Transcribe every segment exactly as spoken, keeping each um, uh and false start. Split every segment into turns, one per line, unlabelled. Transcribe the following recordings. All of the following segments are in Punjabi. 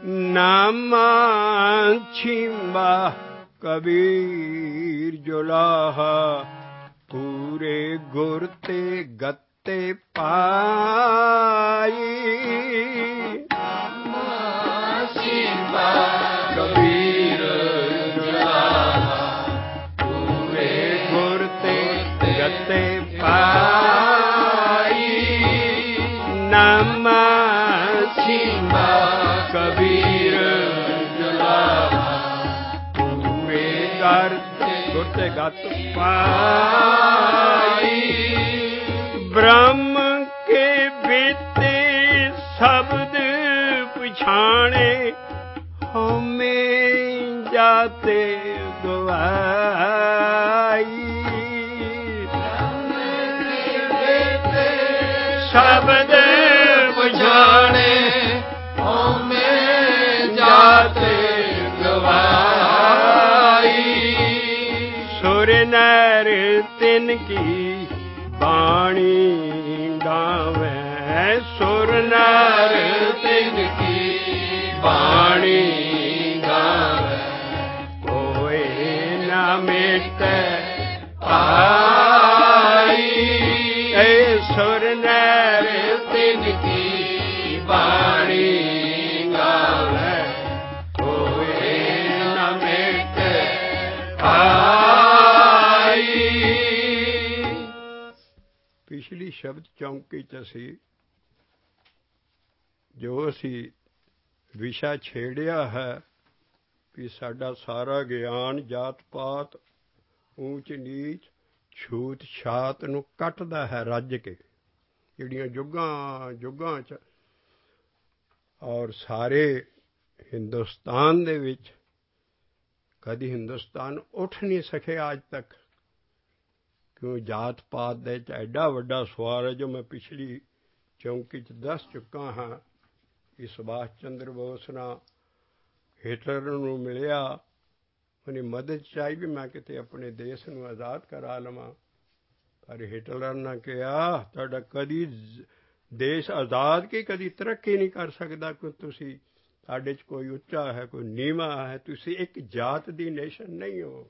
ਨਾਮਾ ਛਿੰਬਾ ਕਬੀਰ ਜੁਲਾਹਾ ਪੂਰੇ ਗੁਰ ਤੇ ਗੱਤੇ ਪਾਈ ਨਾਮਾ ਛਿੰਬਾ ਕਬੀਰ ਜੁਲਾਹਾ ਪੂਰੇ ਗੁਰ ਤੇ ਗੱਤੇ ਪਾਈ ਨਾਮਾ ਛਿੰਬਾ ਕਬੀਰ ਜੁਲਾਹਾ ਪੂਰੇ ਗੁਰ ਤੇ ਗੱਤ ਪਾਈ ਬ੍ਰਹਮ ਕੇ ਬੀਤੇ ਸ਼ਬਦ ਪਛਾਣੇ ਹਉਮੈ ਜਾਤੇ ਗਵਾਈ ਬ੍ਰਹਮ ਕੇ ਬੀਤੇ ਸ਼ਬਦ ਪਛਾਣੇ ਹਉਮੈ ਜਾਤੇ ਗਵਾਈ ਸੁਰ ਨਰ ਤਿਨ ਕੀ ਬਾਣੀ ਗਾਵੈ ਸੁਰ ਨਰ ਤਿਨ ਕੀ ਬਾਣੀ ਗਾਵੈ ਕੋਇ ਨਾ ਮਿਟੈ ਪਾਈ ਏ ਸੁਰ ਨਰ ਤਿਨ ਕੀ ਬਾਣੀ ਗਾਵੈ ਕੋਇ ਨਾ ਮਿਟੈ ਪਾਈ। ਪਿਛਲੀ ਸ਼ਬਦ ਚੌਂਕੀ 'ਚ ਅਸੀਂ ਜੋ ਅਸੀਂ ਵਿਸ਼ਾ ਛੇੜਿਆ ਹੈ ਵੀ ਸਾਡਾ ਸਾਰਾ ਗਿਆਨ ਜਾਤ ਪਾਤ ਊਚ ਨੀਚ ਛੂਤ ਛਾਤ ਨੂੰ ਕੱਟਦਾ ਹੈ ਰੱਜ ਕੇ ਜਿਹੜੀਆਂ ਜੁਗਾਂ ਜੁਗਾਂ 'ਚ ਔਰ ਸਾਰੇ ਹਿੰਦੁਸਤਾਨ ਦੇ ਵਿੱਚ ਕਦੀ ਹਿੰਦੁਸਤਾਨ ਉੱਠ ਨਹੀਂ ਸਕਿਆ ਅੱਜ ਤੱਕ ਕਿਉਂ ਜਾਤ ਪਾਤ ਦੇ 'ਚ ਐਡਾ ਵੱਡਾ ਸਵਾਲ ਹੈ ਜੋ ਮੈਂ ਪਿਛਲੀ ਚੌਂਕੀ 'ਚ ਦੱਸ ਚੁੱਕਾ ਹਾਂ ਕਿ ਸੁਭਾਸ਼ ਚੰਦਰ ਬੋਸ ਨਾਲ ਹਿਟਲਰ ਨੂੰ ਮਿਲਿਆ ਉਹਨੇ ਮਦਦ ਚਾਹੀ ਵੀ ਮੈਂ ਕਿਤੇ ਆਪਣੇ ਦੇਸ਼ ਨੂੰ ਆਜ਼ਾਦ ਕਰਾ ਲਵਾਂ ਪਰ ਹਿਟਲਰ ਨੇ ਕਿਹਾ ਤੁਹਾਡਾ ਕਦੀ ਦੇਸ਼ ਆਜ਼ਾਦ ਕੀ ਕਦੀ ਤਰੱਕੀ ਨਹੀਂ ਕਰ ਸਕਦਾ ਕਿਉਂ ਤੁਸੀਂ ਤੁਹਾਡੇ 'ਚ ਕੋਈ ਉੱਚਾ ਹੈ ਕੋਈ ਨੀਵਾਂ ਹੈ ਤੁਸੀਂ ਇੱਕ ਜਾਤ ਦੀ ਨੇਸ਼ਨ ਨਹੀਂ ਹੋ।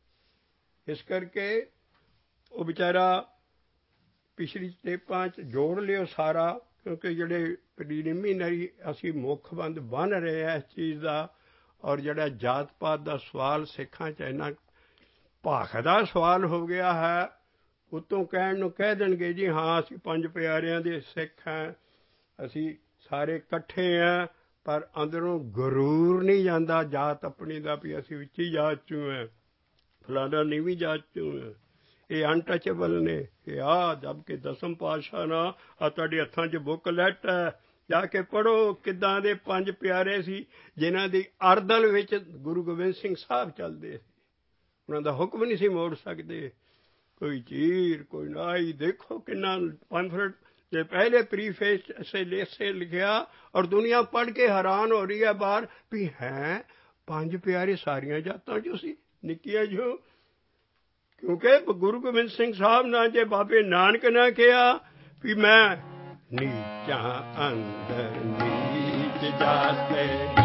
ਇਸ ਕਰਕੇ ਉਹ ਵਿਚਾਰਾ ਪਿਛਲੀ ਸਟੇਪਾਂ 'ਚ ਜੋੜ ਲਿਓ ਸਾਰਾ ਕਿਉਂਕਿ ਜਿਹੜੇ ਪ੍ਰੀਲਿਮਿਨਰੀ ਅਸੀਂ ਮੁੱਖਬੰਦ ਬਣ ਰਹੇ ਹਾਂ ਇਸ ਚੀਜ਼ ਦਾ ਔਰ ਜਿਹੜਾ ਜਾਤ ਪਾਤ ਦਾ ਸਵਾਲ ਸਿੱਖਾਂ 'ਚ ਇੰਨਾ ਭਾਖ ਦਾ ਸਵਾਲ ਹੋ ਗਿਆ ਹੈ ਉੱਤੋਂ ਕਹਿਣ ਨੂੰ ਕਹਿ ਦੇਣਗੇ ਜੀ ਹਾਂ ਅਸੀਂ ਪੰਜ ਪਿਆਰਿਆਂ ਦੇ ਸਿੱਖ ਹਾਂ ਅਸੀਂ ਸਾਰੇ ਇਕੱਠੇ ਹਾਂ ਪਰ ਅੰਦਰੋਂ ਗਰੂਰ ਨਹੀਂ ਜਾਂਦਾ ਜਾਤ ਆਪਣੀ ਦਾ ਵੀ ਅਸੀਂ ਉੱਚੀ ਜਾਤ 'ਚੋਂ ਹੈ ਫਲਾਣਾ ਨੀਵੀਂ ਜਾਤ 'ਚੋਂ ਹੈ ਇਹ ਅਨਟਚੇਬਲ ਨੇ ਇਹ ਆ ਜਦ ਕਿ ਦਸਮ ਪਾਤਸ਼ਾਹ ਨਾਲ ਆ ਤੁਹਾਡੇ ਹੱਥਾਂ 'ਚ ਬੁੱਕਲੈਟ ਹੈ ਜਾ ਕੇ ਪੜ੍ਹੋ ਕਿੱਦਾਂ ਦੇ ਪੰਜ ਪਿਆਰੇ ਸੀ ਜਿਨ੍ਹਾਂ ਦੀ ਅਰਦਲ ਵਿੱਚ ਗੁਰੂ ਗੋਬਿੰਦ ਸਿੰਘ ਸਾਹਿਬ ਚੱਲਦੇ ਸੀ ਉਹਨਾਂ ਦਾ ਹੁਕਮ ਨਹੀਂ ਸੀ ਮੋੜ ਸਕਦੇ ਕੋਈ ਚੀਰ ਕੋਈ ਨਾਈ ਦੇਖੋ ਕਿੰਨਾ ਪੰਫਲੇਟ ਦੇ ਪਹਿਲੇ ਪ੍ਰੀਫੇਸ ਸੇ ਲੈਸੇ ਲਿਖਿਆ ਔਰ ਦੁਨੀਆ ਪੜ੍ਹ ਕੇ ਹੈਰਾਨ ਹੋ ਰਹੀ ਹੈ ਬਾਹਰ ਵੀ ਹੈ ਪੰਜ ਪਿਆਰੇ ਸਾਰੀਆਂ ਜਾਤਾਂ 'ਚੋਂ ਸੀ ਨਿੱਕੀਆਂ ਜੋ ਕਿਉਂਕਿ ਗੁਰੂ ਗੋਬਿੰਦ ਸਿੰਘ ਸਾਹਿਬ ਨੇ ਜੇ ਬਾਬੇ ਨਾਨਕ ਨੇ ਕਿਹਾ ਵੀ ਮੈਂ ਨੀਚਾਂ ਅੰਦਰ ਨੀਚ ਜਾਤੇ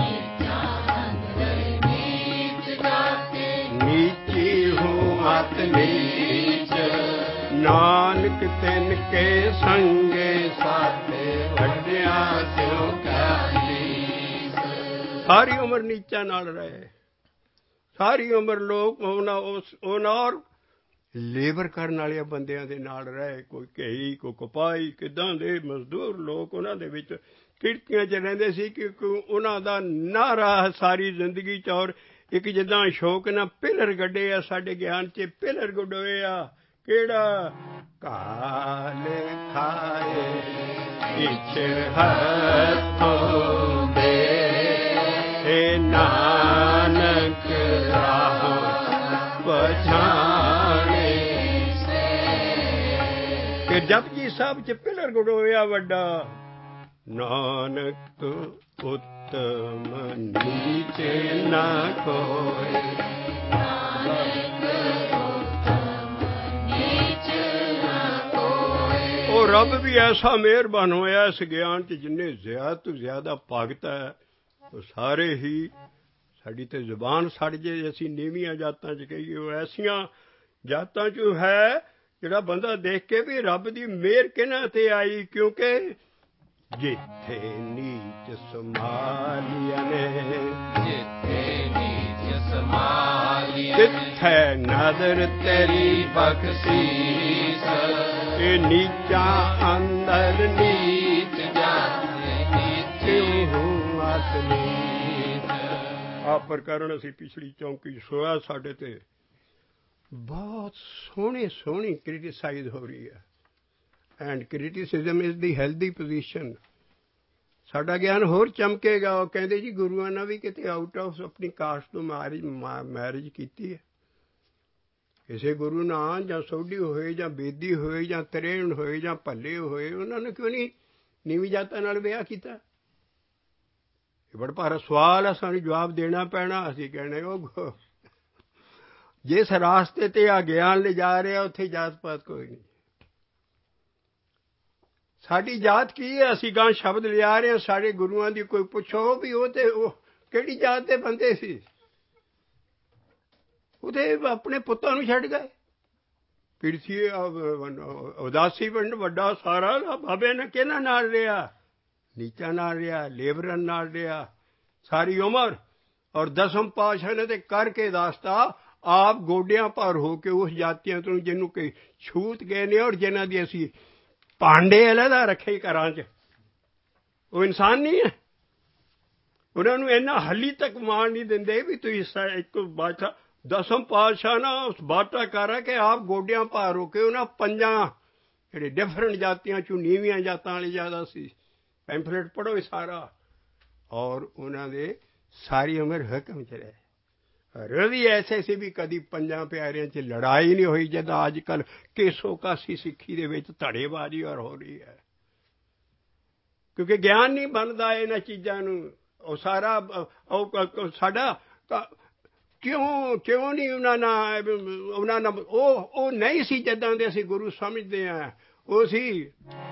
ਨੀਚੀ ਹੂੰ ਮਤ ਨੀਚ ਨਾਨਕ ਤਿਨ ਕੇ ਸੰਗੇ ਸਾਥੇ ਵੱਡਿਆਂ ਸਿਉ ਕਾਲੀ ਸਾਰੀ ਉਮਰ ਨੀਚਾਂ ਨਾਲ ਰਹੇ ਸਾਰੀ ਉਮਰ ਲੋਕ ਉਹਨਾਂ ਉਸ ਉਹਨਾਂ ਔਰ ਲੇਬਰ ਕਰਨ ਵਾਲਿਆਂ ਬੰਦਿਆਂ ਦੇ ਨਾਲ ਰਹੇ ਕੋਈ ਘਈ ਕੋਈ ਕਪਾਈ ਕਿੱਦਾਂ ਦੇ ਮਜ਼ਦੂਰ ਲੋਕ ਉਹਨਾਂ ਦੇ ਵਿੱਚ ਕਿਰਤੀਆਂ 'ਚ ਰਹਿੰਦੇ ਸੀ ਕਿਉਂਕਿ ਉਹਨਾਂ ਦਾ ਨਾਰਾ ਸਾਰੀ ਜ਼ਿੰਦਗੀ 'ਚ ਔਰ ਇੱਕ ਜਿੱਦਾਂ ਅਸ਼ੋਕ ਨੇ ਪਿਲਰ ਗੱਡੇ ਆ ਸਾਡੇ ਗਿਆਨ 'ਚ ਪਿਲਰ ਗੱਡੋਏ ਆ ਕਿਹੜਾ ਕਾਲ ਖਾਏ ਇਛ ਹੱਥੋਂ ਦੇ ਏ ਨਾਨਕ ਰਾਹੋਂ ਪਛਾਣੇ ਕਿ ਜਪਜੀ ਸਾਹਿਬ 'ਚ ਪਿਲਰ ਗੱਡੋਇਆ ਵੱਡਾ ਨਾਨਕ ਉੱਤਮ ਨੀਚ ਨਾ ਕੋਈ ਉਹ ਰੱਬ ਵੀ ਐਸਾ ਮਿਹਰਬਾਨ ਹੋਇਆ ਇਸ ਗਿਆਨ 'ਚ ਜਿੰਨੇ ਜ਼ਿਆਦਾ ਤੋਂ ਜ਼ਿਆਦਾ ਭਗਤ ਹੈ ਉਹ ਸਾਰੇ ਹੀ ਸਾਡੀ ਤੇ ਜ਼ੁਬਾਨ ਸੜ ਜੇ ਅਸੀਂ ਨੀਵੀਆਂ ਜਾਤਾਂ 'ਚ ਕਹੀਏ। ਉਹ ਐਸੀਆਂ ਜਾਤਾਂ 'ਚੋਂ ਹੈ ਜਿਹੜਾ ਬੰਦਾ ਦੇਖ ਕੇ ਵੀ ਰੱਬ ਦੀ ਮਿਹਰ ਕਿਹਨਾਂ 'ਤੇ ਆਈ, ਕਿਉਂਕਿ ਜਿੱਥੇ ਨੀਚ ਸਮਾਲੀਆਂ ਨੇ,
ਜਿੱਥੇ ਨੀਚ ਸਮਾਲੀਆਂ
ਤਿੱਥੇ ਨਦਰ ਤੇਰੀ ਬਖਸ਼ੀਸ। ਇਹ ਨੀਚਾਂ ਅੰਦਰ ਨੀਚ ਜਾਂਦੇ ਨੀਚਿਉਂ ਅਸਲੀ। ਆ ਪ੍ਰਕਰਣ ਅਸੀਂ ਪਿਛਲੀ ਚੌਂਕੀ 'ਚ ਸੋਇਆ, ਸਾਡੇ ਤੇ ਬਹੁਤ ਸੋਹਣੀ ਸੋਹਣੀ ਕ੍ਰਿਟੀਸਾਈਜ਼ ਹੋ ਰਹੀ ਹੈ। And criticism is the healthy position. ਸਾਡਾ ਗਿਆਨ ਹੋਰ ਚਮਕੇਗਾ। ਉਹ ਕਹਿੰਦੇ ਜੀ ਗੁਰੂਆਂ ਨੇ ਵੀ ਕਿਤੇ ਆਊਟ ਆਫ ਆਪਣੀ ਕਾਸਟ ਤੋਂ ਮੈਰਿਜ ਮੈਰਿਜ ਕੀਤੀ ਹੈ। ਕਿਸੇ ਗੁਰੂ ਨਾਲ ਜਾਂ ਸੋਢੀ ਹੋਏ ਜਾਂ ਬੇਦੀ ਹੋਏ ਜਾਂ ਤਰੇਣ ਹੋਏ ਜਾਂ ਭੱਲੇ ਹੋਏ, ਉਹਨਾਂ ਨੇ ਕਿਉਂ ਨਹੀਂ ਨੀਵੀਂ ਜਾਤਾਂ ਨਾਲ ਵਿਆਹ ਕੀਤਾ? ਇਹ ਬੜਾ ਭਾਰਾ ਸਵਾਲ ਹੈ, ਸਾਨੂੰ ਜਵਾਬ ਦੇਣਾ ਪੈਣਾ। ਅਸੀਂ ਕਹਿਣੇ ਉਹ ਜਿਸ ਰਾਸਤੇ 'ਤੇ ਆ ਗਿਆਨ ਲਿਜਾ ਰਿਹਾ ਉੱਥੇ ਜਾਤ ਪਾਤ ਕੋਈ ਨਹੀਂ। ਸਾਡੀ ਜਾਤ ਕੀ ਹੈ? ਅਸੀਂ ਗਾਂ ਸ਼ਬਦ ਲਿਆ ਰਹੇ ਹਾਂ ਸਾਡੇ ਗੁਰੂਆਂ ਦੀ। ਕੋਈ ਪੁੱਛੋ ਵੀ ਉਹ ਤੇ ਉਹ ਕਿਹੜੀ ਜਾਤ ਦੇ ਬੰਦੇ ਸੀ? ਉਹ ਤੇ ਆਪਣੇ ਪੁੱਤਾਂ ਨੂੰ ਛੱਡ ਗਏ। ਪਿਰਥੀ ਉਦਾਸੀ ਪਿੰਡ ਵੱਡਾ ਸਾਰਾ ਬਾਬੇ ਨੇ ਕਿਹਨਾਂ ਨਾਲ ਰਿਹਾ? ਨੀਚਾਂ ਨਾਲ ਰਿਹਾ, ਲੇਬਰਾਂ ਨਾਲ ਰਿਹਾ ਸਾਰੀ ਉਮਰ। ਔਰ ਦਸਮ ਪਾਤਸ਼ਾਹ ਨੇ ਤੇ ਕਰਕੇ ਦੱਸਤਾ, ਆਪ ਗੋਡਿਆਂ ਭਰ ਹੋ ਕੇ ਉਸ ਜਾਤੀਆਂ ਤੋਂ ਜਿਹਨੂੰ ਕਿ ਛੂਤ ਗਏ ਨੇ ਔਰ ਜਿਹਨਾਂ ਦੀ ਅਸੀਂ ਭਾਂਡੇ ਅਲੱਗਾ ਰੱਖੇ ਘਰਾਂ 'ਚ, ਉਹ ਇਨਸਾਨ ਨਹੀਂ ਹੈ। ਉਹਨਾਂ ਨੂੰ ਇੰਨਾ ਹਾਲੀ ਤੱਕ ਮਾਣ ਨਹੀਂ ਦਿੰਦੇ ਵੀ ਤੁਸੀਂ ਇੱਕ ਬਾਦਸ਼ਾਹ ਦਸਮ ਪਾਤਸ਼ਾਹ ਨਾ ਉਸ ਬਾਟਾ ਕਰ ਕੇ ਆਪ ਗੋਡਿਆਂ ਭਾਰ ਹੋ ਕੇ ਉਹਨਾਂ ਪੰਜਾਂ ਜਿਹੜੇ ਡਿਫਰੈਂਟ ਜਾਤੀਆਂ 'ਚੋਂ ਨੀਵੀਆਂ ਜਾਤਾਂ ਵਾਲੀ ਜ਼ਿਆਦਾ ਸੀ। ਪੈਂਫਲੇਟ ਪੜ੍ਹੋ ਇਹ ਸਾਰਾ। ਔਰ ਉਹਨਾਂ ਦੇ ਸਾਰੀ ਉਮਰ ਹੁਕਮ 'ਚ ਰਹੇ। ਰਵੀ ਐਸੇ ਸੀ ਵੀ ਕਦੀ ਪੰਜਾਂ ਪਿਆਰਿਆਂ 'ਚ ਲੜਾਈ ਨਹੀਂ ਹੋਈ ਜਿੱਦਾਂ ਅੱਜ ਕੱਲ੍ਹ ਕੇਸੋ ਕਾਸੀ ਸਿੱਖੀ ਦੇ ਵਿੱਚ ਧੜੇਬਾਜ਼ੀ ਔਰ ਹੋ ਰਹੀ ਹੈ। ਕਿਉਂਕਿ ਗਿਆਨ ਨਹੀਂ ਬਣਦਾ ਇਹਨਾਂ ਚੀਜ਼ਾਂ ਨੂੰ। ਉਹ ਸਾਰਾ ਉਹ ਸਾਡਾ ਕਿਉਂ ਕਿਉਂ ਨਹੀਂ ਉਹਨਾਂ ਨਾਲ ਉਹਨਾਂ ਨਾਲ ਉਹ ਉਹ ਨਹੀਂ ਸੀ ਜਿੱਦਾਂ ਦੇ ਅਸੀਂ ਗੁਰੂ ਸਮਝਦੇ ਹਾਂ। ਉਹ ਸੀ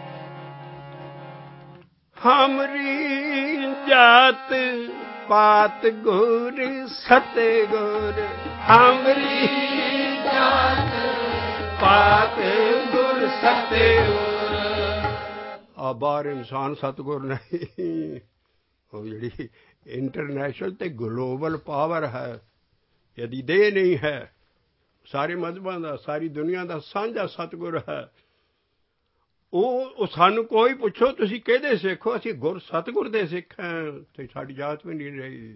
ਹਮਰੀ ਜਾਤ ਪਾਤ ਗੁਰ ਸਤਿਗੁਰ, ਹਮਰੀ ਜਾਤ ਪਾਤ ਗੁਰ ਸਤਿਗੁਰ। ਆ ਬਾਹਰ ਇਨਸਾਨ ਸਤਿਗੁਰ ਨਹੀਂ, ਉਹ ਜਿਹੜੀ ਇੰਟਰਨੈਸ਼ਨਲ ਤੇ ਗਲੋਬਲ ਪਾਵਰ ਹੈ, ਇਹਦੀ ਦੇਹ ਨਹੀਂ ਹੈ। ਸਾਰੇ ਮਜ਼ਹਬਾਂ ਦਾ, ਸਾਰੀ ਦੁਨੀਆ ਦਾ ਸਾਂਝਾ ਸਤਿਗੁਰ ਹੈ। ਉਹ ਉਹ ਸਾਨੂੰ ਕੋਈ ਪੁੱਛੋ ਤੁਸੀਂ ਕਿਹਦੇ ਸਿੱਖ ਹੋ? ਅਸੀਂ ਗੁਰ ਸਤਿਗੁਰ ਦੇ ਸਿੱਖ ਹਾਂ। ਤੇ ਸਾਡੀ ਜਾਤ ਵੀ ਨਹੀਂ ਰਹੀ।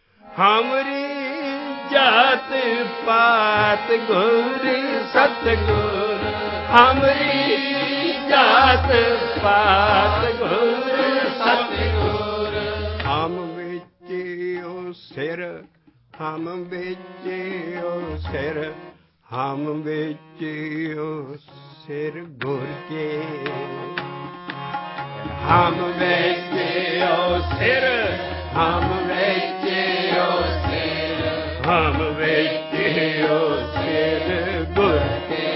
ਹਮਰੀ ਜਾਤ ਪਾਤ ਗੁਰ ਸਤਿਗੁਰ, ਹਮਰੀ ਜਾਤ ਪਾਤ ਗੁਰ ਸਤਿਗੁਰ। ਹਮ ਵਿੱਚ ਉਹ ਸਿਰ, ਹਮ ਵਿੱਚ ਉਹ ਸਿਰ, ਹਮ ਵਿੱਚ ਉਹ ਸਿਰ ਗੁਰ ਕੇ, ਹਮ ਵਿੱਚ ਉਹ ਸਿਰ, ਹਮ ਵਿੱਚ ਉਹ ਸਿਰ, ਹਮ ਵਿੱਚ ਉਹ ਸਿਰ ਗੁਰ ਕੇ।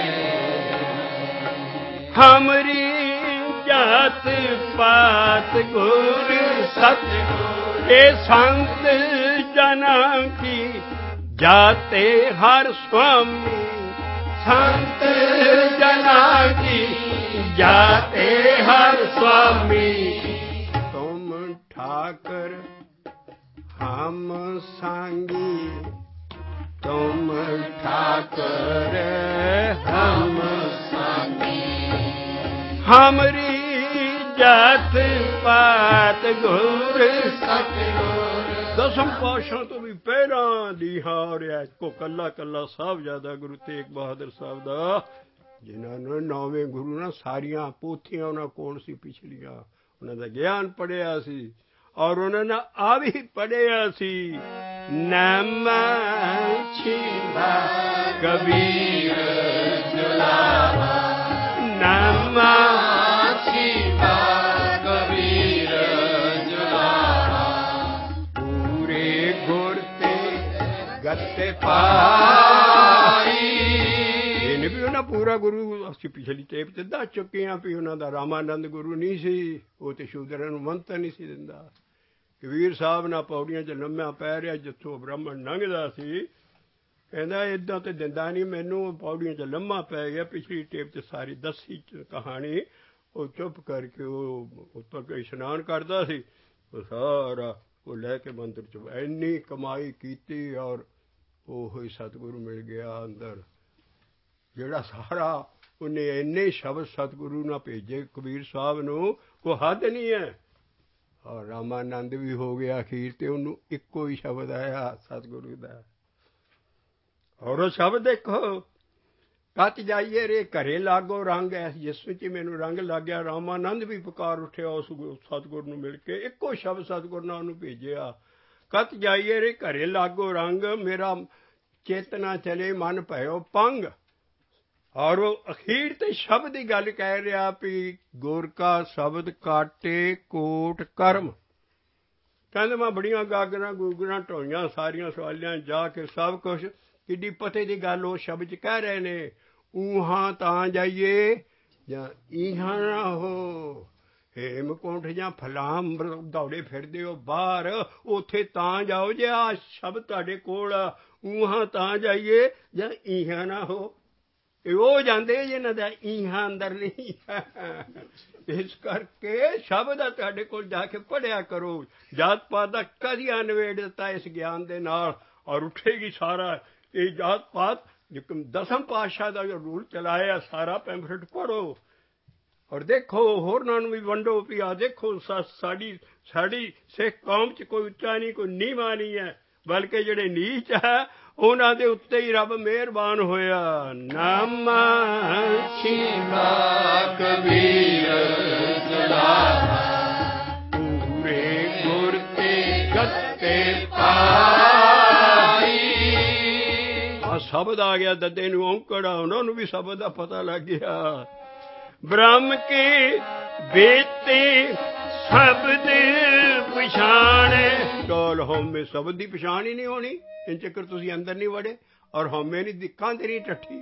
ਹਮਰੀ ਜਾਤ ਪਾਤ ਗੁਰ ਸਤਿਗੁਰ। ਇਹ ਸੰਤ ਜਨਾਂ ਕੀ ਜਾਤੇ ਹਰ ਸੁਆਮੀ, ਸੰਤ ਜਨਾਂ ਕੀ ਜਾਤੇ ਹਰ ਸੁਆਮੀ। ਤੁਮ ਠਾਕਰ ਹਮ ਸੰਗੀ, ਤੁਮ ਠਾਕਰ ਹਮ ਸੰਗੀ। ਹਮਰੀ ਜਾਤ ਪਾਤ ਗੁਰ ਸਤਿਗੁਰ। ਦਸਮ ਪਾਤਸ਼ਾਹ ਤੋਂ ਵੀ ਪਹਿਲਾਂ ਦੀ ਹਾਰ ਹੈ ਕੋ ਕੱਲਾ ਕੱਲਾ ਸਾਹਿਬਜ਼ਾਦਾ ਗੁਰੂ ਤੇਗ ਬਹਾਦਰ ਸਾਹਿਬ ਦਾ, ਜਿਨ੍ਹਾਂ ਨੇ ਨੌਵੇਂ ਗੁਰੂ ਨਾਲ ਸਾਰੀਆਂ ਪੋਥੀਆਂ ਉਹਨਾਂ ਕੋਲ ਸੀ ਪਿਛਲੀਆਂ, ਉਹਨਾਂ ਦਾ ਗਿਆਨ ਪੜ੍ਹਿਆ ਸੀ ਔਰ ਉਹਨਾਂ ਨੇ ਆ ਵੀ ਪੜ੍ਹਿਆ ਸੀ। ਨਮਾ ਛਿੰਦਾ ਕਬੀਰ ਜੁਲਾਵਾ, ਨਮਾ ਛਿੰਦਾ ਕਬੀਰ ਜੁਲਾਵਾ। ਪੂਰੇ ਗੁਰ ਤੇ ਗੱਤੇ ਪਾਈ। ਇਹਨੇ ਵੀ ਉਹਨਾਂ ਪੂਰਾ ਗੁਰੂ ਅਸੀਂ ਪਿਛਲੀ ਟੇਪ ਤੇ ਦੱਸ ਚੁੱਕੇ ਹਾਂ ਵੀ ਉਹਨਾਂ ਦਾ ਰਾਮਾਨੰਦ ਗੁਰੂ ਨਹੀਂ ਸੀ। ਉਹ ਤੇ ਸ਼ੂਦਰਾਂ ਨੂੰ ਮੰਨਤਾ ਨਹੀਂ ਸੀ ਦਿੰਦਾ। ਕਬੀਰ ਸਾਹਿਬ ਨਾਲ ਪੌੜੀਆਂ 'ਚ ਲੰਮਿਆ ਪੈ ਰਿਹਾ, ਜਿੱਥੋਂ ਬ੍ਰਾਹਮਣ ਲੰਘਦਾ ਸੀ, ਕਹਿੰਦਾ ਇੱਦਾਂ ਤਾਂ ਦਿੰਦਾ ਨਹੀਂ ਮੈਨੂੰ, ਪੌੜੀਆਂ 'ਚ ਲੰਮਾ ਪੈ ਗਿਆ। ਪਿਛਲੀ ਟੇਪ 'ਚ ਸਾਰੀ ਦੱਸੀ ਕਹਾਣੀ। ਉਹ ਚੁੱਪ ਕਰਕੇ ਉਹ ਉੱਤਰ ਕੇ ਇਸ਼ਨਾਨ ਕਰਦਾ ਸੀ, ਉਹ ਸਾਰਾ ਉਹ ਲੈ ਕੇ ਮੰਦਰ 'ਚ ਇੰਨੀ ਕਮਾਈ ਕੀਤੀ, ਔਰ ਉਹ ਹੀ ਸਤਿਗੁਰੂ ਮਿਲ ਗਿਆ ਅੰਦਰ। ਜਿਹੜਾ ਸਾਰਾ ਉਹਨੇ ਇੰਨੇ ਸ਼ਬਦ ਸਤਿਗੁਰੂ ਨਾਲ ਭੇਜੇ ਕਬੀਰ ਸਾਹਿਬ ਨੂੰ, ਉਹ ਹੱਦ ਨਹੀਂ ਹੈ। ਔਰ ਰਾਮਾਨੰਦ ਵੀ ਹੋ ਗਿਆ ਅਖੀਰ ਤੇ ਉਹਨੂੰ ਇੱਕੋ ਹੀ ਸ਼ਬਦ ਆਇਆ ਸਤਿਗੁਰੂ ਦਾ। ਔਰ ਉਹ ਸ਼ਬਦ ਦੇਖੋ, ਕੱਤ ਜਾਈਏ ਰੇ ਘਰੇ ਲਾਗੋ ਰੰਗ, ਐ ਜਿਸ ਵਿੱਚ ਮੈਨੂੰ ਰੰਗ ਲੱਗ ਗਿਆ। ਰਾਮਾਨੰਦ ਵੀ ਪੁਕਾਰ ਉੱਠਿਆ ਉਸ ਸਤਿਗੁਰੂ ਨੂੰ ਮਿਲ ਕੇ, ਇੱਕੋ ਸ਼ਬਦ ਸਤਿਗੁਰੂ ਨੇ ਉਹਨੂੰ ਭੇਜਿਆ, ਕੱਤ ਜਾਈਏ ਰੇ ਘਰੇ ਲਾਗੋ ਰੰਗ, ਮੇਰਾ ਚੇਤਨਾ ਚਲੇ ਮਨ ਭਇਓ ਪੰਗ। ਔਰ ਉਹ ਅਖੀਰ ਤੇ ਸ਼ਬਦ ਦੀ ਗੱਲ ਕਹਿ ਰਿਹਾ ਵੀ ਗੁਰ ਕਾ ਸ਼ਬਦ ਕਾਟੇ ਕੋਟ ਕਰਮ। ਕਹਿੰਦੇ ਮੈਂ ਬੜੀਆਂ ਗਾਗਰਾਂ ਗੂਗਰਾਂ ਢੋਈਆਂ ਸਾਰੀਆਂ ਸਵਾਲੀਆਂ ਜਾ ਕੇ ਸਭ ਕੁਛ, ਕਿੱਡੀ ਪਤੇ ਦੀ ਗੱਲ ਉਹ ਸ਼ਬਦ 'ਚ ਕਹਿ ਰਹੇ ਨੇ। ਊਹਾਂ ਤਾਂ ਜਾਈਏ ਜਾਂ ਈਹਾਂ ਨਾ ਹੋ, ਹੇਮਕੁੰਠ ਜਾਂ ਫਲਾਮ ਦੌੜੇ ਫਿਰਦੇ ਹੋ ਬਾਹਰ, ਉੱਥੇ ਤਾਂ ਜਾਓ ਜੇ ਆਹ ਸ਼ਬਦ ਤੁਹਾਡੇ ਕੋਲ ਆ। ਊਹਾਂ ਤਾਂ ਜਾਈਏ ਜਾਂ ਈਹਾਂ ਨਾ ਹੋ, ਇਹ ਉਹ ਜਾਂਦੇ ਜਿਹਨਾਂ ਦਾ ਈਹਾਂ ਅੰਦਰ ਨਹੀਂ। ਇਸ ਕਰਕੇ ਸ਼ਬਦ ਆ ਤੁਹਾਡੇ ਕੋਲ ਜਾ ਕੇ ਪੜ੍ਹਿਆ ਕਰੋ। ਜਾਤ ਪਾਤ ਦਾ ਕਦੀਆਂ ਨਿਬੇੜ ਦਿੱਤਾ ਇਸ ਗਿਆਨ ਦੇ ਨਾਲ, ਔਰ ਉੱਠੇਗੀ ਸਾਰਾ ਇਹ ਜਾਤ ਪਾਤ। ਦਸਮ ਪਾਤਸ਼ਾਹ ਦਾ ਜੋ ਰੂਲ ਚਲਾਇਆ ਸਾਰਾ ਪੈਂਫਲੇਟ ਪੜ੍ਹੋ ਔਰ ਦੇਖੋ, ਹੋਰਨਾਂ ਨੂੰ ਵੀ ਵੰਡੋ ਵੀ ਆਹ ਦੇਖੋ ਸਾਡੀ ਸਾਡੀ ਸਿੱਖ ਕੌਮ 'ਚ ਕੋਈ ਉੱਚਾ ਨਹੀਂ, ਕੋਈ ਨੀਵਾਂ ਨਹੀਂ ਹੈ, ਬਲਕਿ ਜਿਹੜੇ ਨੀਚ ਹੈ ਉਹਨਾਂ ਦੇ ਉੱਤੇ ਹੀ ਰੱਬ ਮਿਹਰਬਾਨ ਹੋਇਆ। ਨਾਮਾ
ਸ਼ਿਵਾ ਕਬੀਰ ਜਲਾਵਾ,
ਪੂਰੇ ਗੁਰ ਤੇ ਗੱਤੇ
ਪਾਈ।
ਆ ਸ਼ਬਦ ਆ ਗਿਆ ਦੱਦੇ ਨੂੰ ਔਂਕੜਾ, ਉਹਨਾਂ ਨੂੰ ਵੀ ਸ਼ਬਦ ਦਾ ਪਤਾ ਲੱਗ ਗਿਆ। ਬ੍ਰਹਮ ਕੇ ਬੇਤੇ ਸ਼ਬਦ ਪਛਾਣੇ, ਡੋਲ ਹਉਮੈ ਸ਼ਬਦ ਦੀ ਪਛਾਣ ਹੀ ਨਹੀਂ ਹੋਣੀ ਜਿੰਨ ਚੱਕਰ ਤੁਸੀਂ ਅੰਦਰ ਨਹੀਂ ਵੜੇ, ਔਰ ਹਉਮੈ ਨਹੀਂ ਦਿੱਕਾਂ ਤੇ ਨਹੀਂ ਟੱਠੀ।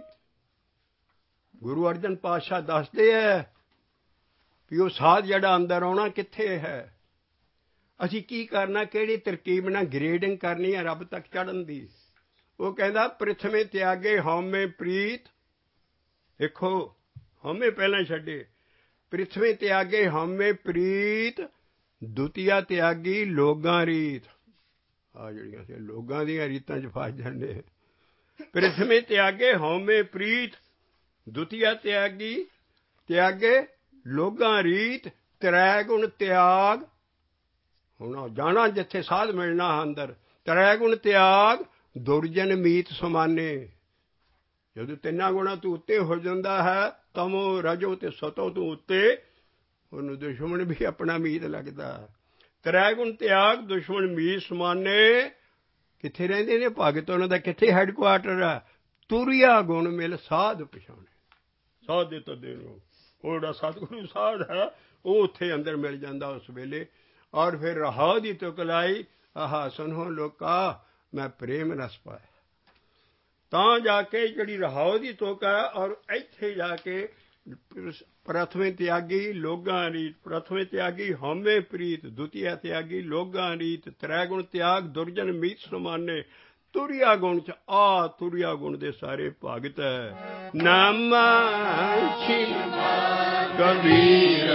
ਗੁਰੂ ਅਰਜਨ ਪਾਤਸ਼ਾਹ ਦੱਸਦੇ ਹੈ ਵੀ ਉਹ ਸਾਧ ਜਿਹੜਾ ਅੰਦਰ ਆਉਣਾ ਕਿੱਥੇ ਹੈ, ਅਸੀਂ ਕੀ ਕਰਨਾ, ਕਿਹੜੀ ਤਰਕੀਬ ਨਾਲ ਗ੍ਰੇਡਿੰਗ ਕਰਨੀ ਹੈ ਰੱਬ ਤੱਕ ਚੜ੍ਹਨ ਦੀ। ਉਹ ਕਹਿੰਦਾ ਪ੍ਰਿਥਵੀ ਤਿਆਗੇ ਹਉਮੈ ਪ੍ਰੀਤ, ਦੇਖੋ ਹਉਮੈ ਪਹਿਲਾਂ ਛੱਡੇ, ਪ੍ਰਿਥਵੀ ਤਿਆਗੇ ਹਉਮੈ ਪ੍ਰੀਤ, ਦੁਤੀਆ ਤਿਆਗੀ ਲੋਗਾਂ ਰੀਤ। ਆ ਜਿਹੜੀਆਂ ਸੀ ਲੋਗਾਂ ਦੀਆਂ ਰੀਤਾਂ 'ਚ ਫਸ ਜਾਂਦੇ। ਪ੍ਰਿਥਵੀ ਤਿਆਗੇ ਹਉਮੈ ਪ੍ਰੀਤ, ਦੁਤੀਆ ਤਿਆਗੀ ਤਿਆਗੇ ਲੋਗਾਂ ਰੀਤ, ਤ੍ਰੈ ਗੁਣ ਤਿਆਗ। ਹੁਣ ਜਾਣਾ ਜਿੱਥੇ ਸਾਧ ਮਿਲਣਾ ਅੰਦਰ, ਤ੍ਰੈ ਗੁਣ ਤਿਆਗ ਦੁਰਜਨ ਮੀਤ ਸਮਾਨੇ। ਜਦੋਂ ਤਿੰਨਾਂ ਗੁਣਾਂ ਤੋਂ ਉੱਤੇ ਹੋ ਜਾਂਦਾ ਹੈ, ਤਮੋ ਰਜੋ ਤੇ ਸਤੋ ਤੋਂ ਉੱਤੇ, ਉਹਨੂੰ ਦੁਸ਼ਮਣ ਵੀ ਆਪਣਾ ਮੀਤ ਲੱਗਦਾ। ਤ੍ਰੈ ਗੁਣ ਤਿਆਗ ਦੁਸ਼ਮਣ ਮੀਤ ਸਮਾਨੇ। ਕਿੱਥੇ ਰਹਿੰਦੇ ਨੇ ਭਗਤ, ਉਹਨਾਂ ਦਾ ਕਿੱਥੇ ਹੈਡਕੁਆਰਟਰ ਆ। ਤੁਰਿਆ ਗੁਣ ਮਿਲ ਸਾਧ ਪਛਾਣੇ, ਸਾਧ ਦੇ ਤਦੇ ਨੂੰ ਉਹ ਜਿਹੜਾ ਸਤਿਗੁਰੂ ਸਾਧ ਹੈ ਉਹ ਉੱਥੇ ਅੰਦਰ ਮਿਲ ਜਾਂਦਾ ਉਸ ਵੇਲੇ। ਔਰ ਫਿਰ ਰਹਾਉ ਦੀ ਤੁਕ ਲਾਈ, ਆਹਾ ਸੁਨੋ ਲੋਕਾ ਮੈਂ ਪ੍ਰੇਮ ਰਸ ਪਾਇਆ। ਤਾਂ ਜਾ ਕੇ ਜਿਹੜੀ ਰਹਾਉ ਦੀ ਤੁਕ ਹੈ, ਔਰ ਇੱਥੇ ਜਾ ਕੇ ਪ੍ਰਥਮੇ ਤਿਆਗੀ ਲੋਗਾਂ ਰੀਤ, ਪ੍ਰਥਮੇ ਤਿਆਗੀ ਹਉਮੈ ਪ੍ਰੀਤ, ਦੁਤੀਆ ਤਿਆਗੀ ਲੋਗਾਂ ਰੀਤ, ਤ੍ਰੈ ਗੁਣ ਤਿਆਗ ਦੁਰਜਨ ਮੀਤ ਸਮਾਨੇ। ਤੁਰਿਆ ਗੁਣ 'ਚ ਆ ਤੁਰਿਆ ਗੁਣ ਦੇ ਸਾਰੇ ਭਗਤ ਹੈ। ਨਾਮਾ ਸ਼ਿਵਾ ਕਬੀਰ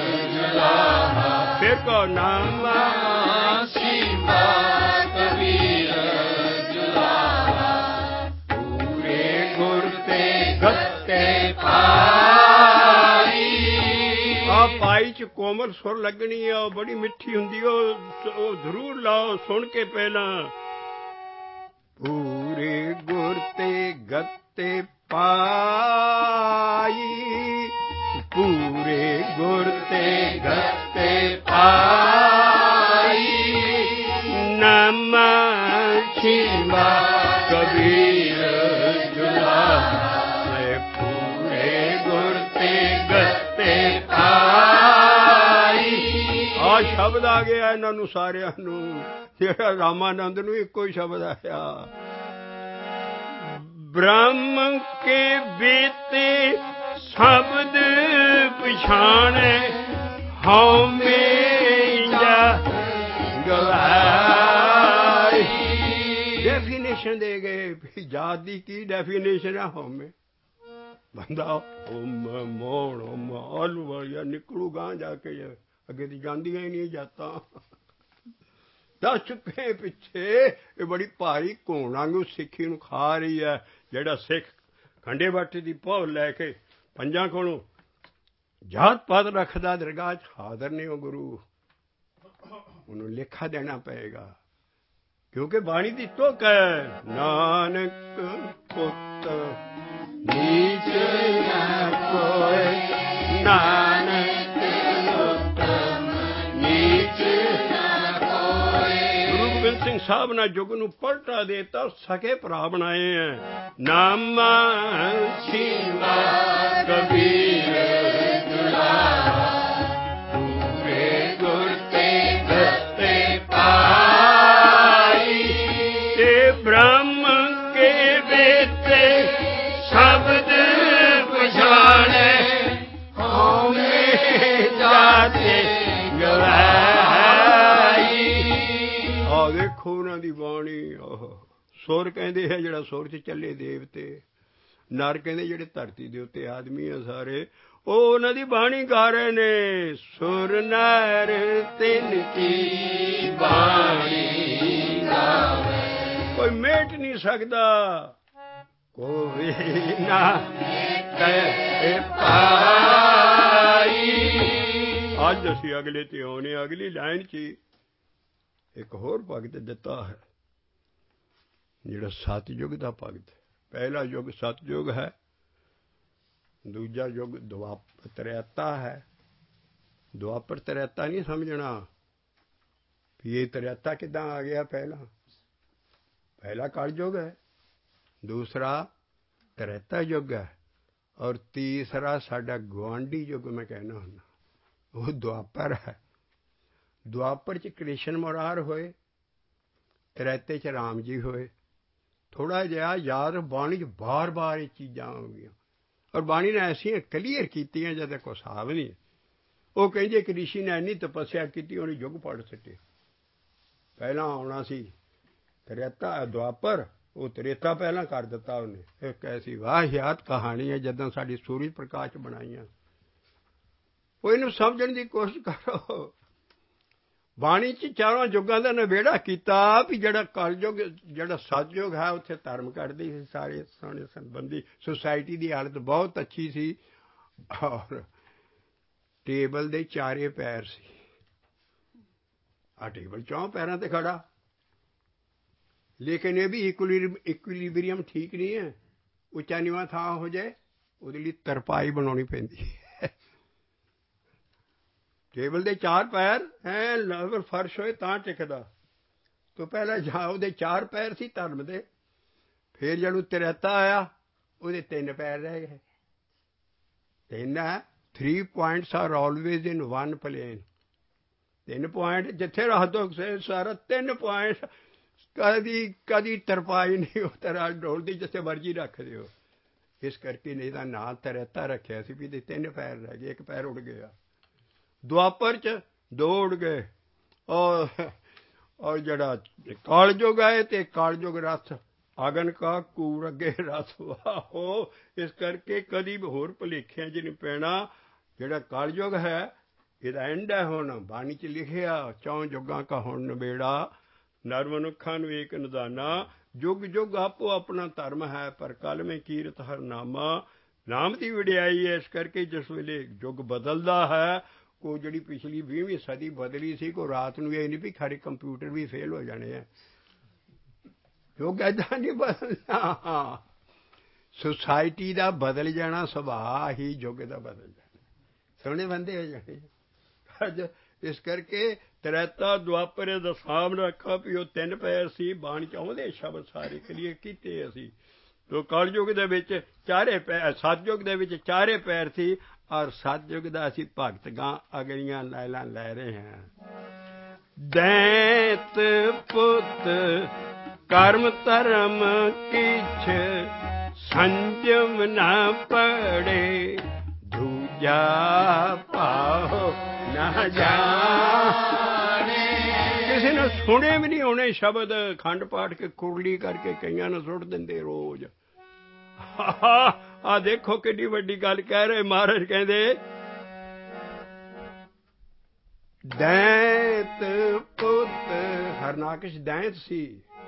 ਜਲਾਵਾ, ਫਿਰ ਕੋ ਨਾਮਾ
ਸ਼ਿਵਾ ਕਬੀਰ ਜਲਾਵਾ,
ਪੂਰੇ ਗੁਰ ਤੇ ਗੱਤੇ
ਪਾਈ।
ਆ ਪਾਈ 'ਚ ਕੋਮਲ ਸੁਰ ਲੱਗਣੀ ਆ, ਉਹ ਬੜੀ ਮਿੱਠੀ ਹੁੰਦੀ, ਉਹ ਉਹ ਜ਼ਰੂਰ ਲਾਓ ਸੁਣ ਕੇ ਪਹਿਲਾਂ। ਪੂਰੇ ਗੁਰ ਤੇ ਗੱਤੇ ਪਾਈ, ਪੂਰੇ ਗੁਰ ਤੇ ਗੱਤੇ
ਪਾਈ।
ਨਾਮਾ ਸ਼ਿਵਾ ਕਬੀਰ ਜਲਾਵਾ, ਪੂਰੇ ਗੁਰ ਤੇ ਗੱਤੇ ਪਾਈ। ਆ ਸ਼ਬਦ ਆ ਗਿਆ ਇਹਨਾਂ ਨੂੰ ਸਾਰਿਆਂ ਨੂੰ, ਜਿਹੜਾ ਰਾਮਾਨੰਦ ਨੂੰ ਇੱਕੋ ਹੀ ਸ਼ਬਦ ਆਇਆ। ਬ੍ਰਹਮ ਕੇ ਬੇਤੇ ਸ਼ਬਦ ਪਛਾਣੇ, ਹਉਮੈ ਜਾਂ ਡੈਫੀਨੇਸ਼ਨ ਦੇ ਗਏ ਵੀ ਜਾਤ ਦੀ ਕੀ ਡੈਫੀਨੇਸ਼ਨ ਹੈ। ਹੋਮੇ ਬੰਦਾ ਹੋਮ ਮੋਣ ਹੋਮ ਆਲੂ ਵਾਲੀਆ ਨਿਕਲੂ ਗਾਂ ਜਾ ਕੇ ਅੱਗੇ ਦੀ ਜਾਂਦੀਆਂ ਹੀ ਨਹੀਂ ਜਾਤਾਂ। ਦੱਸ ਚੁੱਕੇ ਪਿੱਛੇ ਇਹ ਬੜੀ ਭਾਰੀ ਘੋਣ ਵਾਂਗੂ ਸਿੱਖੀ ਨੂੰ ਖਾ ਰਹੀ ਹੈ। ਜਿਹੜਾ ਸਿੱਖ ਖੰਡੇ ਬਾਟੇ ਦੀ ਭੌਲ ਲੈ ਕੇ ਪੰਜਾਂ ਕੋਲੋਂ ਜਾਤ ਪਾਤ ਰੱਖਦਾ ਦਰਗਾਹ 'ਚ ਹਾਜ਼ਰ ਨੇ ਉਹ ਗੁਰੂ, ਉਹਨੂੰ ਲੇਖਾ ਦੇਣਾ ਪਏਗਾ। ਕਿਉਂਕਿ ਬਾਣੀ ਦੀ ਤੁਕ ਹੈ ਨਾਨਕ ਪੁੱਤ ਨੀਚ ਨਾ ਕੋਇ, ਨਾਨਕ ਉਤਮ ਨੀਚ ਨਾ ਕੋਇ। ਗੁਰੂ ਗੋਬਿੰਦ ਸਿੰਘ ਸਾਹਿਬ ਨੇ ਯੁੱਗ ਨੂੰ ਪਲਟਾ ਦੇਤਾ, ਸਕੇ ਭਰਾ ਬਣਾਏ ਹੈ। ਨਾਮਾ ਸ਼ਿਵਾ ਕਬੀਰ ਦੁਲਾਰਾ, ਪੂਰੇ ਗੁਰ ਤੇ ਦਸਤੇ ਪਾਈ। ਤੇ ਬ੍ਰਹਮ ਕੇ ਬੇਤੇ ਸ਼ਬਦ ਪਛਾਣੇ, ਹੋਮੇ ਜਾਤੇ ਗਵਾਈ। ਆਹ ਦੇਖੋ ਉਹਨਾਂ ਦੀ ਬਾਣੀ। ਸੁਰ ਕਹਿੰਦੇ ਹੈ ਜਿਹੜਾ ਸੁਰ 'ਚ ਚੱਲੇ ਦੇਵਤੇ, ਨਰ ਕਹਿੰਦੇ ਜਿਹੜੇ ਧਰਤੀ ਦੇ ਉੱਤੇ ਆਦਮੀ ਆ ਸਾਰੇ, ਉਹ ਉਹਨਾਂ ਦੀ ਬਾਣੀ ਗਾ ਰਹੇ ਨੇ। ਸੁਰ ਨਰ ਤਿੰਨ ਕੀ ਬਾਣੀ ਗਾਵੇ, ਕੋਈ ਮੇਟ ਨਹੀਂ ਸਕਦਾ, ਕੋਈ ਨਾ ਕਹਿ ਪਾਈ। ਅੱਜ ਅਸੀਂ ਅਗਲੇ ਤੇ ਆਉਣੇ, ਅਗਲੀ ਲਾਈਨ 'ਚ ਇੱਕ ਹੋਰ ਭਗਤ ਦਿੱਤਾ ਹੈ ਜਿਹੜਾ ਸਤਿਯੁਗ ਦਾ ਭਗਤ। ਪਹਿਲਾ ਯੁੱਗ ਸਤਿਯੁਗ ਹੈ, ਦੂਜਾ ਯੁੱਗ ਦੁਆਪਰ ਤ੍ਰੇਤਾ ਹੈ। ਦੁਆਪਰ ਤ੍ਰੇਤਾ ਨਹੀਂ ਸਮਝਣਾ ਵੀ ਇਹ ਤ੍ਰੇਤਾ ਕਿੱਦਾਂ ਆ ਗਿਆ। ਪਹਿਲਾ ਪਹਿਲਾ ਕਲਯੁੱਗ ਹੈ, ਦੂਸਰਾ ਤ੍ਰੇਤਾ ਯੁੱਗ ਹੈ, ਔਰ ਤੀਸਰਾ ਸਾਡਾ ਗੁਆਂਢੀ ਯੁੱਗ ਮੈਂ ਕਹਿਣਾ ਹੁੰਦਾ, ਉਹ ਦੁਆਪਰ ਹੈ। ਦੁਆਪਰ 'ਚ ਕ੍ਰਿਸ਼ਨ ਮੁਰਾਰ ਹੋਏ, ਤ੍ਰੇਤੇ 'ਚ ਰਾਮ ਜੀ ਹੋਏ। ਥੋੜ੍ਹਾ ਜਿਹਾ ਯਾਦ, ਬਾਣੀ 'ਚ ਬਾਰ ਬਾਰ ਇਹ ਚੀਜ਼ਾਂ ਹੋ ਗਈਆਂ, ਔਰ ਬਾਣੀ ਨੇ ਐਸੀਆਂ ਕਲੀਅਰ ਕੀਤੀਆਂ ਜਦ ਕੋਈ ਹਿਸਾਬ ਨਹੀਂ। ਉਹ ਕਹਿੰਦੇ ਕਿ ਰਿਸ਼ੀ ਨੇ ਇੰਨੀ ਤਪੱਸਿਆ ਕੀਤੀ, ਉਹਨੇ ਯੁੱਗ ਪੜ੍ਹ ਸਕੇ। ਪਹਿਲਾਂ ਆਉਣਾ ਸੀ ਤ੍ਰੇਤਾ ਦੁਆਪਰ, ਉਹ ਤ੍ਰੇਤਾ ਪਹਿਲਾਂ ਕਰ ਦਿੱਤਾ ਉਹਨੇ। ਇੱਕ ਐਸੀ ਵਾਹਿਆਤ ਕਹਾਣੀ ਹੈ ਜਦੋਂ ਸਾਡੀ ਸੂਰਜ ਪ੍ਰਕਾਸ਼ ਬਣਾਈਆਂ। ਉਹ ਇਹਨੂੰ ਸਮਝਣ ਦੀ ਕੋਸ਼ਿਸ਼ ਕਰੋ। ਬਾਣੀ 'ਚ ਚਾਰਾਂ ਯੁੱਗਾਂ ਦਾ ਨਿਬੇੜਾ ਕੀਤਾ ਵੀ ਜਿਹੜਾ ਕਲਯੁੱਗ, ਜਿਹੜਾ ਸਤਿਯੁਗ ਹੈ, ਉੱਥੇ ਧਰਮ ਕੱਢਦੀ ਸੀ ਸਾਰੇ ਸੋਹਣੇ ਸੰਬੰਧੀ। ਸੁਸਾਇਟੀ ਦੀ ਹਾਲਤ ਬਹੁਤ ਅੱਛੀ ਸੀ, ਔਰ ਟੇਬਲ ਦੇ ਚਾਰੇ ਪੈਰ ਸੀ। ਆ ਟੇਬਲ ਚੌਂ ਪੈਰਾਂ ਤੇ ਖੜਾ, ਲੇਕਿਨ ਇਹ ਵੀ ਇਕੁਇਲਿਬਰੀਅਮ ਠੀਕ ਨਹੀਂ ਹੈ। ਉੱਚਾ ਨੀਵਾਂ ਥਾਂ ਹੋ ਜਾਏ, ਉਹਦੇ ਲਈ ਤਰਪਾਈ ਬਣਾਉਣੀ ਪੈਂਦੀ ਹੈ। ਟੇਬਲ ਦੇ ਚਾਰ ਪੈਰ ਐ ਲੈਵਲ ਫਰਸ਼ ਹੋਏ ਤਾਂ ਟਿਕਦਾ। ਤੋਂ ਪਹਿਲਾਂ ਜਾਂ ਉਹਦੇ ਚਾਰ ਪੈਰ ਸੀ ਧਰਮ ਦੇ, ਫਿਰ ਜਦੋਂ ਤ੍ਰੇਤਾ ਆਇਆ ਉਹਦੇ ਤਿੰਨ ਪੈਰ ਰਹਿ ਗਏ। ਤਿੰਨ ਹੈ, three points are always in one plane. ਤਿੰਨ ਪੁਆਇੰਟ ਜਿੱਥੇ ਰੱਖ ਦੋ ਸਾਰਾ ਤਿੰਨ ਪੁਆਇੰਟ, ਕਦੀ ਕਦੀ ਤਰਪਾਈ ਨਹੀਂ ਉਹ ਤਰ੍ਹਾਂ ਡੋਲਦੀ ਜਿੱਥੇ ਮਰਜ਼ੀ ਰੱਖ ਦਿਓ। ਇਸ ਕਰਕੇ ਨਹੀਂ ਤਾਂ ਨਾਂ ਤ੍ਰੇਤਾ ਰੱਖਿਆ ਸੀ ਵੀ ਇਹਦੇ ਤਿੰਨ ਪੈਰ ਰਹਿ ਗਏ, ਇੱਕ ਪੈਰ ਉੱਡ ਗਿਆ। ਦੁਆਪਰ 'ਚ ਦੋ ਉੱਡ ਗਏ। ਔਰ ਔਰ ਜਿਹੜਾ ਕਾਲਯੁੱਗ ਆਏ ਤੇ ਕਾਲਯੁੱਗ ਰਥ ਅਗਨ ਕਾ ਕੂਰ ਅੱਗੇ ਰਥ ਵਾਹੋ। ਇਸ ਕਰਕੇ ਕਦੀ ਹੋਰ ਭੁਲੇਖਿਆਂ 'ਚ ਨਹੀਂ ਪੈਣਾ। ਜਿਹੜਾ ਕਾਲਯੁੱਗ ਹੈ ਇਹਦਾ ਐਂਡ ਹੈ। ਹੁਣ ਬਾਣੀ 'ਚ ਲਿਖਿਆ ਚੌਂ ਯੁੱਗਾਂ ਕਾ ਹੁਣ ਨਿਬੇੜਾ, ਨਰ ਮਨੁੱਖਾਂ ਨੂੰ ਏਕ ਨਿਦਾਨਾ। ਯੁੱਗ ਯੁੱਗ ਆਪੋ ਆਪਣਾ ਧਰਮ ਹੈ, ਪਰ ਕਲਮੇ ਕੀਰਤ ਹਰ ਨਾਮਾ। ਨਾਮ ਦੀ ਵਡਿਆਈ ਹੈ। ਇਸ ਕਰਕੇ ਜਿਸ ਵੇਲੇ ਯੁੱਗ ਬਦਲਦਾ ਹੈ, ਉਹ ਜਿਹੜੀ ਪਿਛਲੀ ਵੀਹਵੀਂ ਸਦੀ ਬਦਲੀ ਸੀ, ਕੋਈ ਰਾਤ ਨੂੰ ਇਹ ਨਹੀਂ ਵੀ ਖਰੇ ਕੰਪਿਊਟਰ ਵੀ ਫੇਲ ਹੋ ਜਾਣੇ ਹੈ। ਯੁੱਗ ਏਦਾਂ ਨਹੀਂ ਬਦਲਣਾ। ਸੁਸਾਇਟੀ ਦਾ ਬਦਲ ਜਾਣਾ ਸੁਭਾਅ ਹੀ ਯੁੱਗ ਦਾ ਬਦਲ ਜਾਣਾ, ਸੋਹਣੇ ਬੰਦੇ ਹੋ ਜਾਣੇ। ਅੱਜ ਇਸ ਕਰਕੇ ਤ੍ਰੇਤਾ ਦੁਆਪਰ ਦਾ ਸਾਹਮਣੇ ਰੱਖਾ ਵੀ ਉਹ ਤਿੰਨ ਪੈਰ ਸੀ। ਬਾਣੀ 'ਚ ਆਉਂਦੇ ਸ਼ਬਦ ਸਾਰੇ ਕਲੀਅਰ ਕੀਤੇ ਅਸੀਂ। ਤੋ ਕਲਯੁੱਗ ਦੇ ਵਿੱਚ ਚਾਰੇ ਪੈਰ, ਸਤਯੁੱਗ ਦੇ ਵਿੱਚ ਚਾਰੇ ਪੈਰ ਸੀ, ਔਰ ਸਤਯੁੱਗ ਦਾ ਅਸੀਂ ਭਗਤ ਗਾਂ ਅਗਲੀਆਂ ਲਾਈਲਾਂ ਲੈ ਰਹੇ ਹਾਂ। ਦੈਂਤ ਪੁੱਤ ਕਰਮ ਧਰਮ ਕਿਛ ਸੰਜਮ ਨਾ ਪੜੇ, ਦੂਜਾ ਭਾਉ ਨਾ ਜਾਣੇ। ਕਿਸੇ ਨੇ ਸੁਣੇ ਵੀ ਨਹੀਂ ਹੋਣੇ ਸ਼ਬਦ ਖੰਡ ਪਾਠ ਕੇ ਕੁਰਲੀ ਕਰਕੇ ਕਈਆਂ ਨੂੰ ਸੁੱਟ ਦਿੰਦੇ ਰੋਜ਼। ਆ ਦੇਖੋ ਕਿੰਨੀ ਵੱਡੀ ਗੱਲ ਕਹਿ ਰਹੇ ਮਹਾਰਾਜ ਕਹਿੰਦੇ ਦੈਂਤ ਪੁੱਤ ਹਰਨਾਕਸ਼ ਦੈਂਤ ਸੀ।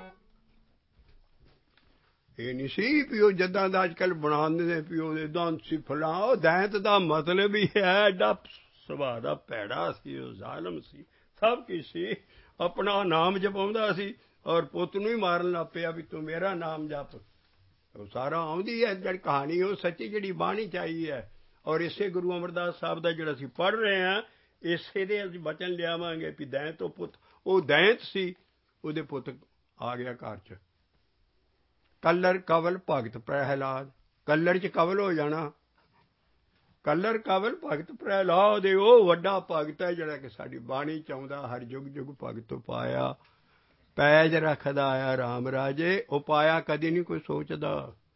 ਇਹ ਨਹੀਂ ਸੀ ਵੀ ਉਹ ਜਿੱਦਾਂ ਦਾ ਅੱਜ ਕੱਲ੍ਹ ਬਣਾਉਂਦੇ ਨੇ ਵੀ ਉਹਦੇ ਦੰਦ ਸੀ ਫਲਾਂ। ਉਹ ਦੈਂਤ ਦਾ ਮਤਲਬ ਹੀ ਹੈ ਐਡਾ ਸੁਭਾਅ ਦਾ ਭੈੜਾ ਸੀ, ਉਹ ਜ਼ਾਲਮ ਸੀ, ਸਭ ਕੁਛ ਸੀ। ਆਪਣਾ ਨਾਮ ਜਪਾਉਂਦਾ ਸੀ ਔਰ ਪੁੱਤ ਨੂੰ ਹੀ ਮਾਰਨ ਲੱਗ ਪਿਆ ਵੀ ਤੂੰ ਮੇਰਾ ਨਾਮ ਜਪ। ਉਹ ਸਾਰਾ ਆਉਂਦੀ ਹੈ ਜਿਹੜੀ ਕਹਾਣੀ ਉਹ ਸੱਚੀ ਜਿਹੜੀ ਬਾਣੀ 'ਚ ਆਈ ਹੈ। ਔਰ ਇਸੇ ਗੁਰੂ ਅਮਰਦਾਸ ਸਾਹਿਬ ਦਾ ਜਿਹੜਾ ਅਸੀਂ ਪੜ੍ਹ ਰਹੇ ਹਾਂ ਇਸੇ ਦੇ ਅਸੀਂ ਬਚਨ ਲਿਆਵਾਂਗੇ ਵੀ ਦੈਂਤ ਉਹ ਪੁੱਤ। ਉਹ ਦੈਂਤ ਸੀ, ਉਹਦੇ ਪੁੱਤ ਆ ਗਿਆ ਘਰ 'ਚ। ਕੱਲਰ ਕਵਲ ਭਗਤ ਪ੍ਰਹਿਲਾਦ। ਕੱਲਰ 'ਚ ਕਵਲ ਹੋ ਜਾਣਾ। ਕੱਲਰ ਕਵਲ ਭਗਤ ਪ੍ਰਹਿਲਾਦ ਉਹ ਵੱਡਾ ਭਗਤ ਹੈ ਜਿਹੜਾ ਕਿ ਸਾਡੀ ਬਾਣੀ 'ਚ ਆਉਂਦਾ ਹਰ ਯੁੱਗ ਯੁੱਗ ਭਗਤ ਪਾਇਆ ਪੈਜ ਰੱਖਦਾ ਆਇਆ ਰਾਮ ਰਾਜੇ। ਉਹ ਪਾਇਆ ਕਦੀ ਨਹੀਂ ਕੋਈ ਸੋਚਦਾ।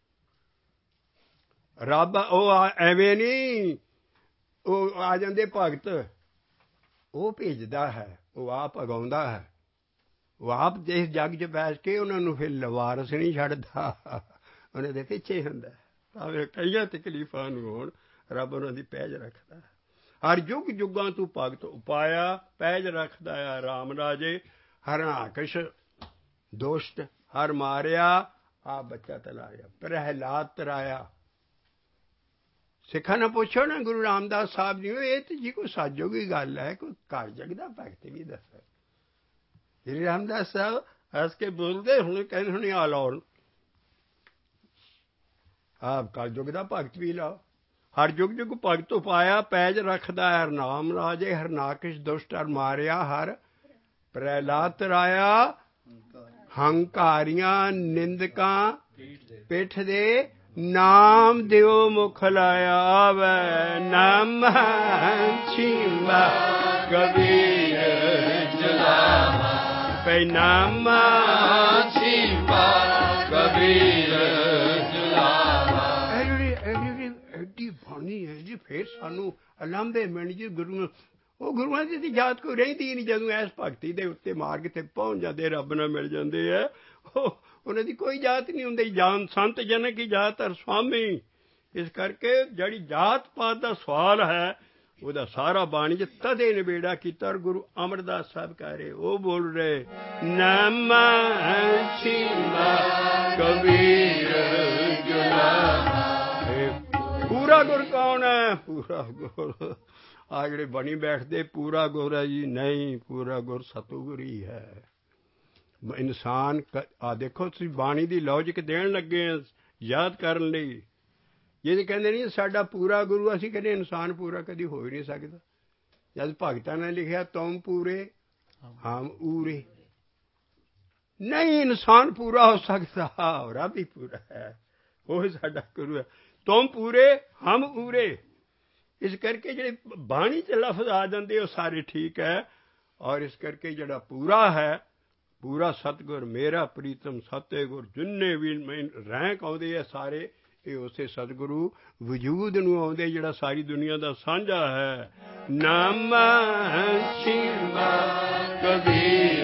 ਰੱਬ ਉਹ ਐਵੇਂ ਨਹੀਂ ਉਹ ਆ ਜਾਂਦੇ ਭਗਤ, ਉਹ ਭੇਜਦਾ ਹੈ, ਉਹ ਆਪ ਅਗਾਉਂਦਾ ਹੈ। ਉਹ ਆਪ ਇਸ ਜੱਗ 'ਚ ਬੈਠ ਕੇ ਉਹਨਾਂ ਨੂੰ ਫਿਰ ਲਵਾਰਸ ਨਹੀਂ ਛੱਡਦਾ, ਉਹਨਾਂ ਦੇ ਪਿੱਛੇ ਹੁੰਦਾ। ਭਾਵੇਂ ਕਈਆਂ ਤਕਲੀਫਾਂ ਨੂੰ ਹੋਣ ਰੱਬ ਉਹਨਾਂ ਦੀ ਪੈਜ ਰੱਖਦਾ। ਹਰ ਯੁੱਗ ਯੁੱਗਾਂ ਤੂੰ ਭਗਤ ਉਪਾਇਆ ਪੈਜ ਰੱਖਦਾ ਆ ਰਾਮ ਰਾਜੇ। ਹਰਨਾਕਸ਼ ਦੁਸ਼ਟ ਹਰ ਮਾਰਿਆ ਆ ਬੱਚਾ ਤਲਾਇਆ ਪ੍ਰਹਿਲਾਦ ਤਰਾਇਆ। ਸਿੱਖਾਂ ਨੂੰ ਪੁੱਛੋ ਨਾ ਗੁਰੂ ਰਾਮਦਾਸ ਸਾਹਿਬ ਜੀ ਇਹ ਤਾਂ ਜੀ ਕੋਈ ਸਾਜੋਗੀ ਗੱਲ ਹੈ, ਕੋਈ ਘਰ ਜਗਦਾ ਭਗਤ ਵੀ ਦੱਸੋ। ਸ਼੍ਰੀ ਰਾਮਦਾਸ ਸਾਹਿਬ ਹੱਸ ਕੇ ਬੋਲਦੇ ਹੁਣ ਕਹਿੰਦੇ ਹੁਣ ਆ ਲਾਉਣ ਆਪ ਘਰ ਜੁਗਦਾ ਭਗਤ ਵੀ ਲਾਓ। ਹਰ ਯੁੱਗ ਯੁੱਗ ਭਗਤ ਉਪਾਇਆ ਪੈਜ ਰੱਖਦਾ ਹਰ ਨਾਮ ਰਾਜੇ। ਹਰਨਾਕਸ਼ ਦੁਸ਼ਟ ਹਰ ਮਾਰਿਆ ਹਰ ਪ੍ਰਹਿਲਾਦ ਤਰਾਇਆ। ਹੰਕਾਰੀਆਂ ਨਿੰਦਕਾਂ ਪਿੱਠ ਦੇ ਨਾਮ ਦਿਓ ਮੁਖ ਲਾਇਆ। ਆਵੈ ਨਾਮ ਛਿੰਬਾ
ਕਬੀਰ ਜੁਲਾਵਾ
ਪੈ ਨਾਮ
ਛਿੰਬਾ ਕਬੀਰ ਜੁਲਾਵਾ।
ਇਹ ਜਿਹੜੀ ਇਹ ਜਿਹੜੀ ਐਡੀ ਬਾਣੀ ਹੈ ਜੀ ਫਿਰ ਸਾਨੂੰ ਅਲੰਬੇ ਮਿਲ ਜੀ ਗੁਰੂ। ਉਹ ਗੁਰੂਆਂ ਦੀ ਯਾਦ ਕੋਈ ਰਹਿੰਦੀ ਨਹੀਂ ਜਦੋਂ ਇਸ ਭਗਤੀ ਦੇ ਉੱਤੇ ਮਾਰਗ ਤੇ ਪਹੁੰਚ ਜਾਂਦੇ ਰੱਬ ਨਾਲ ਮਿਲ ਜਾਂਦੇ ਹੈ। ਉਹ ਉਹਨਾਂ ਦੀ ਕੋਈ ਜਾਤ ਨਹੀਂ ਹੁੰਦੀ। ਜਾਨ ਸੰਤ ਜਨ ਕੀ ਜਾਤ ਹਰ ਸੁਆਮੀ। ਇਸ ਕਰਕੇ ਜਿਹੜੀ ਜਾਤ ਪਾਤ ਦਾ ਸਵਾਲ ਹੈ ਉਹਦਾ ਸਾਰਾ ਬਾਣੀ 'ਚ ਤਦੇ ਨਿਬੇੜਾ ਕੀਤਾ। ਔਰ ਗੁਰੂ ਅਮਰਦਾਸ ਸਾਹਿਬ ਕਹਿ ਰਹੇ ਉਹ ਬੋਲ ਰਹੇ ਨਾਮ ਛਿੰਬਾ ਕਬੀਰ ਜੁਲਾਵਾ। ਪੂਰਾ ਗੁਰ ਕੌਣ ਹੈ? ਪੂਰਾ ਗੁਰ ਆ ਜਿਹੜੇ ਬਣੀ ਬੈਠਦੇ ਪੂਰਾ ਗੁਰ ਹੈ ਜੀ ਨਹੀਂ। ਪੂਰਾ ਗੁਰ ਸਤਿਗੁਰ ਹੀ ਹੈ। ਇਨਸਾਨ ਆ ਦੇਖੋ ਤੁਸੀਂ ਬਾਣੀ ਦੀ ਲੌਜਿਕ ਦੇਣ ਲੱਗੇ ਆ ਯਾਦ ਕਰਨ ਲਈ। ਜੇ ਕਹਿੰਦੇ ਨਹੀਂ ਸਾਡਾ ਪੂਰਾ ਗੁਰੂ ਅਸੀਂ ਕਹਿੰਦੇ ਇਨਸਾਨ ਪੂਰਾ ਕਦੀ ਹੋ ਹੀ ਨਹੀਂ ਸਕਦਾ। ਜਦ ਭਗਤਾਂ ਨੇ ਲਿਖਿਆ ਤੁਮ ਪੂਰੇ ਹਮ ਊਰੇ ਨਹੀਂ ਇਨਸਾਨ ਪੂਰਾ ਹੋ ਸਕਦਾ। ਰੱਬ ਹੀ ਪੂਰਾ ਹੈ ਉਹ ਸਾਡਾ ਗੁਰੂ ਹੈ। ਤੁਮ ਪੂਰੇ ਹਮ ਊਰੇ। ਇਸ ਕਰਕੇ ਜਿਹੜੇ ਬਾਣੀ 'ਚ ਲਫ਼ਜ਼ ਆ ਜਾਂਦੇ ਉਹ ਸਾਰੇ ਠੀਕ ਹੈ। ਔਰ ਇਸ ਕਰਕੇ ਜਿਹੜਾ ਪੂਰਾ ਹੈ ਪੂਰਾ ਸਤਿਗੁਰ ਮੇਰਾ ਪ੍ਰੀਤਮ ਸਤੇ ਗੁਰ ਜਿੰਨੇ ਵੀ ਰੈਂਕ ਆਉਂਦੇ ਆ ਸਾਰੇ ਇਹ ਉਸੇ ਸਤਿਗੁਰੂ ਵਜੂਦ ਨੂੰ ਆਉਂਦੇ ਜਿਹੜਾ ਸਾਰੀ ਦੁਨੀਆ ਦਾ ਸਾਂਝਾ ਹੈ। ਨਾਮ ਛਿੰਬਾ
ਕਬੀਰ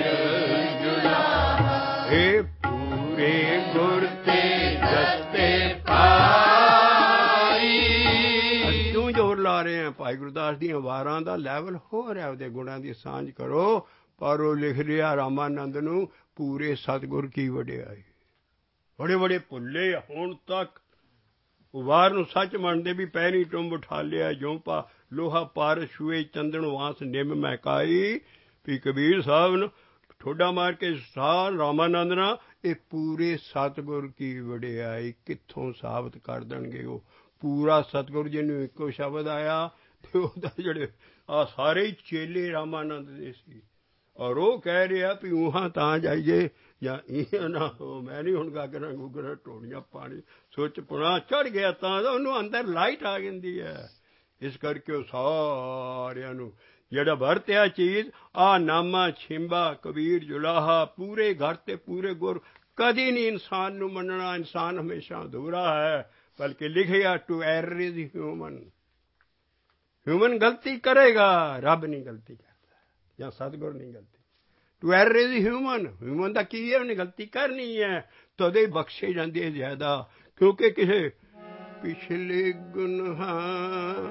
ਜੁਲਾਵਾ।
ਇਹ ਪੂਰੇ ਗੁਰ ਤੇ
ਰਸਤੇ ਪਾਈ।
ਕਿਉਂ ਜ਼ੋਰ ਲਾ ਰਹੇ ਹਾਂ? ਭਾਈ ਗੁਰਦਾਸ ਦੀਆਂ ਵਾਰਾਂ ਦਾ ਲੈਵਲ ਹੋ ਰਿਹਾ ਉਹਦੇ ਗੁਣਾਂ ਦੀ ਸਾਂਝ ਕਰੋ। ਪਰ ਉਹ ਲਿਖ ਰਿਹਾ ਰਾਮਾਨੰਦ ਨੂੰ ਪੂਰੇ ਸਤਿਗੁਰ ਕੀ ਵਡਿਆਈ। ਬੜੇ ਬੜੇ ਭੁੱਲੇ ਹੁਣ ਤੱਕ ਵਾਰ ਨੂੰ ਸੱਚ ਮੰਨਦੇ ਵੀ ਪੈਰੀ ਟੁੰਬ ਉਠਾਲਿਆ ਜਿਉਂ ਪਾ ਲੋਹਾ ਪਾਰ ਛੂਏ ਚੰਦਨ ਵਾਂਸ ਨਿੰਮ ਮਹਿਕਾਈ। ਵੀ ਕਬੀਰ ਸਾਹਿਬ ਨੂੰ ਠੋਡਾ ਮਾਰ ਕੇ ਸਾਰ ਰਾਮਾਨੰਦ ਨਾਲ ਇਹ ਪੂਰੇ ਸਤਿਗੁਰ ਕੀ ਵਡਿਆਈ ਕਿੱਥੋਂ ਸਾਬਤ ਕਰ ਦੇਣਗੇ। ਉਹ ਪੂਰਾ ਸਤਿਗੁਰ ਜਿਹਨੂੰ ਇੱਕੋ ਸ਼ਬਦ ਆਇਆ ਤੇ ਉਹਦਾ ਜਿਹੜੇ ਆ ਸਾਰੇ ਹੀ ਚੇਲੇ ਰਾਮਾਨੰਦ ਦੇ ਸੀ। ਔਰ ਉਹ ਕਹਿ ਰਿਹਾ ਵੀ ਉਹਾਂ ਤਾਂ ਜਾਈਏ ਜਾਂ ਇਹ ਨਾ ਹੋ। ਮੈਂ ਨਹੀਂ ਹੁਣ ਗਾਗਰਾਂ ਗੁਗਰਾਂ ਟੋੜੀਆਂ ਪਾਣੀ ਸੁੱਚ ਪੁਣਾ ਚੜ੍ਹ ਗਿਆ ਤਾਂ ਉਹਨੂੰ ਅੰਦਰ ਲਾਈਟ ਆ ਜਾਂਦੀ ਹੈ। ਇਸ ਕਰਕੇ ਉਹ ਸਾਰਿਆਂ ਨੂੰ ਜਿਹੜਾ ਵਰਤਿਆ ਚੀਜ਼ ਆ ਨਾਮਾ ਛਿੰਬਾ ਕਬੀਰ ਜੁਲਾਹਾ ਪੂਰੇ ਘਰ ਤੇ ਪੂਰੇ ਗੁਰ। ਕਦੀ ਨਹੀਂ ਇਨਸਾਨ ਨੂੰ ਮੰਨਣਾ। ਇਨਸਾਨ ਹਮੇਸ਼ਾ ਅਧੂਰਾ ਹੈ। ਬਲਕਿ ਲਿਖਿਆ to err is human. Human ਗਲਤੀ ਕਰੇਗਾ ਰੱਬ ਨਹੀਂ ਗਲਤੀ ਕਰਦਾ ਜਾਂ ਸਤਿਗੁਰ ਨਹੀਂ ਗਲਤੀ। To err is human human ਦਾ ਕੀ ਹੈ ਉਹਨੇ ਗਲਤੀ ਕਰਨੀ ਹੈ ਤਦੇ ਬਖਸ਼ੇ ਜਾਂਦੇ ਹੈ ਜ਼ਿਆਦਾ ਕਿਉਂਕਿ ਕਿਸੇ ਪਿਛਲੇ ਗੁਨਾਹ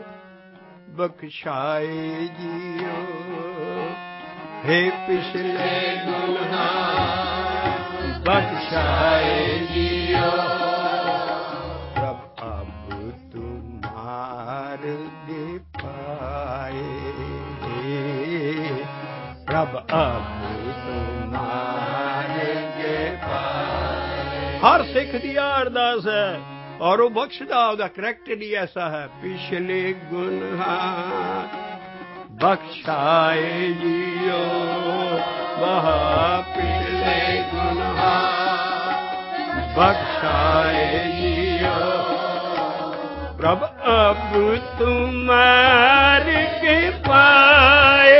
ਬਖਸ਼ਾਏ ਜੀਓ ਹੈ ਪਿਛਲੇ ਗੁਨਾਹ ਬਖਸ਼ਾਏ ਜੀਓ ਪ੍ਰਭ ਅਬ ਤੁਮਾਰ ਦੇ ਪਾਏ ਪ੍ਰਭ ਅਬ ਤੁਮਾਰ ਦੇ ਪਾਏ ਹਰ ਸਿੱਖ ਦੀ ਅਰਦਾਸ ਹੈ ਔਰ ਉਹ ਬਖਸ਼ਦਾ ਉਹਦਾ ਕਰੈਕਟਰ ਹੀ ਐਸਾ ਹੈ ਪਿਛਲੇ ਗੁਨਾਹ ਬਖਸ਼ਾਏ ਜੀਓ ਮਹਾ ਪਿਛਲੇ ਗੁਨਾਹ ਬਖਸ਼ਾਏ ਜੀਓ ਪ੍ਰਭ ਅਬ ਤੁਮਾਰ ਕੇ ਪਾਏ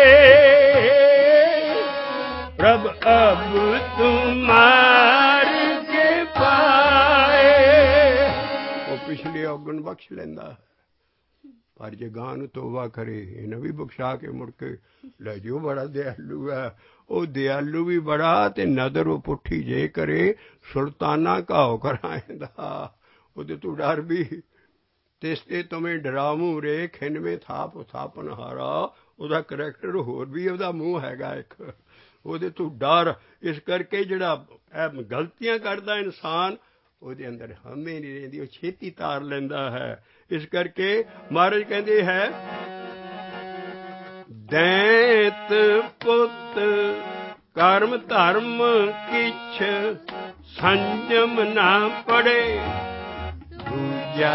ਪ੍ਰਭ ਅਬ ਤੁਮਾਰ ਕੇ ਪਾਏ ਉਹ ਪਿਛਲੇ ਔਗਣ ਬਖਸ਼ ਲੈਂਦਾ ਪਰ ਜੇ ਗਾਂ ਨੂੰ ਤੋਬਾ ਕਰੇ ਇਹਨੂੰ ਵੀ ਬਖਸ਼ਾ ਕੇ ਮੁੜ ਕੇ ਲੈ ਜਿਓ ਬੜਾ ਦਿਆਲੂ ਹੈ ਉਹ ਦਿਆਲੂ ਵੀ ਬੜਾ ਤੇ ਨਦਰ ਉਹ ਪੁੱਠੀ ਜੇ ਕਰੇ ਸੁਲਤਾਨਾ ਘਾਓ ਕਰਾਏਂਦਾ ਉਹਦੇ ਤੋਂ ਡਰ ਵੀ ਤਿਸ ਤੇ ਤੁਮੇ ਡਰਾਵੂੰ ਰੇ ਖਿੰਨਵੇਂ ਥਾਪ ਥਾਪਨ ਹਾਰਾ ਉਹਦਾ ਕਰੈਕਟਰ ਹੋਰ ਵੀ ਉਹਦਾ ਮੂੰਹ ਹੈਗਾ ਇੱਕ ਉਹਦੇ ਤੋਂ ਡਰ ਇਸ ਕਰਕੇ ਜਿਹੜਾ ਇਹ ਗਲਤੀਆਂ ਕਰਦਾ ਇਨਸਾਨ ਉਹਦੇ ਅੰਦਰ ਹਮੇ ਨਹੀਂ ਰਹਿੰਦੀ ਉਹ ਛੇਤੀ ਤਾਰ ਲੈਂਦਾ ਹੈ ਇਸ ਕਰਕੇ ਮਹਾਰਾਜ ਕਹਿੰਦੇ ਹੈ ਦੈਂਤ ਪੁੱਤ ਕਰਮ ਧਰਮ ਕਿਛ ਸੰਜਮ ਨਾ ਪੜੇ ਦੂਜਾ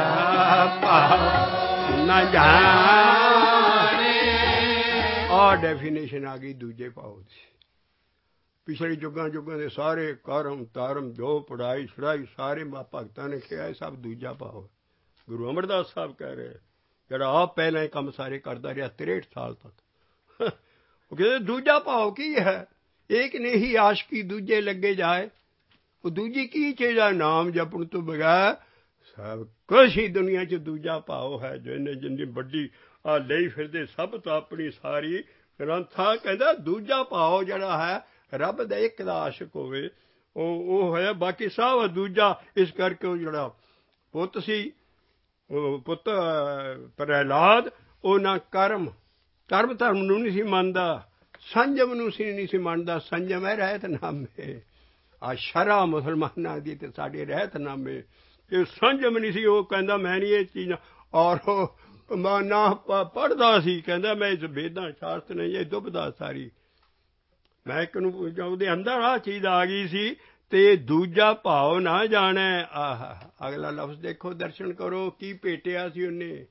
ਭਾਵ ਨਾ ਜਾਣੇ ਆਹ ਡੈਫੀਨੇਸ਼ਨ ਆ ਗਈ ਦੂਜੇ ਭਾਵ ਦੀ ਪਿਛਲੇ ਯੁੱਗਾਂ ਯੁੱਗਾਂ ਦੇ ਸਾਰੇ ਕਰਮ ਧਰਮ ਜੋ ਪੜ੍ਹਾਈ ਛੜਾਈ ਸਾਰੇ ਭਗਤਾਂ ਨੇ ਕਿਹਾ ਇਹ ਸਭ ਦੂਜਾ ਭਾਵ ਗੁਰੂ ਅਮਰਦਾਸ ਸਾਹਿਬ ਕਹਿ ਰਹੇ ਜਿਹੜਾ ਆਪ ਪਹਿਲਾਂ ਇਹ ਕੰਮ ਸਾਰੇ ਕਰਦਾ ਰਿਹਾ ਤਿਰੇਹਠ ਸਾਲ ਤੱਕ ਉਹ ਕਹਿੰਦੇ ਦੂਜਾ ਭਾਵ ਕੀ ਹੈ ਇੱਕ ਨਹੀਂ ਆਸ਼ਕੀ ਦੂਜੇ ਲੱਗੇ ਜਾਏ ਉਹ ਦੂਜੀ ਕੀ ਚੀਜ਼ ਹੈ ਨਾਮ ਜਪਣ ਤੋਂ ਬਗੈਰ ਸਭ ਕੁਛ ਹੀ ਦੁਨੀਆ 'ਚ ਦੂਜਾ ਭਾਵ ਹੈ ਜਿਹਨੇ ਜਿੰਨੀ ਵੱਡੀ ਆ ਲਈ ਫਿਰਦੇ ਸਭ ਤੋਂ ਆਪਣੀ ਸਾਰੀ ਗ੍ਰੰਥਾਂ ਕਹਿੰਦਾ ਦੂਜਾ ਭਾਵ ਜਿਹੜਾ ਹੈ ਰੱਬ ਦਾ ਇੱਕ ਦਾ ਆਸ਼ਿਕ ਹੋਵੇ ਉਹ ਉਹ ਹੋਇਆ ਬਾਕੀ ਸਭ ਦੂਜਾ ਇਸ ਕਰਕੇ ਉਹ ਜਿਹੜਾ ਪੁੱਤ ਸੀ ਉਹ ਪੁੱਤ ਪ੍ਰਹਿਲਾਦ ਉਹ ਨਾ ਕਰਮ ਕਰਮ ਧਰਮ ਨੂੰ ਨਹੀਂ ਸੀ ਮੰਨਦਾ ਸੰਜਮ ਨੂੰ ਸੀ ਨਹੀਂ ਸੀ ਮੰਨਦਾ ਸੰਜਮ ਹੈ ਰਹਿਤਨਾਮੇ ਆ ਸ਼ਰ੍ਹਾ ਮੁਸਲਮਾਨਾਂ ਦੀ ਅਤੇ ਸਾਡੇ ਰਹਿਤਨਾਮੇ ਇਹ ਸੰਜਮ ਨਹੀਂ ਸੀ ਉਹ ਕਹਿੰਦਾ ਮੈਂ ਨਹੀਂ ਇਹ ਚੀਜ਼ ਔਰ ਉਹ ਨਾ ਪੜ੍ਹਦਾ ਸੀ ਕਹਿੰਦਾ ਮੈਂ ਇਸ ਵੇਦਾਂ ਸ਼ਾਸਤਰ ਨਹੀਂ ਇਹ ਦੁਬਦਾ ਸਾਰੀ ਮੈਂ ਇੱਕ ਨੂੰ ਉਹਦੇ ਅੰਦਰ ਆਹ ਚੀਜ਼ ਆ ਗਈ ਸੀ ਤੇ ਦੂਜਾ ਭਾਵ ਨਾ ਜਾਣੈ ਆਹ ਅਗਲਾ ਲਫ਼ਜ਼ ਦੇਖੋ ਦਰਸ਼ਨ ਕਰੋ ਕੀ ਭੇਟਿਆ ਸੀ ਉਹਨੇ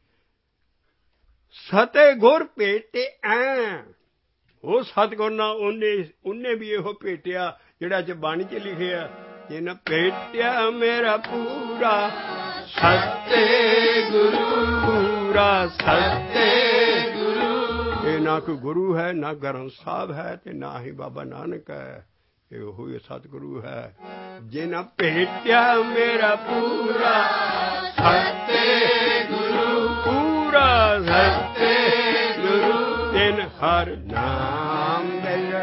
ਸਤੇ ਗੁਰ ਭੇਟੇ ਐ ਉਹ ਸਤਿਗੁਰ ਨਾਲ ਉਹਨੇ ਉਹਨੇ ਵੀ ਇਹੋ ਭੇਟਿਆ ਜਿਹੜਾ ਚ ਬਾਣੀ ਚ ਲਿਖਿਆ ਜਿਨ ਭੇਟਿਆ ਮੇਰਾ ਪੂਰਾ ਸਤੇ ਗੁਰੂ ਪੂਰਾ ਸਤੇ ਗੁਰੂ ਇਹ ਨਾ ਕੋਈ ਗੁਰੂ ਹੈ ਨਾ ਗ੍ਰੰਥ ਸਾਹਿਬ ਹੈ ਤੇ ਨਾ ਹੀ ਬਾਬਾ ਨਾਨਕ ਹੈ ਇਹ ਉਹੀ ਸਤਿਗੁਰੂ ਹੈ ਜਿਨ ਭੇਟਿਆ ਮੇਰਾ ਪੂਰਾ ਸਤੇ ਗੁਰੂ ਪੂਰਾ ਸਤੇ ਗੁਰੂ ਤਿਨ ਹਰ ਨਾਮ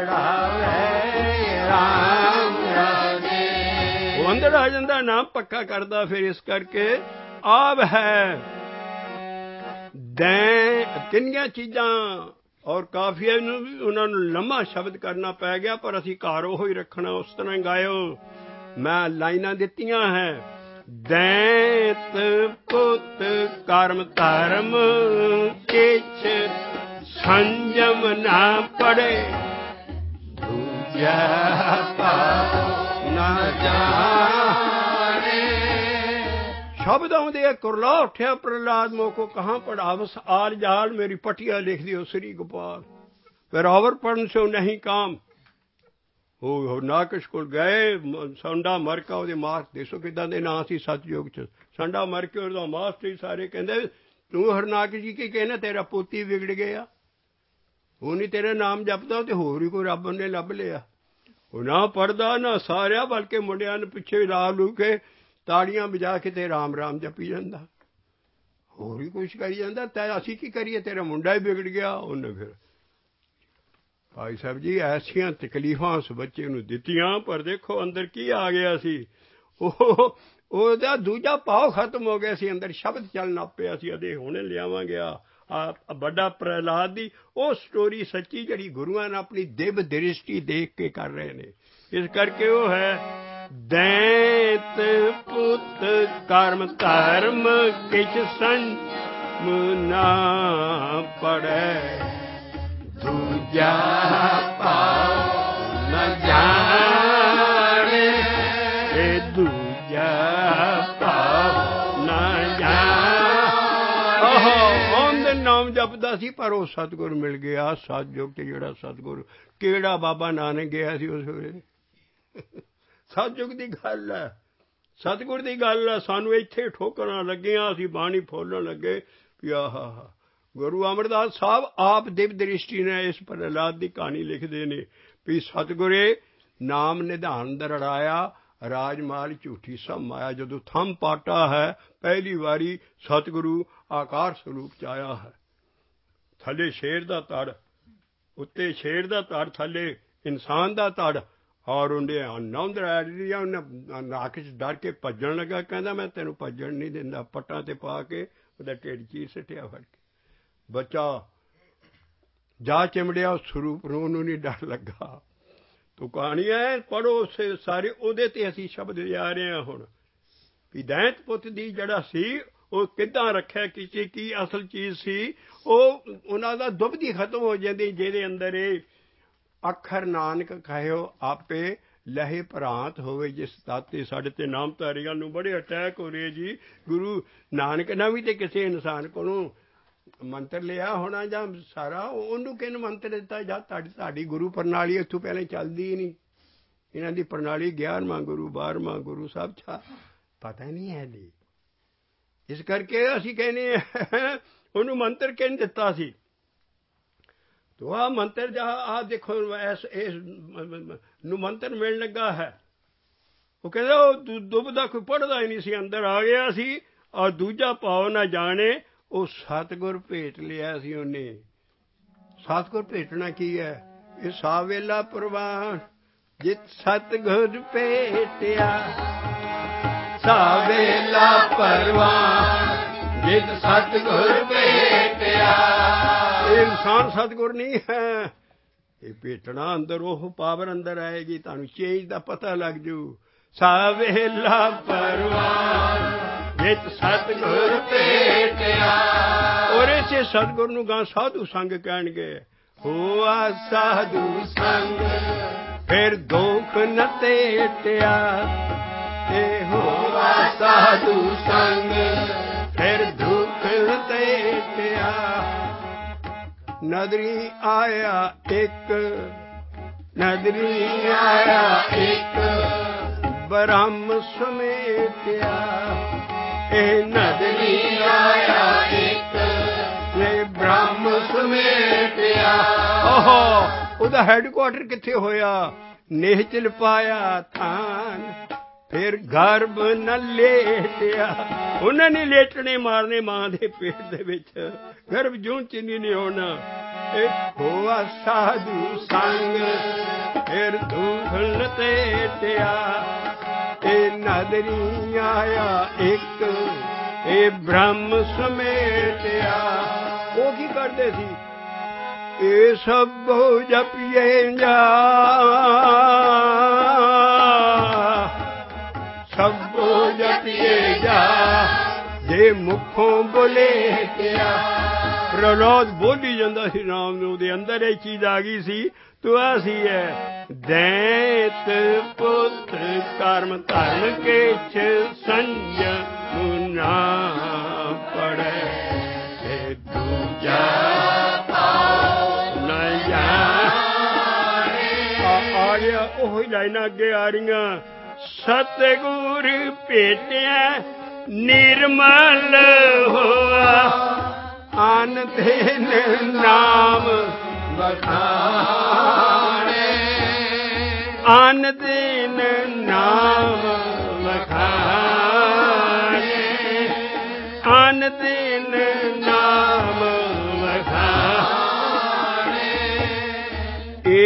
ਲੜਾਵੇ ਰਾਮ ਰਾਜੇ ਉਹ ਅੰਦਰ ਆ ਜਾਂਦਾ ਨਾਮ ਪੱਕਾ ਕਰਦਾ ਫਿਰ ਇਸ ਕਰਕੇ ਆਪ ਹੈ ਦੈਂ ਕਿੰਨੀਆਂ ਚੀਜ਼ਾਂ ਔਰ ਕਾਫੀਏ ਨੂੰ ਵੀ ਉਹਨਾਂ ਨੂੰ ਲੰਮਾ ਸ਼ਬਦ ਕਰਨਾ ਪੈ ਗਿਆ ਪਰ ਅਸੀਂ ਘਰ ਉਹ ਹੀ ਰੱਖਣਾ ਉਸ ਤਰ੍ਹਾਂ ਗਾਇਓ ਮੈਂ ਲਾਈਨਾਂ ਦਿੱਤੀਆਂ ਹੈ ਦੈਂਤ ਪੁੱਤ ਕਰਮ ਧਰਮ ਕਿਛ ਸੰਜਮ ਨਾ ਪੜੇ ਦੂਜਾ ਭਾਵ ਨਾ ਜਾਣੇ शब्द आउंदे कुरला उठ्या प्रहलाद मोको कहाँ पढ़ावस आल जाल मेरी पटिया लिख दियो श्री गोपाल बराबर पढ़न से नहीं काम वो नाकश को गए संडा मर के ਉਹਦੇ ਮਾਸ ਦੇਸੋ ਕਿਦਾਂ ਦੇ ਨਾਂ ਸੀ ਸਤਯੁਗ ਚ ਸੰਡਾ ਮਰ ਕੇ ਉਹਦਾ ਮਾਸ ਤੇ ਸਾਰੇ ਕਹਿੰਦੇ ਤੂੰ ਹਰਨਾਕ ਜੀ ਕੀ ਕਹਿਣਾ ਤੇਰਾ ਪੋਤੀ ਵਿਗੜ ਗਿਆ ਉਹ ਨਹੀਂ ਤੇਰਾ ਨਾਮ ਜਪਦਾ ਤੇ ਹੋਰ ਹੀ ਕੋਈ ਰੱਬ ਨੇ ਲੱਭ ਲਿਆ ਉਹ ਨਾ ਪੜਦਾ ਨਾ ਸਾਰਿਆ ਬਲਕਿ ਮੁੰਡਿਆਂ ਨੂੰ ਪਿੱਛੇ ਲਾ ਲੂ ਕੇ ਤਾੜੀਆਂ ਵਜਾ ਕੇ ਤੇ ਰਾਮ ਰਾਮ ਜਪੀ ਜਾਂਦਾ ਹੋਰ ਹੀ ਕੁਛ ਕਰੀ ਜਾਂਦਾ ਤੈ ਅਸੀਂ ਕੀ ਕਰੀਏ ਤੇਰਾ ਮੁੰਡਾ ਹੀ ਵਿਗੜ ਗਿਆ ਉਹਨੇ ਫਿਰ ਭਾਈ ਸਾਹਿਬ ਜੀ ਐਸੀਆਂ ਤਕਲੀਫਾਂ ਉਸ ਬੱਚੇ ਨੂੰ ਦਿੱਤੀਆਂ, ਪਰ ਦੇਖੋ ਅੰਦਰ ਕੀ ਆ ਗਿਆ ਸੀ। ਉਹ ਉਹਦਾ ਦੂਜਾ ਭਾਵ ਖਤਮ ਹੋ ਗਿਆ ਸੀ, ਅੰਦਰ ਸ਼ਬਦ ਚੱਲਣਾ ਪਿਆ ਸੀ। ਅਦੇ ਹੁਣੇ ਲਿਆਵਾਂਗੇ ਆ ਵੱਡਾ ਪ੍ਰਹਿਲਾਦ ਦੀ ਉਹ ਸਟੋਰੀ ਸੱਚੀ, ਜਿਹੜੀ ਗੁਰੂਆਂ ਨੇ ਆਪਣੀ ਦਿਵ ਦ੍ਰਿਸ਼ਟੀ ਦੇਖ ਕੇ ਕਰ ਰਹੇ ਨੇ। ਇਸ ਕਰਕੇ ਉਹ ਹੈ ਦੈਂਤ ਪੁੱਤ ਕਰਮ ਧਰਮ ਕਿਛ ਸੰਮ ਨਾ ਪੜੈ, ਦੂਜਾ ਭਾਵ ਨ ਜਾਣੇ, ਇਹ ਦੂਜਾ ਭਾਵ ਨ ਜਾਣੇ। ਉਹਦੇ ਨਾਮ ਜਪਦਾ ਸੀ, ਪਰ ਉਹ ਸਤਿਗੁਰ ਮਿਲ ਗਿਆ ਸਤਿਯੁਗ ਤੇ। ਜਿਹੜਾ ਸਤਿਗੁਰ, ਕਿਹੜਾ ਬਾਬਾ ਨਾਨਕ ਗਿਆ ਸੀ ਉਸ ਵੇਲੇ? ਸਤਿਯੁਗ ਦੀ ਗੱਲ ਹੈ, ਸਤਿਗੁਰ ਦੀ ਗੱਲ ਹੈ। ਸਾਨੂੰ ਇੱਥੇ ਠੋਕਰਾਂ ਲੱਗੀਆਂ, ਅਸੀਂ ਬਾਣੀ ਫੋਲਣ ਲੱਗੇ ਵੀ ਆਹਾ। ਗੁਰੂ ਅਮਰਦਾਸ ਸਾਹਿਬ ਆਪ ਦਿਵ ਦ੍ਰਿਸ਼ਟੀ ਨੇ ਇਸ ਪ੍ਰਹਿਲਾਦ ਦੀ ਕਹਾਣੀ ਲਿਖਦੇ ਨੇ ਵੀ ਸਤਿਗੁਰੇ ਨਾਮ ਨਿਧਾਨ ਦਰੜਾਇਆ, ਰਾਜਮਾਲ ਝੂਠੀ ਸਭ ਮਾਇਆ। ਜਦੋਂ ਥੰਮ ਪਾਟਾ ਹੈ, ਪਹਿਲੀ ਵਾਰੀ ਸਤਿਗੁਰੂ ਆਕਾਰ ਸਰੂਪ 'ਚ ਆਇਆ ਹੈ। ਥੱਲੇ ਸ਼ੇਰ ਦਾ ਧੜ, ਉੱਤੇ ਸ਼ੇਰ ਦਾ ਧੜ, ਥੱਲੇ ਇਨਸਾਨ ਦਾ ਧੜ। ਔਰ ਉਹਨੇ ਨੌਂਦ ਲਿਆ, ਉਹਨੇ ਨੱਕ 'ਚ ਡਰ ਕੇ ਭੱਜਣ ਲੱਗਾ। ਕਹਿੰਦਾ ਮੈਂ ਤੈਨੂੰ ਭੱਜਣ ਨਹੀਂ ਦਿੰਦਾ। ਪੱਟਾਂ 'ਤੇ ਪਾ ਕੇ ਉਹਦਾ ਢਿੱਡ ਚੀਰ ਸਿੱਟਿਆ ਫੜ ਕੇ। ਬੱਚਾ ਜਾ ਚਿਮੜਿਆ ਉਸ ਸਰੂਪ ਨੂੰ, ਉਹਨੂੰ ਨਹੀਂ ਡਰ ਲੱਗਾ। ਤੂੰ ਕਹਾਣੀ ਹੈ ਪੜ੍ਹੋ ਸਾਰੇ, ਉਹਦੇ 'ਤੇ ਅਸੀਂ ਸ਼ਬਦ ਜਾ ਰਹੇ ਹਾਂ ਹੁਣ ਵੀ ਦੈਂਤ ਪੁੱਤ ਦੀ ਜਿਹੜਾ ਸੀ ਉਹ ਕਿੱਦਾਂ ਰੱਖਿਆ ਕੀਤੀ, ਕੀ ਅਸਲ ਚੀਜ਼ ਸੀ। ਉਹ ਉਹਨਾਂ ਦਾ ਦੁਬਦੀ ਖਤਮ ਹੋ ਜਾਂਦੀ, ਜਿਹਦੇ ਅੰਦਰ ਇਹ ਅੱਖਰ ਨਾਨਕ ਕਹਿਓ ਆਪੇ ਲਹੇ ਭਰਾਂਤ ਹੋਵੇ ਜਿਸ ਦਾਤੇ। ਸਾਡੇ ਤੇ ਨਾਮਧਾਰੀਆਂ ਨੂੰ ਬੜੇ ਅਟੈਕ ਹੋ ਰਹੇ ਜੀ। ਗੁਰੂ ਨਾਨਕ ਨੇ ਵੀ ਤੇ ਕਿਸੇ ਇਨਸਾਨ ਕੋਲੋਂ ਮੰਤਰ ਲਿਆ ਹੋਣਾ ਜਾਂ ਸਾਰਾ, ਉਹਨੂੰ ਕਿਹਨੂੰ ਮੰਤਰ ਦਿੱਤਾ? ਜਾਂ ਤੁਹਾਡੀ ਤੁਹਾਡੀ ਗੁਰੂ ਪ੍ਰਣਾਲੀ ਇੱਥੋਂ ਪਹਿਲੇ ਚੱਲਦੀ ਹੀ ਨਹੀਂ। ਇਹਨਾਂ ਦੀ ਪ੍ਰਣਾਲੀ ਗਿਆਰਵਾਂ ਗੁਰੂ, ਬਾਰ੍ਹਵਾਂ ਗੁਰੂ ਸਭ ਛਾ ਪਤਾ ਨਹੀਂ ਹੈ ਜੀ। ਇਸ ਕਰਕੇ ਅਸੀਂ ਕਹਿੰਦੇ ਉਹਨੂੰ ਮੰਤਰ ਕਿਹਨੇ ਦਿੱਤਾ ਸੀ? ਤੋ ਆਹ ਮੰਤਰ ਜਾ ਆਹ ਦੇਖੋ ਇਸ ਇਸ ਨੂੰ ਮੰਤਰ ਮਿਲਣ ਲੱਗਾ ਹੈ। ਉਹ ਕਹਿੰਦਾ ਉਹ ਦੁਬਦਾ ਕੋਈ ਪੜ੍ਹਦਾ ਹੀ ਨਹੀਂ ਸੀ, ਅੰਦਰ ਆ ਗਿਆ ਸੀ। ਔਰ ਦੂਜਾ ਭਾਵ ਨਾ ਜਾਣੇ, ਉਹ ਸਤਿਗੁਰ ਭੇਟ ਲਿਆ ਸੀ ਉਹਨੇ। ਸਤਿਗੁਰ ਭੇਟਣਾ ਕੀ ਹੈ? ਇਹ ਸਾਵੇਲਾ ਪ੍ਰਵਾਨ ਜਿਤ ਸਤਿਗੁਰ ਭੇਟਿਆ,
ਸਾਵੇਲਾ ਪ੍ਰਵਾਨ ਜਿਤ ਸਤਿਗੁਰ ਭੇਟਿਆ।
ਇਹ ਇਨਸਾਨ ਸਤਿਗੁਰ ਨਹੀਂ ਹੈ, ਇਹ ਭੇਟਣਾ ਅੰਦਰ ਉਹ ਪਾਵਰ ਅੰਦਰ ਆਏਗੀ, ਤੁਹਾਨੂੰ ਚੇਂਜ ਦਾ ਪਤਾ ਲੱਗ ਜੂ। ਸਾਵੇਲਾ ਪ੍ਰਵਾਨ ਜਿਤ ਸਤਿਗੁਰ ਭੇਟਿਆ। ਔਰ ਇਸੇ ਸਤਿਗੁਰ ਨੂੰ ਗਾਂ ਸਾਧੂ ਸੰਗ ਕਹਿਣਗੇ। ਹੋਆ ਸਾਧੂ ਸੰਗ ਫਿਰ ਦੁੱਖ ਨ ਤੇਟਿਆ, ਇਹ ਹੋਆ ਸਾਧੂ ਸੰਗ ਫਿਰ ਦੁੱਖ ਨ ਤੇਟਿਆ। ਨਦਰੀ ਆਇਆ ਇੱਕ, ਨਦਰੀ ਆਇਆ ਇੱਕ, ਬ੍ਰਹਮ ਸਮੇਟਿਆ। ਇਹ ਨਦਰੀ ਆਇਆ ਇੱਕ, ਇਹ ਬ੍ਰਹਮ ਸਮੇਟਿਆ। ਓਹੋ, ਉਹਦਾ ਹੈਡਕੁਆਟਰ ਕਿੱਥੇ ਹੋਇਆ? ਨਿਹਚਲ ਪਾਇਆ ਥਾਨ ਫਿਰ ਗਰਭ ਨ ਲੇਟਿਆ। ਉਹਨਾਂ ਨੇ ਲੇਟਣੇ ਮਾਰਨੇ ਮਾਂ ਦੇ ਪੇਟ ਦੇ ਵਿੱਚ, ਗਰਭ ਜੂੰ ਚ ਨਹੀਂ ਹੋਣਾ। ਇਹ ਹੋਆ ਸਾਧੂ ਸੰਗ ਫਿਰ ਦੁੱਖ ਨ ਤੇਟਿਆ। ਇਹ ਨਦਰੀ ਆਇਆ ਇੱਕ, ਇਹ ਬ੍ਰਹਮ ਸਮੇਟਿਆ। ਉਹ ਕੀ ਕਰਦੇ ਸੀ? ਇਹ ਸਭ ਜਪੀਏ ਜਾ, ਸਭ ਜਪੀਏ ਜਾ, ਜੇ ਮੁਖੋਂ ਬੋਲੇਟਿਆ। ਪ੍ਰਹਲਾਦ ਬੋਲੀ ਜਾਂਦਾ ਸੀ ਨਾਮ ਨੂੰ, ਉਹਦੇ ਅੰਦਰ ਇਹ ਚੀਜ਼ ਆ ਗਈ ਸੀ। ਤੂੰ ਆਸੀ ਹੈ ਦੈਂਤ ਪੁੱਤ ਕਰਮ ਧਰਮ ਕਿਛ ਸੰਜਮ ਨਾ ਪੜੈ, ਤੇ ਦੂਜਾ ਭਾਵ ਨ ਜਾਣੇ। ਆ ਗਿਆ ਉਹ ਲਾਈਨਾਂ ਅੱਗੇ ਆ ਰਹੀਆਂ। ਸਤਿਗੁਰ ਭੇਟਿਆ ਨਿਰਮਲ ਹੋਆ, ਆਨ ਦੇਨ ਨਾਮ ਬਖਾਣੇ, ਆਨ ਦੇਨ ਨਾਮ ਬਖਾਣੇ, ਆਨ ਦੇਨ ਨਾਮ ਬਖਾਣੇ।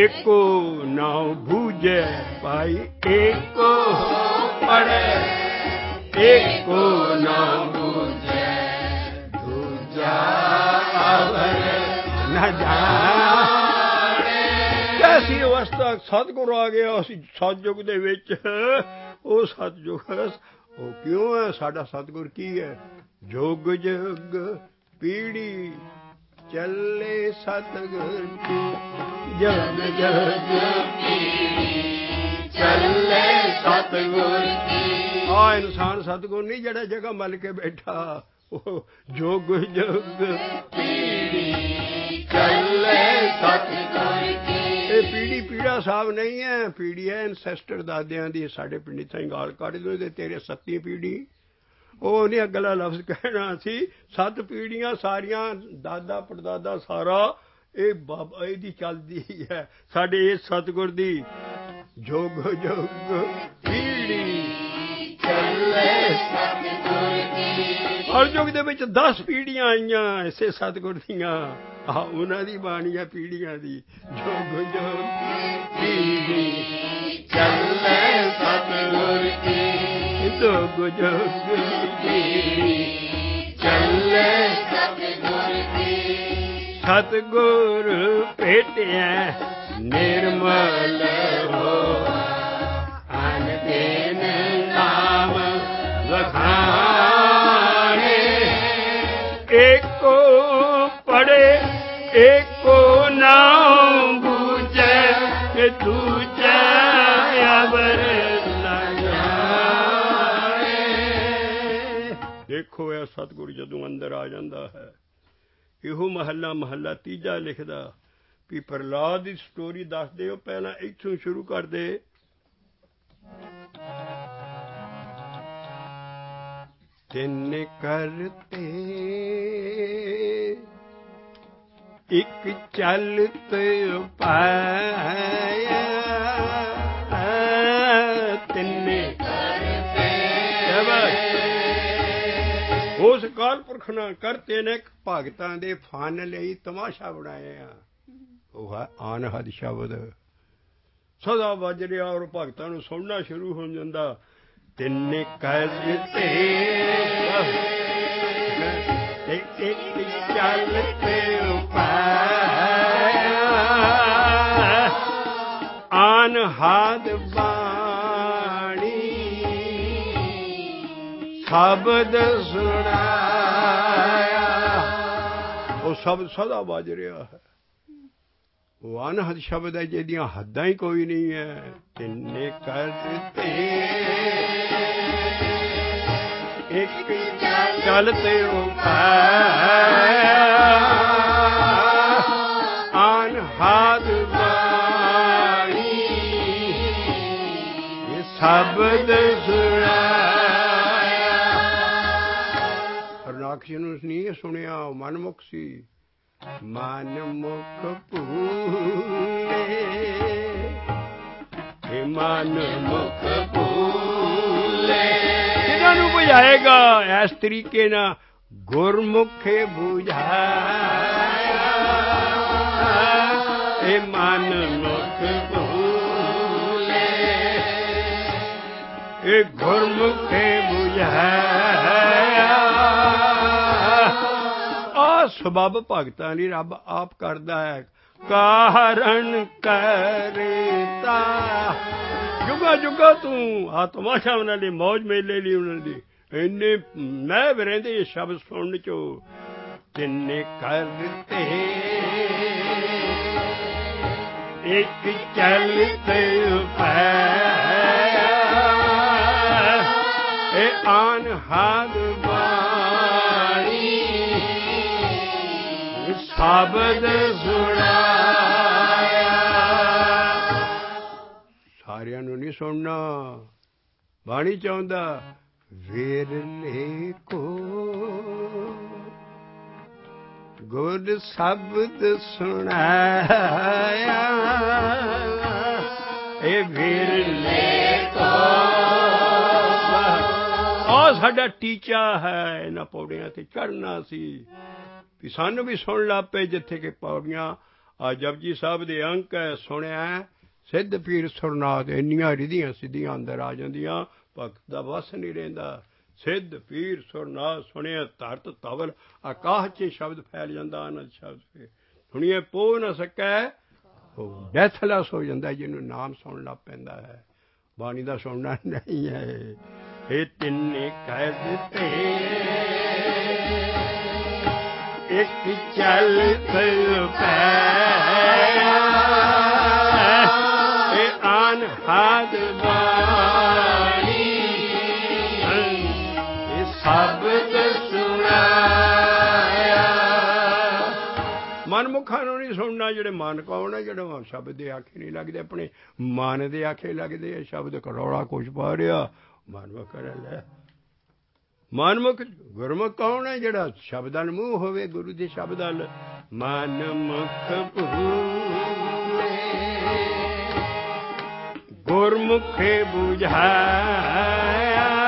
ਏਕੋ ਨਾਉ ਬੂਝੈ ਭਾਈ, ਏਕੋ ਪੜੈ ਏਕੋ ਨਾਉ ਬੂਝੈ, ਦੂਜਾ ਅਵਰ ਨ ਜਾਣੈ। ਐਸੀ ਅਵਸਥਾ ਸਤਿਗੁਰ ਆ ਗਿਆ ਅਸੀਂ ਸਤਿਯੁਗ ਦੇ ਵਿੱਚ। ਉਹ ਸਤਿਯੁਗ ਉਹ ਕਿਉਂ ਹੈ? ਸਾਡਾ ਸਤਿਗੁਰ ਕੀ ਹੈ? ਜੁਗ ਜੁਗ ਪੀੜੀ ਚੱਲੇ ਸਤਿਗੁਰ ਕੀ, ਜਗ ਜਗ ਪੀੜੀ ਚੱਲੇ ਸਤਿਗੁਰ ਕੀ। ਆ ਇਨਸਾਨ ਸਤਿਗੁਰ ਨਹੀਂ ਜਿਹੜਾ ਜਗ੍ਹਾ ਮਲ ਕੇ ਬੈਠਾ, ਉਹ ਜੁਗ ਜੁਗ ਪੀੜੀ ਚੱਲੇ ਸਤਿਗੁਰ ਕੀ। ਇਹ ਪੀੜੀ ਪੀੜਾ ਸਾਹਿਬ ਨਹੀਂ ਹੈ, ਪੀੜੀ ਹੈ ਐਨਸੈਸਟਰ ਦਾਦਿਆਂ ਦੀ। ਸਾਡੇ ਪਿੰਡ ਇੱਥੇ ਗਾਲ ਕੱਢ ਦਿਓ ਤੇ ਤੇਰੇ ਸੱਤੀ ਪੀੜੀ। ਉਹ ਨਹੀਂ ਅਗਲਾ ਲਫ਼ਜ਼ ਕਹਿਣਾ ਸੀ। ਸੱਤ ਪੀੜ੍ਹੀਆਂ ਸਾਰੀਆਂ, ਦਾਦਾ ਪੜਦਾਦਾ ਸਾਰਾ ਇਹ ਬਾਬਾ ਇਹਦੀ ਚੱਲਦੀ ਹੈ, ਸਾਡੇ ਇਸ ਸਤਿਗੁਰ ਦੀ। ਜੁਗ ਜੁਗ ਪੀੜੀ ਚੱਲੇ ਸਤਿਗੁਰ ਕੀ। ਹਰ ਯੁੱਗ ਦੇ ਵਿੱਚ ਦਸ ਪੀੜ੍ਹੀਆਂ ਆਈਆਂ ਇਸੇ ਸਤਿਗੁਰ ਦੀਆਂ। ਆਹ ਉਹਨਾਂ ਦੀ ਬਾਣੀ ਹੈ ਪੀੜ੍ਹੀਆਂ ਦੀ। ਜੁਗ ਜੁਗ ਪੀੜੀ ਚੱਲੇ ਸਤਿਗੁਰ ਕੀ, ਜੁਗ ਜੁਗ ਪੀੜੀ ਚੱਲੇ ਸਤਿਗੁਰ ਕੀ। ਸਤਿਗੁਰ ਭੇਟਿਐ ਨਿਰਮਲ ਹੋਆ, ਅਨ ਦਿਨ ਨਾਮ ਵਖਾਣੇ। ਏਕੋ ਪੜ੍ਹੇ ਏਕੋ ਨਾਮ ਬੂਝੈ, ਦੂਜਾ ਅਵਰ ਨ ਜਾਣੈ। ਦੇਖੋ ਇਹ ਸਤਿਗੁਰ ਜਦੋਂ ਅੰਦਰ ਆ ਜਾਂਦਾ ਹੈ। ਇਹੋ ਮਹੱਲਾ ਮਹੱਲਾ ਤੀਜਾ ਲਿਖਦਾ ਵੀ ਪ੍ਰਹਲਾਦ ਦੀ ਸਟੋਰੀ ਦੱਸਦੇ ਹੋ, ਪਹਿਲਾਂ ਇੱਥੋਂ ਸ਼ੁਰੂ ਕਰਦੇ। ਤਿੰਨ ਕਰਤੇ ਇੱਕ ਚਲਤ ਪਾਇਆ, ਤਿੰਨੇ ਕਰਤੇ ਉਸ ਕਾਲ ਪੁਰਖ ਨਾਲ ਕਰਤੇ ਨੇ ਭਗਤਾਂ ਦੇ ਫਨ ਲਈ ਤਮਾਸ਼ਾ ਬਣਾਇਆ। ਉਹ ਹੈ ਅਨਹਦ ਸ਼ਬਦ ਸਦਾ ਵੱਜ ਰਿਹਾ ਔਰ ਭਗਤਾਂ ਨੂੰ ਸੁਣਨਾ ਸ਼ੁਰੂ ਹੋ ਜਾਂਦਾ। ਤਿੰਨ ਕਰਤੇ ਇੱਕ ਚਲਤੇ ਪਾਇਆ, ਅਨਹਦ ਬਾਣੀ ਸ਼ਬਦ ਸੁਣਾਇਆ। ਉਹ ਸ਼ਬਦ ਸਦਾ ਵੱਜ ਰਿਹਾ ਹੈ। ਉਹ ਅਨਹਦ ਸ਼ਬਦ ਹੈ ਜਿਹਦੀਆਂ ਹੱਦਾਂ ਹੀ ਕੋਈ ਨਹੀਂ ਹੈ। ਤਿੰਨੇ ਕਰਤੇ ਇੱਕ ਚਲਤੇ ਪਾਇਆ, ਅਨਹਦ ਬਾਣੀ ਇਹ ਸ਼ਬਦ ਸੁਣਾਇਆ। ਹਰਨਾਕਸ਼ ਨੂੰ ਨਹੀਂ ਸੁਣਿਆ, ਮਨਮੁਖ ਸੀ। ਮਨ ਮੁਖ ਭੂਲੇ, ਇਹ ਮਨ ਮੁਖ ਭੂਲੇ। ਇਹਨਾਂ ਨੂੰ ਬੁਝਾਏਗਾ ਇਸ ਤਰੀਕੇ ਨਾਲ, ਗੁਰਮੁਖੇ ਬੁਝਾਇਆ। ਇਹ ਮਨ ਮੁਖ ਭੂਲੇ, ਇਹ ਗੁਰਮੁਖੇ ਬੁਝਾਇਆ। ਸਬੱਬ ਭਗਤਾਂ ਲਈ ਰੱਬ ਆਪ ਕਰਦਾ ਹੈ। ਕਾਰਨ ਕਰਤਾ ਜੁਗਾ ਜੁਗਾ ਤੂੰ ਆ ਤਮਾਸ਼ਾ ਉਹਨਾਂ ਲਈ, ਮੌਜ ਮੇਲੇ ਲਈ ਉਹਨਾਂ ਦੀ ਇੰਨੇ ਮੈਂ ਵੀ ਰਹਿੰਦੇ ਸ਼ਬਦ ਸੁਣਨ ਚੋ। ਤਿੰਨੇ ਕਰਤੇ ਇੱਕ ਚਲਤੇ ਪਾਇਆ, ਇਹ ਅਨਹਦ ਬਾਣੀ ਸ਼ਬਦ ਸੁਣਾਇਆ। ਸਾਰਿਆਂ ਨੂੰ ਨਹੀਂ ਸੁਣਨਾ, ਬਾਣੀ ਚਾਹੁੰਦਾ ਵੇਰਲੇ ਕੋ ਗੁਰ ਸ਼ਬਦ ਸੁਣਾਇਆ। ਇਹ ਵੇਰਲੇ ਕੋ ਆ ਸਾਡਾ ਟੀਚਾ ਹੈ ਇਹਨਾਂ ਪੌੜੀਆਂ ਤੇ ਚੜ੍ਹਨਾ ਸੀ। ਵੀ ਸਾਨੂੰ ਵੀ ਸੁਣ ਲਾ ਪਏ ਜਿੱਥੇ ਕਿ ਪੌੜੀਆਂ ਆ ਜਪਜੀ ਸਾਹਿਬ ਦੇ ਅੰਕ ਹੈ, ਸੁਣਿਆ ਸਿੱਧ ਪੀਰ ਸੁਰਨਾਥ, ਇੰਨੀਆਂ ਰਿਧੀਆਂ ਸਿੱਧੀਆਂ ਅੰਦਰ ਆ ਜਾਂਦੀਆਂ, ਭਗਤ ਦਾ ਵਸ ਨਹੀਂ ਰਹਿੰਦਾ। ਸਿੱਧ ਪੀਰ ਸੁਰਨਾਥ ਸੁਣਿਆ ਧਰਤ ਧਵਲ ਆਕਾਸ਼ 'ਚ ਸ਼ਬਦ ਫੈਲ ਜਾਂਦਾ, ਆਨੰਦ ਸ਼ਬਦ ਫੇ ਸੁਣੀਏ ਪੋ ਨਾ ਸਕੈ, ਉਹ ਡੈਥਲੈਸ ਹੋ ਜਾਂਦਾ ਜਿਹਨੂੰ ਨਾਮ ਸੁਣ ਲੱਗ ਪੈਂਦਾ ਹੈ। ਬਾਣੀ ਦਾ ਸੁਣਨਾ ਨਹੀਂ ਹੈ। ਇਹ ਤਿੰਨੇ ਕਹਿ ਦਿੱਤੇ ਇੱਕ ਚੱਲ ਪੈ, ਇਹ ਅਨਹਦ ਬਾਣੀ, ਇਹ ਸ਼ਬਦ ਸੁਣਾਇਆ। ਮਨਮੁਖਾਂ ਨੂੰ ਨਹੀਂ ਸੁਣਨਾ, ਜਿਹੜੇ ਮਨ ਕੌਣ ਹੈ, ਜਿਹੜੇ ਸ਼ਬਦ ਦੇ ਆਖੇ ਨਹੀਂ ਲੱਗਦੇ, ਆਪਣੇ ਮਨ ਦੇ ਆਖੇ ਲੱਗਦੇ ਆ। ਸ਼ਬਦ ਕਰੌੜਾ ਕੁਛ ਪਾ ਰਿਹਾ, ਮਨਮੁਖ ਕਰ ਲੈ। ਮਨਮੁਖ ਗੁਰਮੁਖ ਕੌਣ ਹੈ, ਜਿਹੜਾ ਸ਼ਬਦਾਂ ਨੂੰ ਮੂੰਹ ਹੋਵੇ, ਗੁਰੂ ਦੇ ਸ਼ਬਦਾਂ ਨਾਲ। ਮਨਮੁਖ ਭੂਲੇ ਗੁਰਮੁਖੇ ਬੁਝਾਇਆ,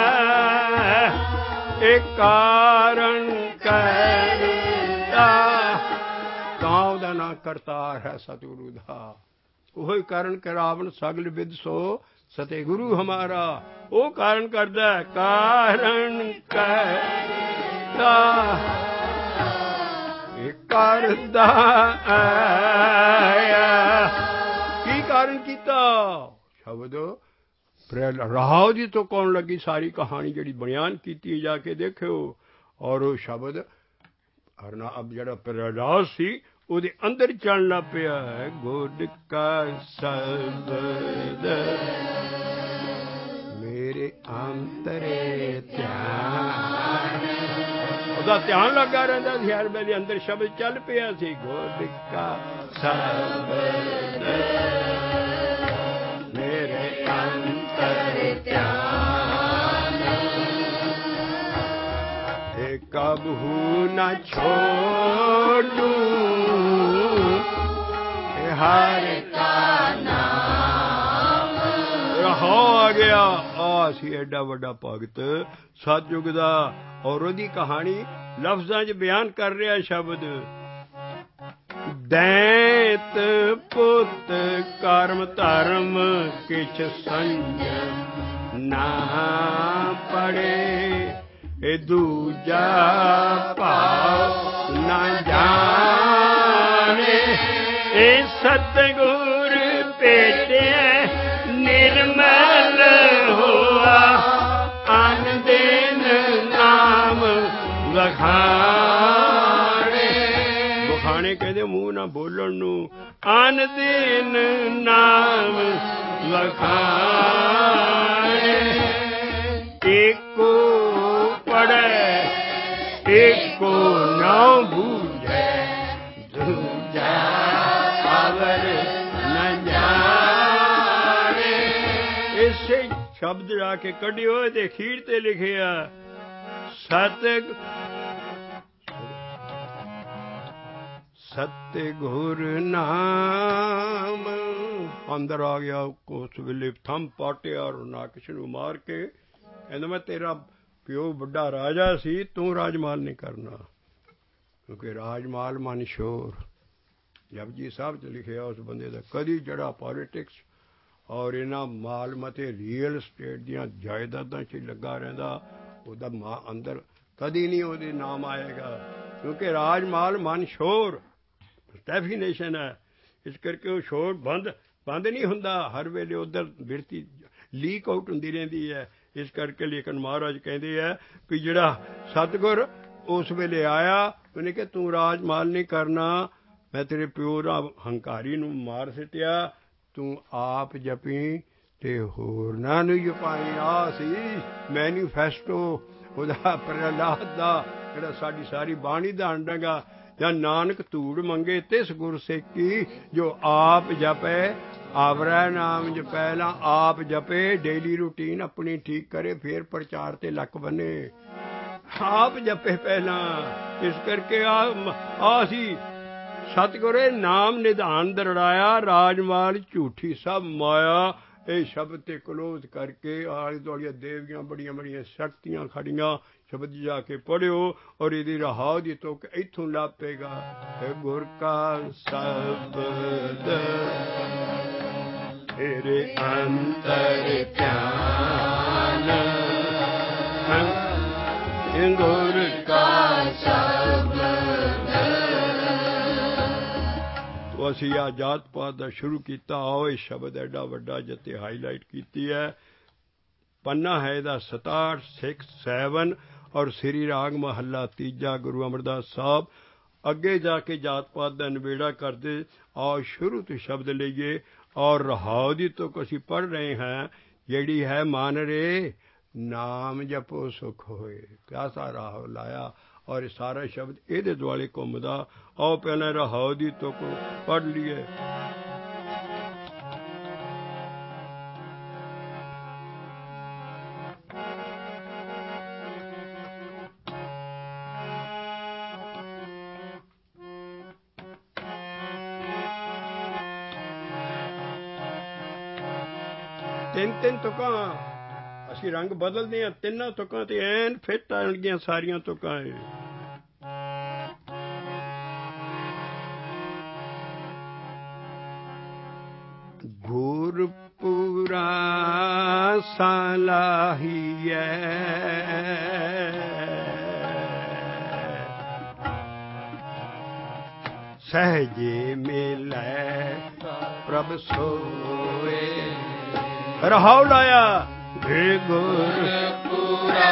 ਇਹ ਕਾਰਨ ਕਰਤਾ। ਕਾਉ ਦਾ ਨਾਂ ਕਰਤਾਰ ਹੈ ਸਤਿਗੁਰੂ ਦਾ, ਉਹੀ ਕਾਰਨ ਕਰਾਵਣ ਸਗਲ ਵਿਦ ਸੋ ਸਤੇ ਗੁਰੂ ਹਮਾਰਾ। ਉਹ ਕਾਰਨ ਕਰਦਾ, ਕਾਰਨ ਕਰਤਾ ਇਹ ਕਰਦਾ ਆਇਆ। ਕੀ ਕਾਰਨ ਕੀਤਾ? ਸ਼ਬਦ ਰਾਹ ਦੀ ਤੋਂ ਕੌਣ ਲੱਗੀ ਸਾਰੀ ਕਹਾਣੀ ਜਿਹੜੀ ਬਿਆਨ ਕੀਤੀ ਜਾ ਕੇ ਦੇਖਿਓ। ਔਰ ਉਹ ਸ਼ਬਦ ਹਰਨਾ ਅਬ ਜਿਹੜਾ ਪ੍ਰਹਲਾਦ ਸੀ ਉਹਦੇ ਅੰਦਰ ਚੱਲਣਾ ਪਿਆ ਹੈ। ਗੁਰ ਕਾ ਸ਼ਬਦ ਮੇਰੇ ਅੰਤਰੇ ਧਿਆਨ, ਉਹਦਾ ਧਿਆਨ ਲੱਗਾ ਰਹਿੰਦਾ ਸੀ ਹਰ ਵੇਲੇ, ਅੰਦਰ ਸ਼ਬਦ ਚੱਲ ਪਿਆ ਸੀ। ਗੁਰ ਕਾ ਸ਼ਬਦ ਮੇਰੇ ਅੰਤਰੇ ਧਿਆਨ, ਇਹ ਕਬਹੂ ਨਾ ਛੋੜੂ, ਇਹ ਹਰਿ ਕਾ ਨਾਮ। ਰਹਾ ਆ ਗਿਆ, ਆ ਸੀ ਐਡਾ ਵੱਡਾ ਭਗਤ ਸਤਿਯੁਗ ਦਾ, ਔਰ ਉਹਦੀ ਕਹਾਣੀ ਲਫ਼ਜ਼ਾਂ 'ਚ ਬਿਆਨ ਕਰ ਰਿਹਾ ਸ਼ਬਦ। ਦੈਂਤ ਪੁੱਤ ਕਰਮ ਧਰਮ ਕਿਛ ਸੰਜਮ ਨਾ ਪੜੇ, ਇਹ ਦੂਜਾ ਭਾਵ ਨਾ ਜਾਣੇ, ਇਹ ਸਤਿਗੁਰ ਭੇਟਿਆ ਨਿਰਮਲ ਹੋਆ, ਅਨ ਦਿਨ ਨਾਮ ਵਖਾਣੇ। ਵਖਾਣੇ ਕਹਿੰਦੇ ਮੂੰਹ ਨਾ ਬੋਲਣ ਨੂੰ, ਅਨ ਦਿਨ ਨਾਮ ਵਖਾਣੇ। ਏਕੋ ਪੜੈ ਏਕੋ ਨਾ ਬੂਝੈ, ਦੂਜਾ ਅਵਰ ਨ ਜਾਣੇ। ਇਸੇ ਸ਼ਬਦ ਜਾ ਕੇ ਕੱਢਿਓ ਤੇ ਅਖੀਰ ਤੇ ਲਿਖਿਆ ਸਤ ਸਤਿਗੁਰ ਨਾਮ। ਅੰਦਰ ਆ ਗਿਆ ਉਸ ਵੇਲੇ, ਥੰਮ ਪਾਟਿਆ ਔਰ ਨਾਕਸ਼ ਨੂੰ ਮਾਰ ਕੇ ਕਹਿੰਦਾ ਮੈਂ ਤੇਰਾ ਪਿਓ ਵੱਡਾ ਰਾਜਾ ਸੀ, ਤੂੰ ਰਾਜਮਾਲ ਨਹੀਂ ਕਰਨਾ, ਕਿਉਂਕਿ ਰਾਜਮਾਲ ਮਨ ਸ਼ੋਰ। ਜਪਜੀ ਸਾਹਿਬ 'ਚ ਲਿਖਿਆ ਉਸ ਬੰਦੇ ਦਾ ਕਦੀ ਜਿਹੜਾ ਪੋਲੀਟਿਕਸ ਔਰ ਇਹਨਾਂ ਮਾਲ ਮਤੇ ਰੀਅਲ ਸਟੇਟ ਦੀਆਂ ਜਾਇਦਾਦਾਂ 'ਚ ਲੱਗਾ ਰਹਿੰਦਾ, ਉਹਦਾ ਮਾਂ ਅੰਦਰ ਕਦੀ ਨਹੀਂ ਉਹਦੇ ਨਾਮ ਆਏਗਾ, ਕਿਉਂਕਿ ਰਾਜਮਾਲ ਮਨ ਸ਼ੋਰ ਡੈਫੀਨੇਸ਼ਨ ਹੈ। ਇਸ ਕਰਕੇ ਉਹ ਸ਼ੋਰ ਬੰਦ ਬੰਦ ਨਹੀਂ ਹੁੰਦਾ, ਹਰ ਵੇਲੇ ਉੱਧਰ ਬਿਰਤੀ ਲੀਕ ਆਊਟ ਹੁੰਦੀ ਰਹਿੰਦੀ ਹੈ। ਇਸ ਕਰਕੇ ਲੇਕਿਨ ਮਹਾਰਾਜ ਕਹਿੰਦੇ ਹੈ ਵੀ ਜਿਹੜਾ ਸਤਿਗੁਰ ਉਸ ਵੇਲੇ ਆਇਆ, ਉਹਨੇ ਕਿਹਾ ਤੂੰ ਰਾਜਮਾਲ ਨਹੀਂ ਕਰਨਾ, ਮੈਂ ਤੇਰੇ ਪਿਓ ਦਾ ਹੰਕਾਰੀ ਨੂੰ ਮਾਰ ਸਿੱਟਿਆ, ਤੂੰ ਆਪ ਜਪੀ ਤੇ ਹੋਰਨਾਂ ਨੂੰ ਜਪਾਈ। ਆ ਸੀ ਮੈਨੀਫੈਸਟੋ ਉਹਦਾ ਪ੍ਰਹਲਾਦ ਦਾ, ਜਿਹੜਾ ਸਾਡੀ ਸਾਰੀ ਬਾਣੀ ਦਾ ਅੰਡਗਾ। ਜਾਂ ਨਾਨਕ ਧੂੜ ਮੰਗੇ ਤਿਸ ਗੁਰ ਸੇਕੀ, ਜੋ ਆਪ ਜਪੇ ਆਵਰੈ ਨਾਮ ਜਪੈ। ਪਹਿਲਾਂ ਆਪ ਜਪੇ, ਡੇਲੀ ਰੂਟੀਨ ਆਪਣੀ ਠੀਕ ਕਰੇ, ਫੇਰ ਪ੍ਰਚਾਰ ਤੇ ਲੱਕ ਬੰਨੇ। ਆਪ ਜਪੇ ਪਹਿਲਾਂ। ਇਸ ਕਰਕੇ ਆ ਆ ਸੀ ਸਤਿਗੁਰੇ ਨਾਮ ਨਿਧਾਨ ਦਰੜਾਇਆ, ਰਾਜਮਾਲ ਝੂਠੀ ਸਭ ਮਾਇਆ ਇਹ ਸ਼ਬਦ ਤੇ ਕਲੋਜ਼ ਕਰਕੇ ਆਲੇ ਦੁਆਲੇ ਦੇਵੀਆਂ ਬੜੀਆਂ ਬੜੀਆਂ ਸ਼ਕਤੀਆਂ ਖੜੀਆਂ ਸ਼ਬਦ ਜਾ ਕੇ ਪੜ੍ਹਿਓ ਔਰ ਇਹਦੀ ਰਹਾਉ ਦੀ ਤੁਕ ਇੱਥੋਂ ਲਾਪੇਗਾ। ਗੁਰ ਕਾ ਸ਼ਬਦ ਤੇਰੇ ਅੰਤਰ ਧਿਆਨ, ਗੁਰ ਕਾ ਸ਼ਬਦ। ਤੋ ਅਸੀਂ ਆ ਜਾਤ ਪਾਤ ਦਾ ਸ਼ੁਰੂ ਕੀਤਾ। ਆਓ ਇਹ ਸ਼ਬਦ ਐਡਾ ਵੱਡਾ ਜਿੱਥੇ ਹਾਈਲਾਈਟ ਕੀਤੀ ਹੈ। ਪੰਨਾ ਹੈ ਇਹਦਾ ਸਤਾਹਠ ਸਿਕਸ ਸੈਵਨ ਔਰ ਸ੍ਰੀ ਰਾਗ ਮਹੱਲਾ ਤੀਜਾ ਗੁਰੂ ਅਮਰਦਾਸ ਸਾਹਿਬ। ਅੱਗੇ ਜਾ ਕੇ ਜਾਤ ਪਾਤ ਦਾ ਨਿਬੇੜਾ ਕਰਦੇ। ਆਓ ਸ਼ੁਰੂ ਤੋਂ ਸ਼ਬਦ ਲਈਏ ਔਰ ਰਹਾਉ ਦੀ ਤੁਕ ਅਸੀਂ ਪੜ੍ਹ ਰਹੇ ਹਾਂ ਜਿਹੜੀ ਹੈ ਮਨ ਰੇ ਨਾਮ ਜਪੋ ਸੁਖ ਹੋਏ। ਕਿਆਸਾ ਰਾਹੋ ਲਾਇਆ ਔਰ ਸਾਰਾ ਸ਼ਬਦ ਇਹਦੇ ਦੁਆਲੇ ਘੁੰਮਦਾ। ਆਓ ਪਹਿਲਾਂ ਰਹਾਉ ਦੀ ਤੁਕ ਪੜ੍ਹ ਲਈਏ। ਤਿੰਨ ਤਿੰਨ ਤੁਕਾਂ ਅਸੀਂ ਰੰਗ ਬਦਲਦੇ ਹਾਂ। ਤਿੰਨਾਂ ਤੁਕਾਂ ਤੇ ਐਨ ਫਿੱਟ ਆਉਣਗੀਆਂ ਸਾਰੀਆਂ ਤੁਕਾਂ। ਗੁਰਪੁਰਾ ਸਲਾਹੀਐ ਸਹਜੇ ਮਿਲੈ ਪ੍ਰਭ ਸੋਏ। ਰਹਾਉ ਲਾਇਆ ਵੇ ਗੁਰਪੁਰਾ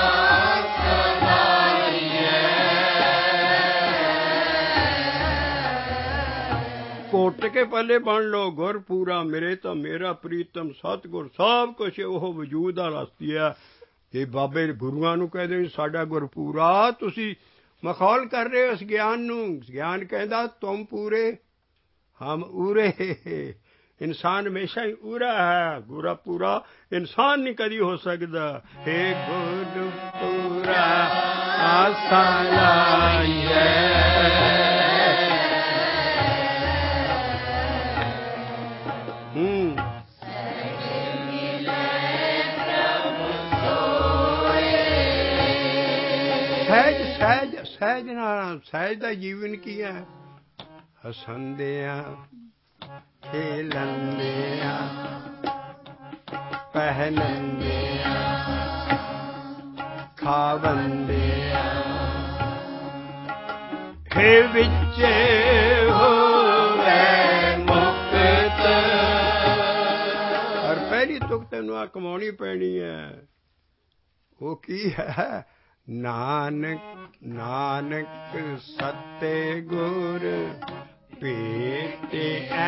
ਘੁੱਟ ਕੇ ਪੱਲੇ ਬਣ ਲਓ। ਗੁਰ ਪੂਰਾ ਮੇਰੇ ਤਾਂ ਮੇਰਾ ਪ੍ਰੀਤਮ ਸਤਿਗੁਰ ਸਭ ਕੁਛ ਉਹ ਵਜੂਦ ਦਾ ਰਸਤੀ ਹੈ। ਇਹ ਬਾਬੇ ਗੁਰੂਆਂ ਨੂੰ ਕਹਿੰਦੇ ਸਾਡਾ ਗੁਰ ਪੂਰਾ। ਤੁਸੀਂ ਮਖੌਲ ਕਰ ਰਹੇ ਹੋ ਇਸ ਗਿਆਨ ਨੂੰ। ਗਿਆਨ ਕਹਿੰਦਾ ਤੁਮ ਪੂਰੇ ਹਮ ਊਰੇ। ਇਨਸਾਨ ਹਮੇਸ਼ਾ ਹੀ ਊਰਾ ਹੈ। ਗੁਰਾ ਪੂਰਾ ਇਨਸਾਨ ਨਹੀਂ ਕਦੀ ਹੋ ਸਕਦਾ। ਹੇ ਗੁਰ ਪੂਰਾ ਆਸਾ ਲਾਈਐ ਸਹਿਜ ਸਹਿਜ ਸਹਿਜ ਨਾਲ। ਸਹਿਜ ਦਾ ਜੀਵਨ ਕੀ ਹੈ? ਹਸੰਦਿਆਂ ਖੇਲੰਦਿਆਂ ਪਹਿਨੰਦਿਆਂ ਖਾਵੰਦਿਆਂ ਹੇ ਵਿੱਚੇ ਹੋਵੇ ਮੁਕਤ। ਔਰ ਪਹਿਲੀ ਤੁਕ ਤੈਨੂੰ ਆ ਕਮਾਉਣੀ ਪੈਣੀ ਹੈ। ਉਹ ਕੀ ਹੈ? ਨਾਨਕ ਨਾਨਕ ਸਤੇ ਗੁਰ ਭੇਟਿਐ।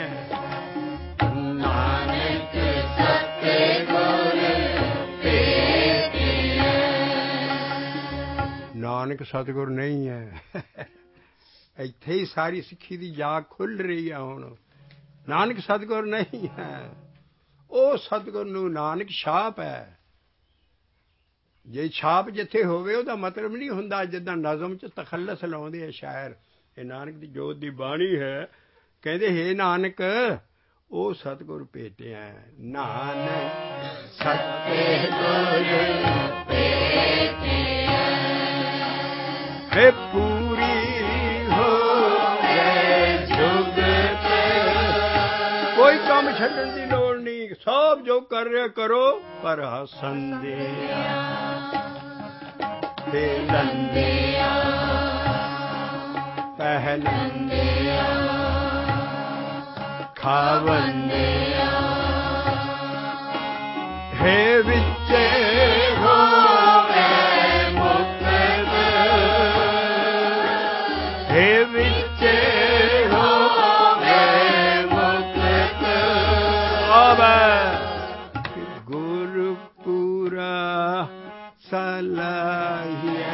ਨਾਨਕ ਸਤੇ ਗੁਰ ਭੇਟਿਐ। ਨਾਨਕ ਸਤਿਗੁਰ ਨਹੀਂ ਹੈ। ਇੱਥੇ ਹੀ ਸਾਰੀ ਸਿੱਖੀ ਦੀ ਜਾਗ ਖੁੱਲ੍ਹ ਰਹੀ ਹੈ ਹੁਣ। ਨਾਨਕ ਸਤਿਗੁਰ ਨਹੀਂ ਹੈ। ਉਹ ਸਤਿਗੁਰ ਨੂੰ ਨਾਨਕ ਛਾਪ ਹੈ। ਜੇ ਛਾਪ ਜਿੱਥੇ ਹੋਵੇ ਉਹਦਾ ਮਤਲਬ ਨਹੀਂ ਹੁੰਦਾ ਜਿੱਦਾਂ ਨਜ਼ਮ 'ਚ ਤਖੱਲਸ ਲਾਉਂਦੇ ਆ ਸ਼ਾਇਰ। ਇਹ ਨਾਨਕ ਦੀ ਜੋਤ ਦੀ ਬਾਣੀ ਹੈ। ਕਹਿੰਦੇ ਹੇ ਨਾਨਕ ਉਹ ਸਤਿਗੁਰ ਭੇਟਿਆ। ਨਾਨਕ ਸਤਿਗੁਰ ਭੇਟਿਆ ਹੇ ਪੂਰੀ ਹੋਵੇ ਜੁਗਤ। ਕੋਈ ਕੰਮ ਛੱਡਣ ਦੀ ਲੋੜ ਨਹੀਂ। ਸਭ ਜੋ ਕਰ ਰਿਹਾ ਕਰੋ ਪਰ ਹਸੰਦਿਆਂ ਖੇਲੰਦਿਆਂ ਪਹਿਨੰਦਿਆਂ ਖਾਵੰਦਿਆਂ ਹੇ ਵਿੱਚੇ ਹੋਵੇ ਮੁਕਤ। ਹੇ ਵਿੱਚੇ ਹੋਵੇ ਮੁਕਤ। ਆਵੇ ਗੁਰਪੂਰਾ ਸਲਾਹੀਐ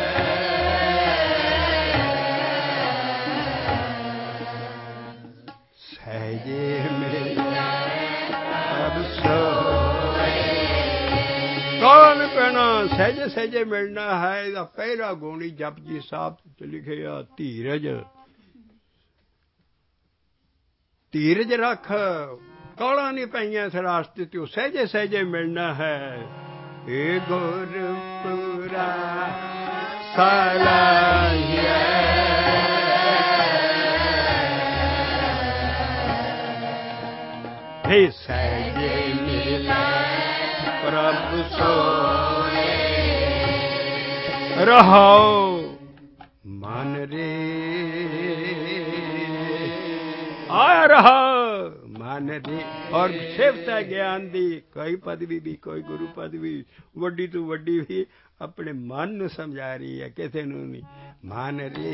ਸਹਿਜੇ ਮਿਲੈ ਪ੍ਰਭ ਸੋਏ। ਕੌਣ ਪੈਣਾ ਸਹਿਜੇ ਸਹਿਜੇ ਮਿਲਣਾ ਹੈ। ਇਹਦਾ ਪਹਿਲਾ ਗੁਣ ਹੀ ਜਪਜੀ ਸਾਹਿਬ 'ਚ ਲਿਖਿਆ ਧੀਰਜ। ਧੀਰਜ ਰੱਖ। ਕੌਲਾਂ ਨਹੀਂ ਪਈਆਂ ਇਸ ਰਾਸਤੇ ਤੇ ਸਹਿਜੇ ਸਹਿਜੇ ਮਿਲਣਾ ਹੈ। ਏ ਗੁਰਪੁਰਾ ਸਲਾਹੀਐ हे सहजे मिले प्रभु सोए रहो मन रे आ रहा मन रे। और सिफत है ज्ञान दी कोई पदवी भी कोई गुरु पदवी वड्डी तो वड्डी भी अपने मन नूं समझा रही है किसी नूं नहीं। मन रे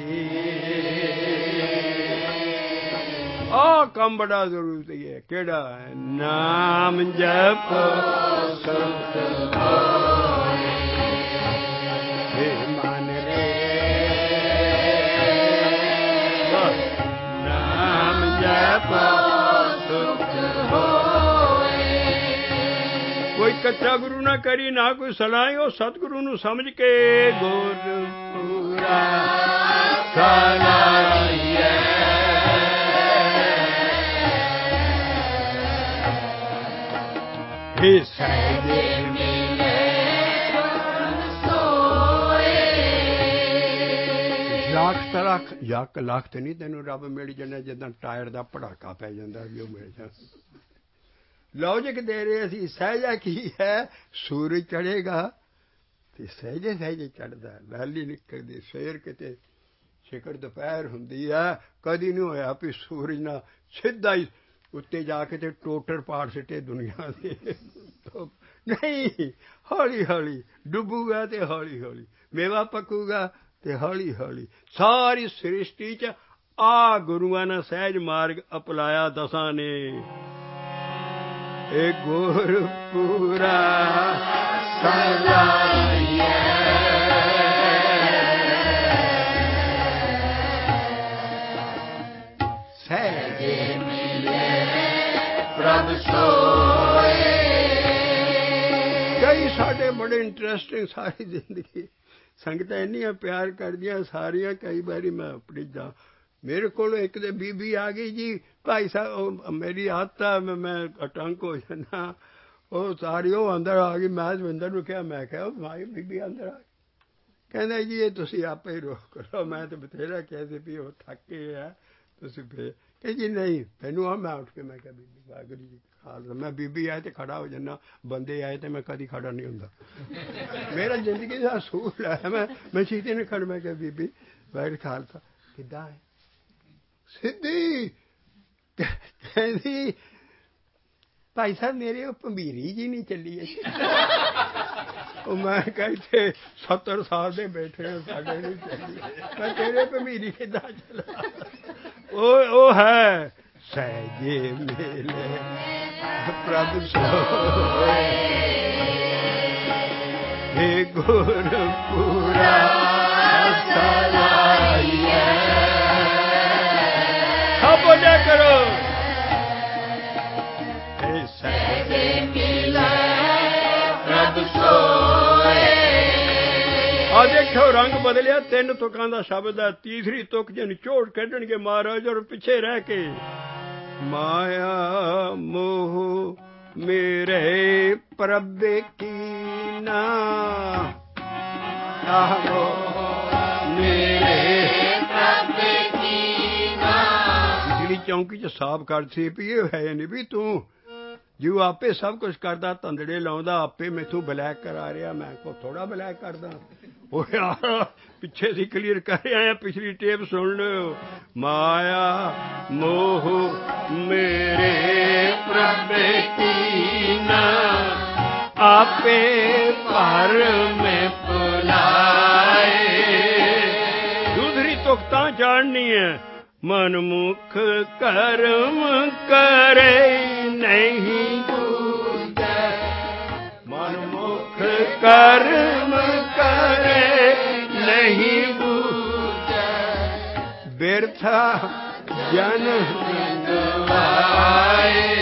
आ काम बड़ा जरूरी है केड़ा नाम जपो सुख होए हे मन रे नाम जपो सुख होए। कोई कच्चा गुरु ना करी ना कोई सलाह हो सतगुरु नूं समझ के गुरपुरा सलाहिए सहजे मिले सोए। ਲੱਖ ਤਲਖ ਯੱਕ ਲੱਖ ਤੇ ਨਹੀਂ ਤੈਨੂੰ ਰੱਬ ਮਿਲ ਜਾਣਾ ਜਿੱਦਾਂ ਟਾਇਰ ਦਾ ਪੜਾਕਾ ਪੈ ਜਾਂਦਾ ਵੀ ਉਹ ਮਿਲ ਜਾ। ਲੌਜਿਕ ਦੇ ਰਹੇ ਅਸੀਂ ਸਹਿਜਾ ਕੀ ਹੈ ਸੂਰਜ ਚੜ੍ਹੇਗਾ ਤੇ ਸਹਿਜੇ ਸਹਿਜੇ ਚੜ੍ਹਦਾ ਵੈਲੀ ਨਿਕਲਦੀ ਸਵੇਰ ਕਿਤੇ ਸ਼ਿਕਰ ਦੁਪਹਿਰ ਹੁੰਦੀ ਹੈ। ਕਦੀ ਨਹੀਂ ਹੋਇਆ ਵੀ ਸੂਰਜ ਨਾਲ ਸਿੱਧਾ ਹੀ ਉੱਤੇ ਜਾ ਕੇ ਤੇ ਟੋਟਰ ਪਾੜ ਸਿੱਟੇ ਦੁਨੀਆ ਦੇ ਨਹੀਂ। ਹੌਲੀ ਹੌਲੀ ਡੁੱਬੂਗਾ ਤੇ ਹੌਲੀ ਹੌਲੀ ਮੇਵਾ ਪੱਕੂਗਾ ਤੇ ਹੌਲੀ ਹੌਲੀ ਸਾਰੀ ਸ੍ਰਿਸ਼ਟੀ 'ਚ ਆ ਗੁਰੂਆਂ ਨੇ ਸਹਿਜ ਮਾਰਗ ਅਪਲਾਇਆ ਦਸਾਂ ਨੇ। ਇਹ ਗੁਰਪੁਰਾ ਸਲਾਹੀਐ ਸਹਿਜੇ ਮਿਲੇ ਪ੍ਰਭ ਸੋਏ। ਕਈ ਸਾਡੇ ਬੜੇ ਇੰਟਰਸਟਿੰਗ ਸਾਰੀ ਜ਼ਿੰਦਗੀ ਸੰਗਤਾਂ ਇੰਨੀਆਂ ਪਿਆਰ ਕਰਦੀਆਂ ਸਾਰੀਆਂ। ਕਈ ਵਾਰੀ ਮੈਂ ਆਪਣੀ ਜਾ ਮੇਰੇ ਕੋਲ ਇੱਕ ਦੇ ਬੀਬੀ ਆ ਗਈ ਜੀ ਭਾਈ ਸਾਹਿਬ ਮੇਰੀ ਆਦਤ ਆ ਮੈਂ ਅਟੰਕ ਹੋ ਜਾਂਦਾ ਉਹ ਸਾਰੀ ਉਹ ਅੰਦਰ ਆ ਗਈ। ਮੈਂ ਦਵਿੰਦਰ ਨੂੰ ਕਿਹਾ ਮੈਂ ਕਿਹਾ ਮਾਈ ਬੀਬੀ ਅੰਦਰ ਆ ਕਹਿੰਦਾ ਜੀ ਇਹ ਤੁਸੀਂ ਆਪੇ ਹੀ ਰੋਕ ਕਰੋ। ਮੈਂ ਤਾਂ ਬਥੇਰਾ ਕਿਹਾ ਸੀ ਵੀ ਉਹ ਥੱਕੇ ਆ ਤੁਸੀਂ ਫੇਰ ਕਿ ਜੀ ਨਹੀਂ ਮੈਨੂੰ ਆ ਮੈਂ ਉੱਠ ਕੇ ਮੈਂ ਕਿਹਾ ਬੀਬੀ ਵਾਹਿਗੁਰੂ ਜੀ ਖਾਲਸਾ। ਮੈਂ ਬੀਬੀ ਆਏ ਤੇ ਖੜਾ ਹੋ ਜਾਂਦਾ ਬੰਦੇ ਆਏ ਤੇ ਮੈਂ ਕਦੀ ਖੜਾ ਨਹੀਂ ਹੁੰਦਾ। ਮੇਰਾ ਜ਼ਿੰਦਗੀ ਦਾ ਅਸੂਲ ਹੈ ਮੈਂ ਮੈਂ ਸੀਤੇ ਨੇ ਖੜ ਮੈਂ ਕਿਹਾ ਬੀਬੀ ਵਾਹਿਗੁਰੂ ਖਾਲਸਾ ਕਿੱਦਾਂ ਹੈ ਸਿੱਧੀ ਕਹਿੰਦੀ ਭਾਈ ਸਾਹਿਬ ਮੇਰੇ ਉਹ ਭੰਬੀਰੀ ਜੀ ਨਹੀਂ ਚੱਲੀ ਉਹ ਮੈਂ ਕਿਹਾ ਇੱਥੇ ਸੱਤਰ ਸਾਲ ਦੇ ਬੈਠੇ ਹੋ ਸਾਡੇ ਨਹੀਂ ਚੱਲੀ ਮੈਂ ਤੇਰੇ ਭੰਬੀਰੀ ਕਿੱਦਾਂ ਚੱਲਾ। ਉਹ ਉਹ ਹੈ ਸਹਿਜੇ ਮਿਲੇ ਪ੍ਰਭ ਸੋਏ हे ਗੁਰਪੁਰਾ ਸਲਾਹੀਐ। ਸਭ ਬੋਲਿਆ ਕਰੋ हे ਸਹਿਜੇ ਮਿਲੇ ਪ੍ਰਭ ਸੋਏ। ਆ ਦੇਖੋ ਰੰਗ ਬਦਲਿਆ ਤਿੰਨ ਤੁਕਾਂ ਦਾ ਸ਼ਬਦ ਹੈ। ਤੀਸਰੀ ਤੁਕ ਜੇ ਨਿਚੋੜ ਕੱਢਣਗੇ ਮਹਾਰਾਜ ਔਰ ਪਿੱਛੇ ਰਹਿ ਕੇ ਮਾਇਆ ਮੋਹ ਮੇਰੇ ਪ੍ਰਭ ਕੀਨਾ ਆਹੋ ਮੇਰੇ ਪ੍ਰਭ ਕੀਨਾ। ਜਿਹੜੀ ਚੌਂਕੀ 'ਚ ਸਾਫ਼ ਕਰਦੀ ਵੀ ਇਹ ਹੈ ਨਹੀਂ ਵੀ ਤੂੰ ਜਿਉ ਆਪੇ ਸਭ ਕੁਛ ਕਰਦਾ ਧੰਦੜੇ ਲਾਉਂਦਾ ਆਪੇ ਮੈਥੋਂ ਬਲੈਕ ਕਰਾ ਰਿਹਾ ਮੈਂ ਕੋ ਥੋੜਾ ਬਲੈਕ ਕਰਦਾ। ਉਹ ਯਾਰ ਪਿੱਛੇ ਸੀ ਕਲੀਅਰ ਕਰ ਆਇਆ ਪਿਛਲੀ ਟੇਪ ਸੁਣ ਲਿਓ। ਮਾਇਆ ਮੋਹ ਮੇਰੇ ਪ੍ਰਭ ਕੀਨਾ ਆਪੇ ਭਰ ਮੈਂ ਭੁਲਾਏ। ਦੂਸਰੀ ਤੁਕ ਤਾਂ ਜਾਣਨੀ ਹੈ ਮਨ ਮੁਖ ਕਰਮ ਕਰੇ ਨਹੀਂ ਬੂਝੈ। ਮਨ ਮੁਖ ਕਰਮ ਕਰੇ ਨਹੀਂ ਬੂਝੈ ਬਿਰਥਾ ਜਨਮ ਗਵਾਏ।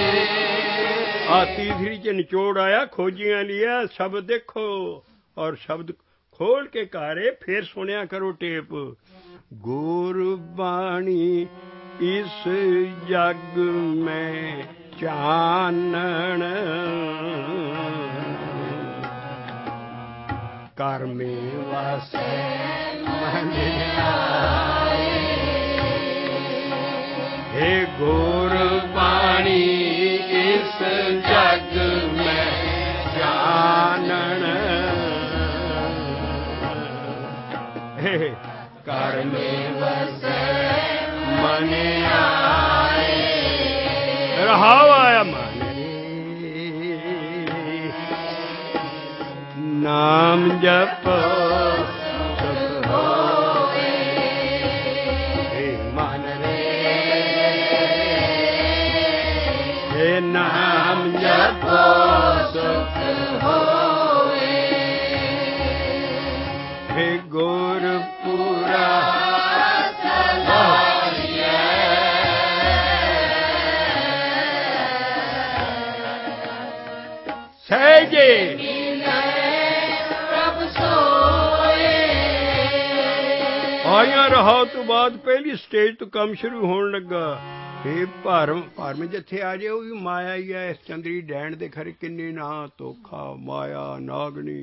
ਆ ਤੀਸਰੀ ਚ ਨਿਚੋੜ ਆਇਆ ਖੋਜੀਆਂ ਲਿਆ ਸ਼ਬਦ ਦੇਖੋ ਔਰ ਸ਼ਬਦ ਖੋਲ ਕੇ ਕਾਰੇ ਫਿਰ ਸੁਣਿਆ ਕਰੋ ਟੇਪ। ਗੁਰਬਾਣੀ ਇਸ ਜਗ ਮੈਂ ਚਾਨਣ ਕਰਮੇ ਵਾਸੈ ਮਨ ਆਏ। हे ਗੁਰ ਬਾਣੀ ਇਸ ਜਗ ਮੈਂ ਚਾਨਣ हे ਕਰਮੇ ਵਸੈ ਮਨ ਆਏ। ਰਹਾਉ ਆਇਆ ਮਨ ਰੇ ਨਾਮ ਜਪੋ ਸੁਖ ਹੋਏ। हे ਮਨ ਰੇ हे ਨਾਮ ਜਪੋ ਸੁਖ ਹੋਏ। हे ਗੁਰਪੁਰਾ ਸਹਿਜੇ ਪ੍ਰਭ ਸੋਏ। ਆਇਆਂ ਰਹਾ ਤੋਂ ਬਾਅਦ ਪਹਿਲੀ ਸਟੇਜ ਤੋਂ ਕੰਮ ਸ਼ੁਰੂ ਹੋਣ ਲੱਗਾ। ਇਹ ਭਰਮ ਭਰਮ ਜਿੱਥੇ ਆ ਜੇ ਉਹ ਵੀ ਮਾਇਆ ਹੀ ਹੈ। ਇਸ ਚੰਦਰੀ ਡੈਣ ਦੇ ਖਰੇ ਕਿੰਨੇ ਨਾਂ ਧੋਖਾ ਮਾਇਆ ਨਾਗਣੀ।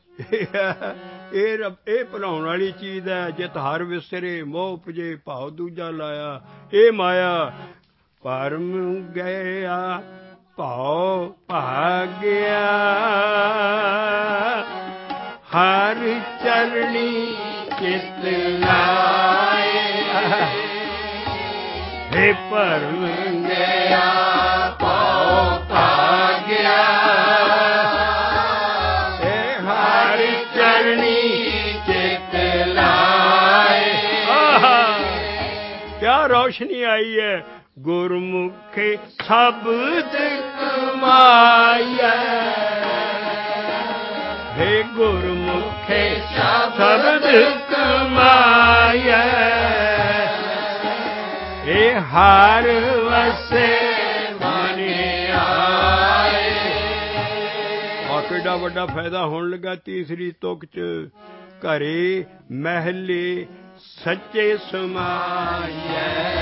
ਇਹ ਇਹ ਭੁਲਾਉਣ ਵਾਲੀ ਚੀਜ਼ ਹੈ। ਜਿਤ ਹਰ ਵਿਸਰੇ ਮੋਹ ਉਪਜੇ ਭਾਵ ਦੂਜਾ ਲਾਇਆ। ਇਹ ਮਾਇਆ ਭਰਮ ਗਿਆ ਭਾਉ ਭਾਗਿਆ ਹਰ ਚਰਣੀ ਚਿਤ ਲਾਏ। हे ਭਰਮ ਗਿਆ ਭਾਉ ਭਾਗਿਆ ਹਰ ਚਰਣੀ ਚਿਤ ਲਾਏ। ਕਿਆ ਰੌਸ਼ਨੀ ਆਈ ਹੈ। ਗੁਰਮੁਖੇ ਸ਼ਬਦ ਕਮਾਇਆ। हे ਗੁਰਮੁਖੇ ਸ਼ਬਦ ਕਮਾਇਆ। ਇਹ ਹਰ ਵਸੇ ਮਨ ਆਏ। ਆ ਕਿੱਡਾ ਵੱਡਾ ਫਾਇਦਾ ਹੋਣ ਲੱਗਾ ਤੀਸਰੀ ਤੁਕ ਚ। ਘਰੇ ਮਹਿਲੇ ਸੱਚੇ ਸਮਾਇਆ।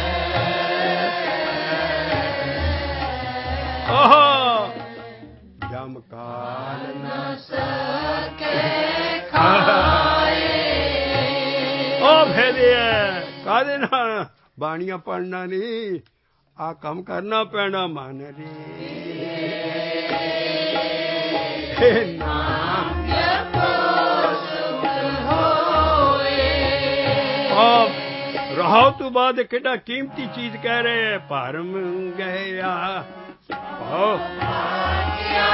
ਆਹ ਜਮ ਕਾਲ ਨ ਸਕੇ ਖਾਏ। ਉਹ ਫਾਇਦੇ ਹੈ ਕਾਹਦੇ ਨਾਲ? ਬਾਣੀਆਂ ਪੜ੍ਹਨਾ ਨਹੀਂ, ਆ ਕੰਮ ਕਰਨਾ ਪੈਣਾ ਮਨ ਰੇ। ਨਾਮ ਜਪੋ ਸੁਖ ਹੋਏ। ਆਪ ਰਹਾਉ ਤੋਂ ਬਾਅਦ ਕਿੱਡਾ ਕੀਮਤੀ ਚੀਜ਼ ਕਹਿ ਰਹੇ ਹੈ। ਭਰਮ ਗਿਆ ਭਾਉ ਭਾਗਿਆ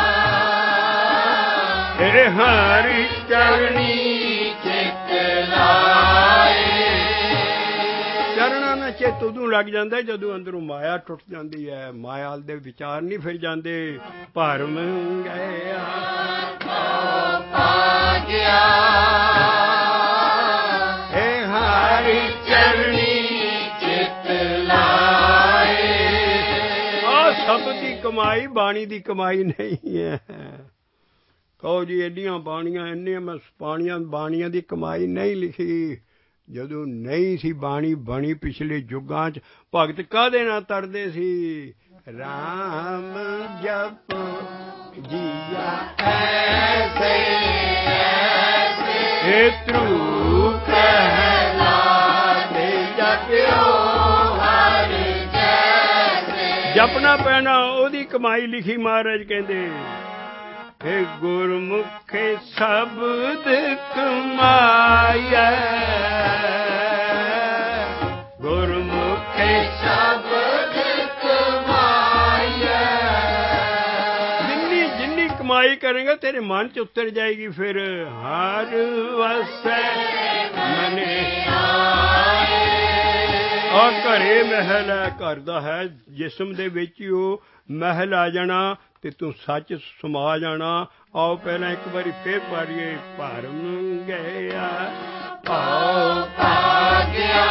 ਇਹ ਹਰਿ ਚਰਣੀ ਚਿਤ ਲਾਏ। ਚਰਨਾਂ ਨਾਲ ਚਿੱਤ ਉਦੋਂ ਲੱਗ ਜਾਂਦਾ ਜਦੋਂ ਅੰਦਰੋਂ ਮਾਇਆ ਟੁੱਟ ਜਾਂਦੀ ਹੈ। ਮਾਇਆ ਦੇ ਵਿਚਾਰ ਨਹੀਂ ਫਿਰ ਜਾਂਦੇ। ਭਰਮ ਗਿਆ ਭਾਉ ਭਾਗਿਆ ਇਹ ਹਰਿ ਚਰਣੀ ਚਿਤ ਲਾਏ। ਆ ਸ਼ਬਦ ਦੀ ਕਮਾਈ ਬਾਣੀ ਦੀ ਕਮਾਈ ਨਹੀਂ ਹੈ। ਕਹੋ ਜੀ ਐਡੀਆਂ ਬਾਣੀਆਂ ਇੰਨੀਆਂ ਮੈਂ ਬਾਣੀਆਂ ਬਾਣੀਆਂ ਦੀ ਕਮਾਈ ਨਹੀਂ ਲਿਖੀ। ਜਦੋਂ ਨਹੀਂ ਸੀ ਬਾਣੀ ਬਣੀ ਪਿਛਲੇ ਯੁੱਗਾਂ 'ਚ ਭਗਤ ਕਾਹਦੇ ਨਾਲ ਤਰਦੇ ਸੀ। ਰਾਮ ਜਪ ਜੀਆ ਐਸੇ ਐਸੇ ਧਰੂ ਪ੍ਰਹਲਾਦ ਜਪਿਓ ਹਰ ਜੈਸੇ। ਜਪਣਾ ਪੈਣਾ ਉਹਦੀ ਕਮਾਈ ਲਿਖੀ ਮਹਾਰਾਜ ਕਹਿੰਦੇ। हे ਗੁਰਮੁਖੇ ਸ਼ਬਦ ਕਮਾਇਆ। ਗੁਰਮੁਖੇ ਸ਼ਬਦ ਕਮਾਇਆ। ਜਿੰਨੀ ਜਿੰਨੀ ਕਮਾਈ ਕਰੇਗਾ ਤੇਰੇ ਮਨ 'ਚ ਉਤਰ ਜਾਏਗੀ। ਫਿਰ ਹਰ ਵਸੈ ਮਨ ਆਏ। ਆ ਘਰੇ ਮਹਿਲ ਹੈ। ਘਰ ਦਾ ਹੈ ਜਿਸਮ ਦੇ ਵਿੱਚ ਹੀ ਉਹ ਮਹਿਲ ਆ ਜਾਣਾ ਤੇ ਤੂੰ ਸੱਚ ਸਮਾ ਜਾਣਾ। ਆਓ ਪਹਿਲਾਂ ਇੱਕ ਵਾਰੀ ਫੇਰ ਪਾਰੀਏ। ਭਰਮ ਗਿਆ ਭਾਉ ਭਾਗਿਆ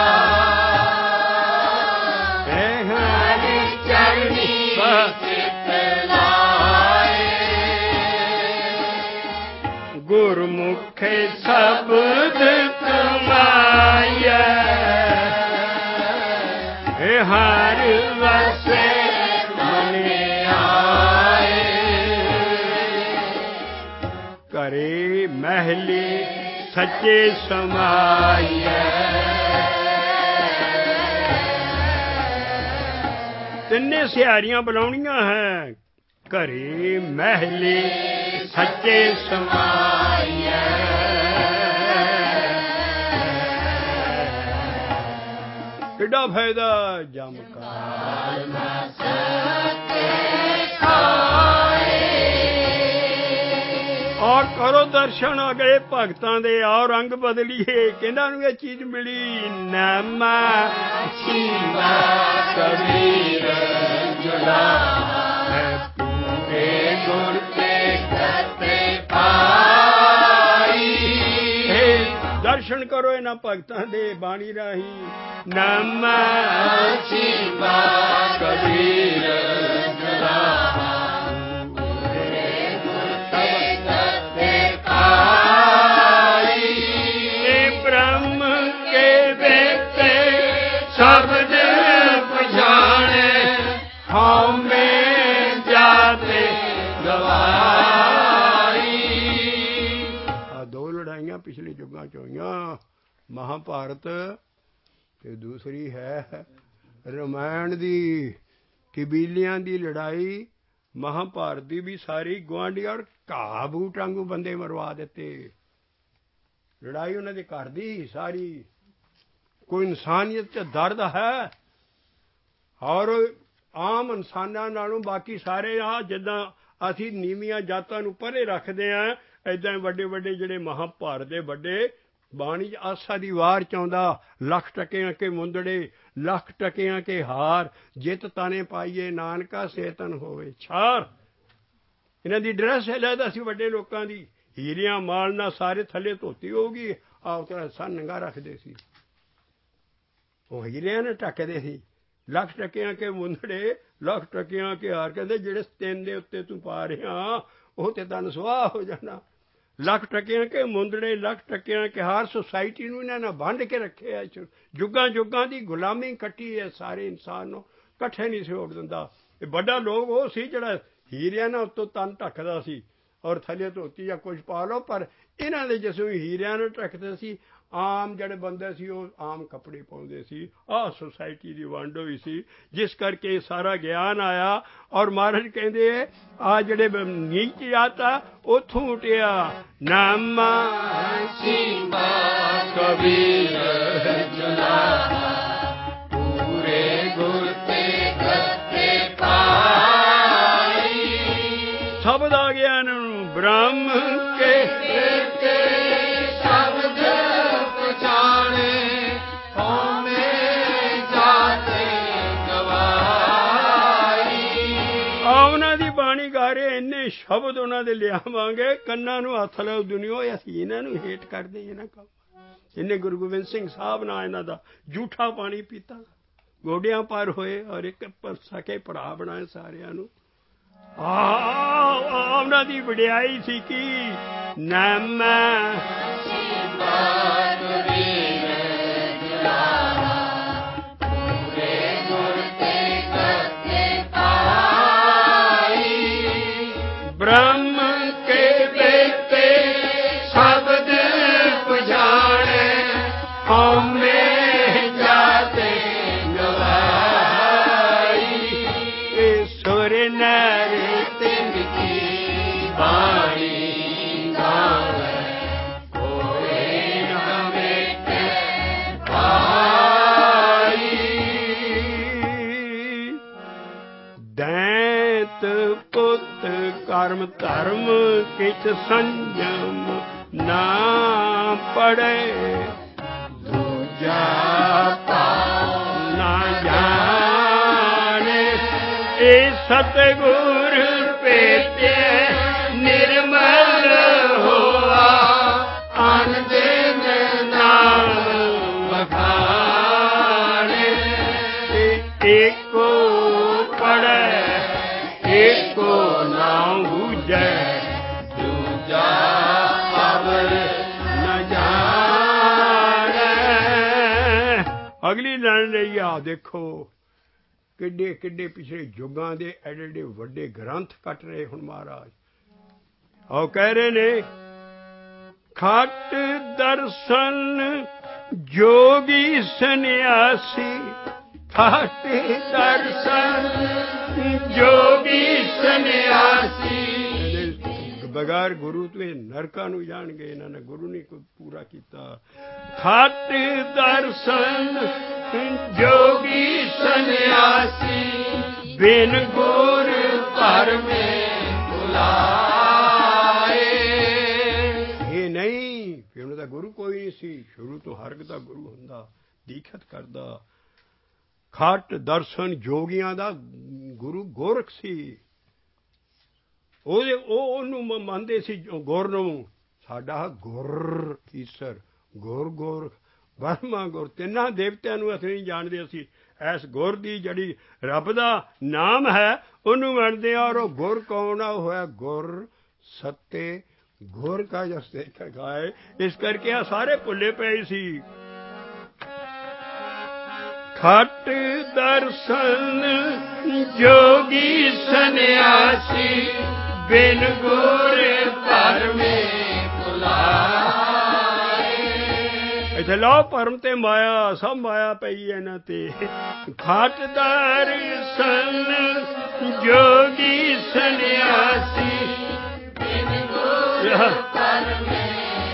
ਹਰਿ ਚਰਣੀ ਚਿਤ ਲਾਏ। ਗੁਰਮੁਖੇ ਸ਼ਬਦ ਕਮਾਇਆ ਇਹ ਹਰ ਵਸੇ ਮਨ ਘਰੇ ਮਹਿਲੇ ਸੱਚੇ ਸਮਾਈਐ। ਤਿੰਨੇ ਸਿਹਾਰੀਆਂ ਬੁਲਾਉਣੀਆਂ ਹੈ, ਘਰੇ ਮਹਿਲੇ ਸੱਚੇ ਸਮਾਈਐ। ਕਿੱਡਾ ਫਾਇਦਾ ਜਮ ਕਾਲ ਨਾ ਸਕੇ ਖਾਏ। ਔਰ ਕਰੋ ਦਰਸ਼ਨ ਅਗਲੇ ਭਗਤਾਂ ਦੇ, ਔਰ ਰੰਗ ਬਦਲੀਏ। ਕਿਹਨਾਂ ਨੂੰ ਇਹ ਚੀਜ਼ ਮਿਲੀ? ਨਾਮਾ ਸ਼ਿਵਾ ਕਬੀਰ ਜੁਲਾ ਹੈ, ਪੂਰੇ ਗੁਰ ਤੇ ਕਰਤੇ ਪਾਈ। ਦਰਸ਼ਨ ਕਰੋ ਇਹਨਾਂ ਭਗਤਾਂ ਦੇ ਬਾਣੀ ਰਾਹੀਂ। ਨਾਮਾ ਸ਼ਿਵਾ ਕਬੀਰ ਜੁਲਾ ਸ਼ਬਦ ਪਛਾਣੇ ਹਉਮੈ ਜਾਤੇ ਗਵਾਈ। ਆ ਦੋ ਲੜਾਈਆਂ ਪਿਛਲੇ ਯੁੱਗਾਂ ਚ ਹੋਈਆਂ, ਮਹਾਭਾਰਤ ਤੇ ਦੂਸਰੀ ਹੈ ਰਾਮਾਇਣ ਦੀ। ਕਬੀਲਿਆਂ ਦੀ ਲੜਾਈ। ਮਹਾਭਾਰਤ ਦੀ ਵੀ ਸਾਰੀ ਗੁਆਂਢੀ ਔਰ ਘਾਹ ਬੂਟ ਵਾਂਗੂ ਬੰਦੇ ਮਰਵਾ ਦਿੱਤੇ। ਲੜਾਈ ਉਹਨਾਂ ਦੇ ਘਰ ਦੀ ਸਾਰੀ। ਕੋਈ ਇਨਸਾਨੀਅਤ 'ਚ ਦਰਦ ਹੈ। ਔਰ ਆਮ ਇਨਸਾਨਾਂ ਨਾਲੋਂ ਬਾਕੀ ਸਾਰੇ ਆ ਜਿੱਦਾਂ ਅਸੀਂ ਨੀਵੀਆਂ ਜਾਤਾਂ ਨੂੰ ਪਰੇ ਰੱਖਦੇ ਹਾਂ, ਇੱਦਾਂ ਵੱਡੇ ਵੱਡੇ ਜਿਹੜੇ ਮਹਾਭਾਰਤ ਦੇ ਵੱਡੇ ਬਾਣੀ 'ਚ ਆਸਾ ਦੀ ਵਾਰ 'ਚ ਆਉਂਦਾ, ਲੱਖ ਟਕਿਆਂ ਕੇ ਮੁੰਦੜੇ ਲੱਖ ਟਕਿਆਂ ਕੇ ਹਾਰ, ਜਿੱਤ ਤਾਨੇ ਪਾਈਏ ਨਾਨਕਾ ਸੇਤਨ ਹੋਵੇ ਛਾਰ। ਇਹਨਾਂ ਦੀ ਡਰੈਸ ਲੈਦਾ ਸੀ ਵੱਡੇ ਲੋਕਾਂ ਦੀ, ਹੀਰਿਆਂ ਮਾਲ ਨਾਲ ਸਾਰੇ ਥੱਲੇ ਧੋਤੀ ਹੋਊਗੀ, ਆਪ ਤਰ੍ਹਾਂ ਸਨ ਨੰਗਾ ਰੱਖਦੇ ਸੀ। ਉਹ ਹੀਰਿਆਂ ਨੇ ਢੱਕਦੇ ਸੀ। ਲੱਖ ਟਕਿਆਂ ਕੇ ਮੁੰਦੜੇ ਲੱਖ ਟਕਿਆਂ ਕੇ ਹਾਰ। ਕਹਿੰਦੇ ਜਿਹੜੇ ਤਿੰਨ ਦੇ ਉੱਤੇ ਤੂੰ ਪਾ ਰਿਹਾ ਉਹ ਤੇ ਤਨ ਸੁਆਹ ਹੋ ਜਾਣਾ। ਲੱਖ ਟਕਿਆਂ ਕੇ ਮੁੰਦੜੇ ਲੱਖ ਟਕਿਆਂ ਕੇ ਹਾਰ। ਸੁਸਾਇਟੀ ਨੂੰ ਇਹਨਾਂ ਨੇ ਵੰਡ ਕੇ ਰੱਖਿਆ। ਜੁੱਗਾਂ ਜੁੱਗਾਂ ਦੀ ਗੁਲਾਮੀ ਕੱਟੀ ਹੈ ਸਾਰੇ ਇਨਸਾਨ ਨੂੰ, ਇਕੱਠੇ ਨਹੀਂ ਸੀ ਹੋਣ ਦਿੰਦਾ। ਇਹ ਵੱਡਾ ਲੋਕ ਉਹ ਸੀ ਜਿਹੜਾ ਹੀਰਿਆਂ ਨਾਲ ਉੱਤੋਂ ਤਨ ਢੱਕਦਾ ਸੀ ਔਰ ਥੱਲੇ ਧੋਤੀ ਜਾਂ ਕੁਝ ਪਾ ਲਓ। ਪਰ ਇਹਨਾਂ ਦੇ ਜਿਸ ਨੂੰ ਹੀਰਿਆਂ ਨਾਲ ਢੱਕਦੇ ਸੀ, ਆਮ ਜਿਹੜੇ ਬੰਦੇ ਸੀ ਉਹ ਆਮ ਕੱਪੜੇ ਪਾਉਂਦੇ ਸੀ। ਆਹ ਸੁਸਾਇਟੀ ਦੀ ਵੰਡ ਹੋਈ ਸੀ, ਜਿਸ ਕਰਕੇ ਸਾਰਾ ਗਿਆਨ ਆਇਆ। ਔਰ ਮਹਾਰਾਜ ਕਹਿੰਦੇ ਆ ਜਿਹੜੇ ਨੀਚ ਜਾਤ ਆ ਉੱਥੋਂ ਉਠਿਆ। ਨਾਮਾ ਸ਼ਿਵਾ ਕਬੀਰ ਜੁਲਾ ਪੂਰੇ ਗੁਰ ਤੇ ਕਰਤੇ ਪਾਈ। ਸ਼ਬਦ ਆ ਗਿਆ ਇਹਨਾਂ ਨੂੰ ਬ੍ਰਹਮ ਕੇ ਇੰਨੇ ਸ਼ਬਦ ਉਹਨਾਂ ਦੇ ਲਿਆਵਾਂਗੇ, ਕੰਨਾਂ ਨੂੰ ਹੱਥ ਲਾਓ ਦੁਨੀਆ। ਅਸੀਂ ਇਹਨਾਂ ਨੂੰ ਹੇਠ ਕਰਦੇ ਇਹਨਾਂ ਕੰਮ। ਇਹਨੇ ਗੁਰੂ ਗੋਬਿੰਦ ਸਿੰਘ ਸਾਹਿਬ ਨਾਲ ਇਹਨਾਂ ਦਾ ਜੂਠਾ ਪਾਣੀ ਪੀਤਾ, ਗੋਡਿਆਂ ਪਰ ਹੋਏ ਔਰ ਇੱਕ ਸਕੇ ਭਰਾ ਬਣਾਏ ਸਾਰਿਆਂ ਨੂੰ। ਆ ਉਹਨਾਂ ਦੀ ਵਡਿਆਈ ਸੀ ਕਿ ਨਾਮਾ ਬ੍ਰਹਮ ਕੇ ਬੇਟੇ ਸ਼ਬਦ ਪਛਾਣੇ ਹਉਮੈ ਜਾਤੇ ਗਵਾਈ। ਇਹ ਸੁਰ ਨਰ ਤਿੰਨ ਕੀ ਬਾਣੀ ਗਾਵੇ, ਕੋਇ ਨਾ ਮੇਟੇ ਪਾਈ। ਦੈਂਤ ਪੁੱਤ ਕਰਮ ਧਰਮ ਕਿਛ ਸੰਜਮ ਨਾ ਪੜੇ, ਦੂਜਾ ਭਾਉ ਨਾ ਜਾਣੇ। ਇਹ ਸਤਿਗੁਰ ਭੇਟਿਐ ਨਿਰਮਲ ਹੋਆ, ਅਨ ਦਿਨ ਨਾਮ ਵਖਾਣੇ। ਏਕੋ ਪੜੈ ਏਕੋ ਨਾ ਬੂਝੈ, ਦੂਜਾ ਅਵਰ ਨ ਜਾਣੈ। ਅਗਲੀ ਲੜ ਰਹੀ ਆ, ਦੇਖੋ ਕਿੱਡੇ ਕਿੱਡੇ ਪਿਛਲੇ ਯੁੱਗਾਂ ਦੇ ਐਡੇ ਐਡੇ ਵੱਡੇ ਗ੍ਰੰਥ ਕੱਟ ਰਹੇ ਹੁਣ ਮਹਾਰਾਜ। ਉਹ ਕਹਿ ਰਹੇ ਨੇ ਖਟ ਦਰਸ਼ਨ ਜੋਗੀ ਸੰਨਿਆਸੀ, ਖਟ ਦਰਸ਼ਨ ਜੋਗੀ ਸੰਨਿਆਸੀ। ਬਗੈਰ ਗੁਰੂ ਤੋਂ ਇਹ ਨਰਕਾਂ ਨੂੰ ਜਾਣਗੇ, ਇਹਨਾਂ ਨੇ ਗੁਰੂ ਨੇ ਕੋਈ ਪੂਰਾ ਕੀਤਾ। ਖਟ ਦਰਸ਼ਨ ਜੋਗੀ ਸੰਨਿਆਸੀ, ਬਿਨ ਗੁਰ ਪਰਮੇ ਭੁਲਾਏ। ਇਹ ਨਹੀਂ ਫਿਰ ਉਹਨਾਂ ਦਾ ਗੁਰੂ ਕੋਈ ਨਹੀਂ ਸੀ, ਸ਼ੁਰੂ ਤੋਂ ਹਰ ਇੱਕ ਦਾ ਗੁਰੂ ਹੁੰਦਾ, ਦੀਖਤ ਕਰਦਾ। ਖਟ ਦਰਸ਼ਨ ਜੋਗੀਆਂ ਦਾ ਗੁਰੂ ਗੋਰਖ ਸੀ, ਉਹਦੇ ਉਹ ਉਹਨੂੰ ਮੰਨਦੇ ਸੀ ਗੁਰ ਨੂੰ। ਸਾਡਾ ਗੁਰ ਈਸ਼ਰ, ਗੁਰ ਗੋਰਖ ਬ੍ਰਹਮਾ ਗੁਰ, ਤਿੰਨਾਂ ਦੇਵਤਿਆਂ ਨੂੰ ਅਸੀਂ ਨਹੀਂ ਜਾਣਦੇ। ਅਸੀਂ ਇਸ ਗੁਰ ਦੀ ਜਿਹੜੀ ਰੱਬ ਦਾ ਨਾਮ ਹੈ ਉਹਨੂੰ ਮੰਨਦੇ ਹਾਂ। ਔਰ ਉਹ ਗੁਰ ਕੌਣ ਆ? ਉਹ ਹੈ ਗੁਰ ਸੱਤੇ ਗੁਰ ਕਾ ਜਸ ਖਾਏ। ਇਸ ਕਰਕੇ ਆ ਸਾਰੇ ਭੁੱਲੇ ਪਏ ਸੀ। ਖਟ ਦਰਸ਼ਨ ਜੋਗੀ ਸੰਨਿਆਸੀ, ਬਿਨ ਗੁਰ ਪਰਮੇ ਭੁਲਾਏ। ਇੱਥੇ ਲਓ ਭਰਮ ਤੇ ਮਾਇਆ, ਸਭ ਮਾਇਆ ਪਈ ਹੈ ਇਹਨਾਂ ਤੇ। ਖਟ ਦਰਸ਼ਨ ਜੋਗੀ ਸੰਨਿਆਸੀ, ਬਿਨ ਗੁਰ ਪਰਮੇ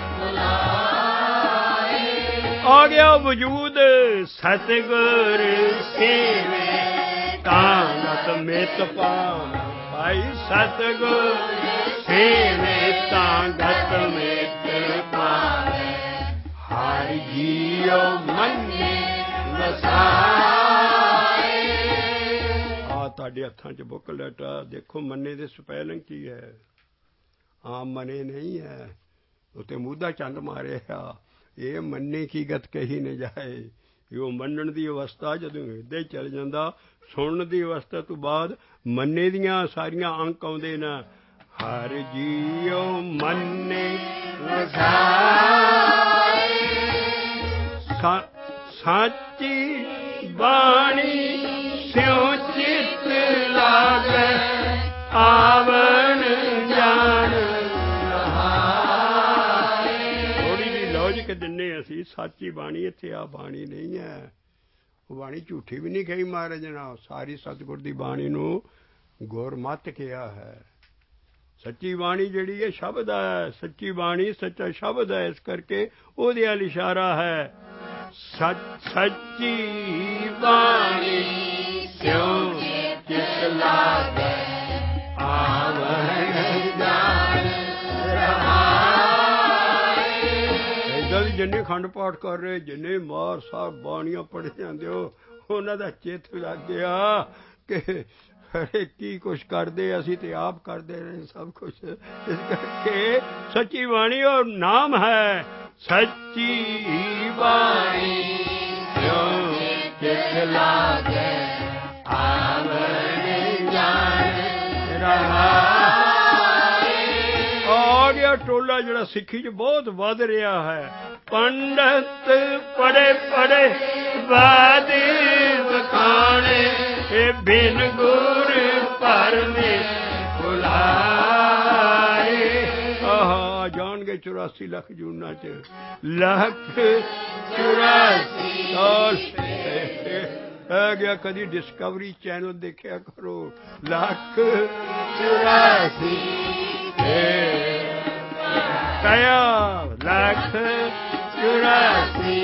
ਭੁਲਾਏ। ਆ ਗਿਆ ਵਜੂਦ ਸਤਿਗੁਰ ਸੇਵੇ, ਤਾਂ ਨਤ ਮਿਤ ਪਾਵੈ। ਭਾਈ ਸਤਿਗੁਰ ਸੇਵੇ, ਤਾਂ ਗਤ ਮਿਤ ਪਾਵੈ। ਹਰਿ ਜੀਉ ਮੰਨੇ ਵਸਾਏ। ਆ ਤੁਹਾਡੇ ਹੱਥਾਂ 'ਚ ਬੁੱਕਲੈਟ ਆ, ਦੇਖੋ ਮੰਨੇ ਦੇ ਸਪੈਲਿੰਗ ਕੀ ਹੈ। ਆਮ ਮਨੇ ਨਹੀਂ ਹੈ, ਉੱਤੇ ਮੂਧਾ ਚੰਦ ਮਾਰਿਆ। ਇਹ ਮੰਨੇ ਕੀ ਗਤ ਕਹੀ ਨ ਜਾਏ। ਉਹ ਮੰਨਣ ਦੀ ਅਵਸਥਾ ਜਦੋਂ ਹਿਰਦੇ ਚੱਲ ਜਾਂਦਾ, ਸੁਣਨ ਦੀ ਅਵਸਥਾ ਤੋਂ ਬਾਅਦ ਮੰਨੇ ਦੀਆਂ ਸਾਰੀਆਂ ਅੰਕ ਆਉਂਦੇ ਨੇ। ਹਰ ਜੀਉ ਮੰਨੇ ਵਸਾਏ, ਸਾਚੀ ਬਾਣੀ ਸਿਉ ਚਿਤ ਲਾਗੈ। ਆਵਣ ਜਾਣ ਦਿੰਨੇ ਅਸੀਂ ਸਾਚੀ ਬਾਣੀ। ਇੱਥੇ ਆ ਬਾਣੀ ਨਹੀਂ ਹੈ, ਉਹ ਬਾਣੀ ਝੂਠੀ ਵੀ ਨਹੀਂ ਕਹੀ ਮਹਾਰਾਜ ਨੇ। ਸਾਰੀ ਸਤਿਗੁਰ ਦੀ ਬਾਣੀ ਨੂੰ ਗੁਰਮਤਿ ਕਿਹਾ ਹੈ। ਸੱਚੀ ਬਾਣੀ ਜਿਹੜੀ ਹੈ ਸ਼ਬਦ ਹੈ, ਸੱਚੀ ਬਾਣੀ ਸੱਚਾ ਸ਼ਬਦ ਹੈ। ਇਸ ਕਰਕੇ ਉਹਦੇ ਵੱਲ ਇਸ਼ਾਰਾ ਹੈ। ਸੱਚੀ ਬਾਣੀ ਸਿਉ ਚਿਤ ਲਾਗੈ, ਆਵਣ ਜਾਣ ਜਿੰਨੇ ਖੰਡ ਪਾਠ ਕਰ ਰਹੇ, ਜਿੰਨੇ ਮਾਰ ਸਾਹਿਬ ਬਾਣੀਆਂ ਪੜ੍ਹ ਜਾਂਦੇ ਹੋ, ਉਹਨਾਂ ਦਾ ਚਿੱਤ ਲੱਗ ਗਿਆ ਕਿ ਅਰੇ ਕੀ ਕੁਛ ਕਰਦੇ, ਅਸੀਂ ਤੇ ਆਪ ਕਰਦੇ ਰਹੇ ਸਭ ਕੁਛ। ਇਸ ਕਰਕੇ ਸੱਚੀ ਬਾਣੀ ਉਹ ਨਾਮ ਹੈ। ਸੱਚੀ ਬਾਣੀ ਸਿਉ ਚਿਤ ਲਾਗੈ, ਆਵਣ ਜਾਣ ਰਹਾਏ। ਆ ਗਿਆ ਟੋਲਾ ਜਿਹੜਾ ਸਿੱਖੀ 'ਚ ਬਹੁਤ ਵੱਧ ਰਿਹਾ ਹੈ। ਪੰਡਤ ਪੜੇ ਪੜੇ ਬਾਦ ਵਖਾਣੇ, ਇਹ ਬਿਨ ਗੁਰ ਪਰਮੇ ਭੁਲਾਏ। ਆਹ ਜਾਣਗੇ ਚੁਰਾਸੀ ਲੱਖ ਜੂਨਾਂ 'ਚ, ਲੱਖ ਚੁਰਾਸੀ ਸਾਲ ਆ ਗਿਆ। ਕਦੀ ਡਿਸਕਵਰੀ ਚੈਨਲ ਦੇਖਿਆ ਕਰੋ। ਲੱਖ ਚੁਰਾਸੀ ਕਇਆ ਲੱਖ ਚੁਰਾਸੀ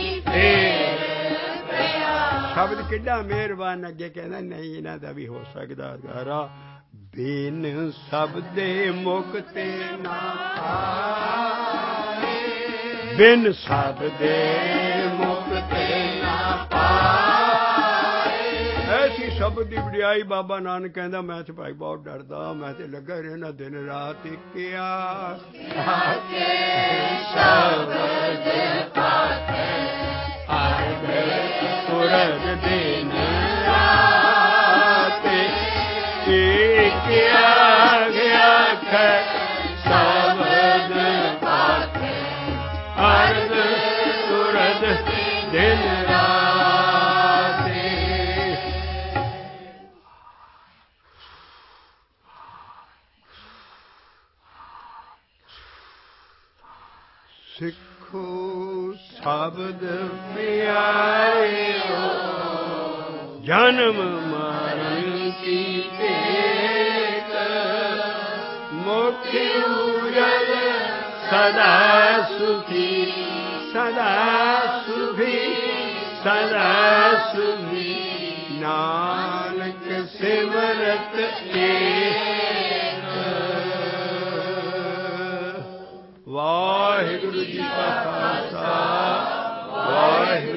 ਸ਼ਬਦ ਕਿੱਡਾ ਮਿਹਰਬਾਨ। ਅੱਗੇ ਕਹਿੰਦਾ ਨਹੀਂ ਇਹਨਾਂ ਦਾ ਵੀ ਹੋ ਸਕਦਾ ਗਾਰਾ। ਬਿਨ ਸ਼ਬਦੇ ਮੁਕਤੇ ਨਾ ਪਾਏ, ਬਿਨ ਸ਼ਬਦੇ ਮੁਕਤੇ ਨਾ ਪਾਏ। ਐਸੀ ਸ਼ਬਦ ਦੀ ਵਡਿਆਈ ਬਾਬਾ ਨਾਨਕ ਕਹਿੰਦਾ, ਮੈਂ ਤੇ ਭਾਈ ਬਹੁਤ ਡਰਦਾ, ਮੈਂ ਤੇ ਲੱਗਾ ਰਹਿਣਾ ਦਿਨ ਰਾਤ ਇੱਕਿਆ। ਸ਼ਬਦ ਪਾਠੈ ਪੁਰਬ ਦਿਨ ਰਾਤ ਇੱਕਿਆ ਗਿਆ ਖੈ। ਸ਼ਬਦ ਪਾਠੈ ਅਰਧ ਪੁਰਬ ਦਿਨ ਰਾਤ। ਸਿੱਖੋ ਸ਼ਬਦ ਪਿਆਰਿਓ ਜਨਮ ਮਰਨ ਕੀ ਭੇਟ ਮੁਖ ਉਜਲ ਸਦਾ ਸੁਖੀ ਸਦਾ ਸੁਖੀ ਸਦਾ ਸੁਖੀ ਨਾਨਕ ਸਿਮਰਤ ਏਕ ਵਾਹਿਗੁਰੂ ਜੀ ਕਾ ਖਾਲਸਾ ਵਾਹਿਗੁਰੂ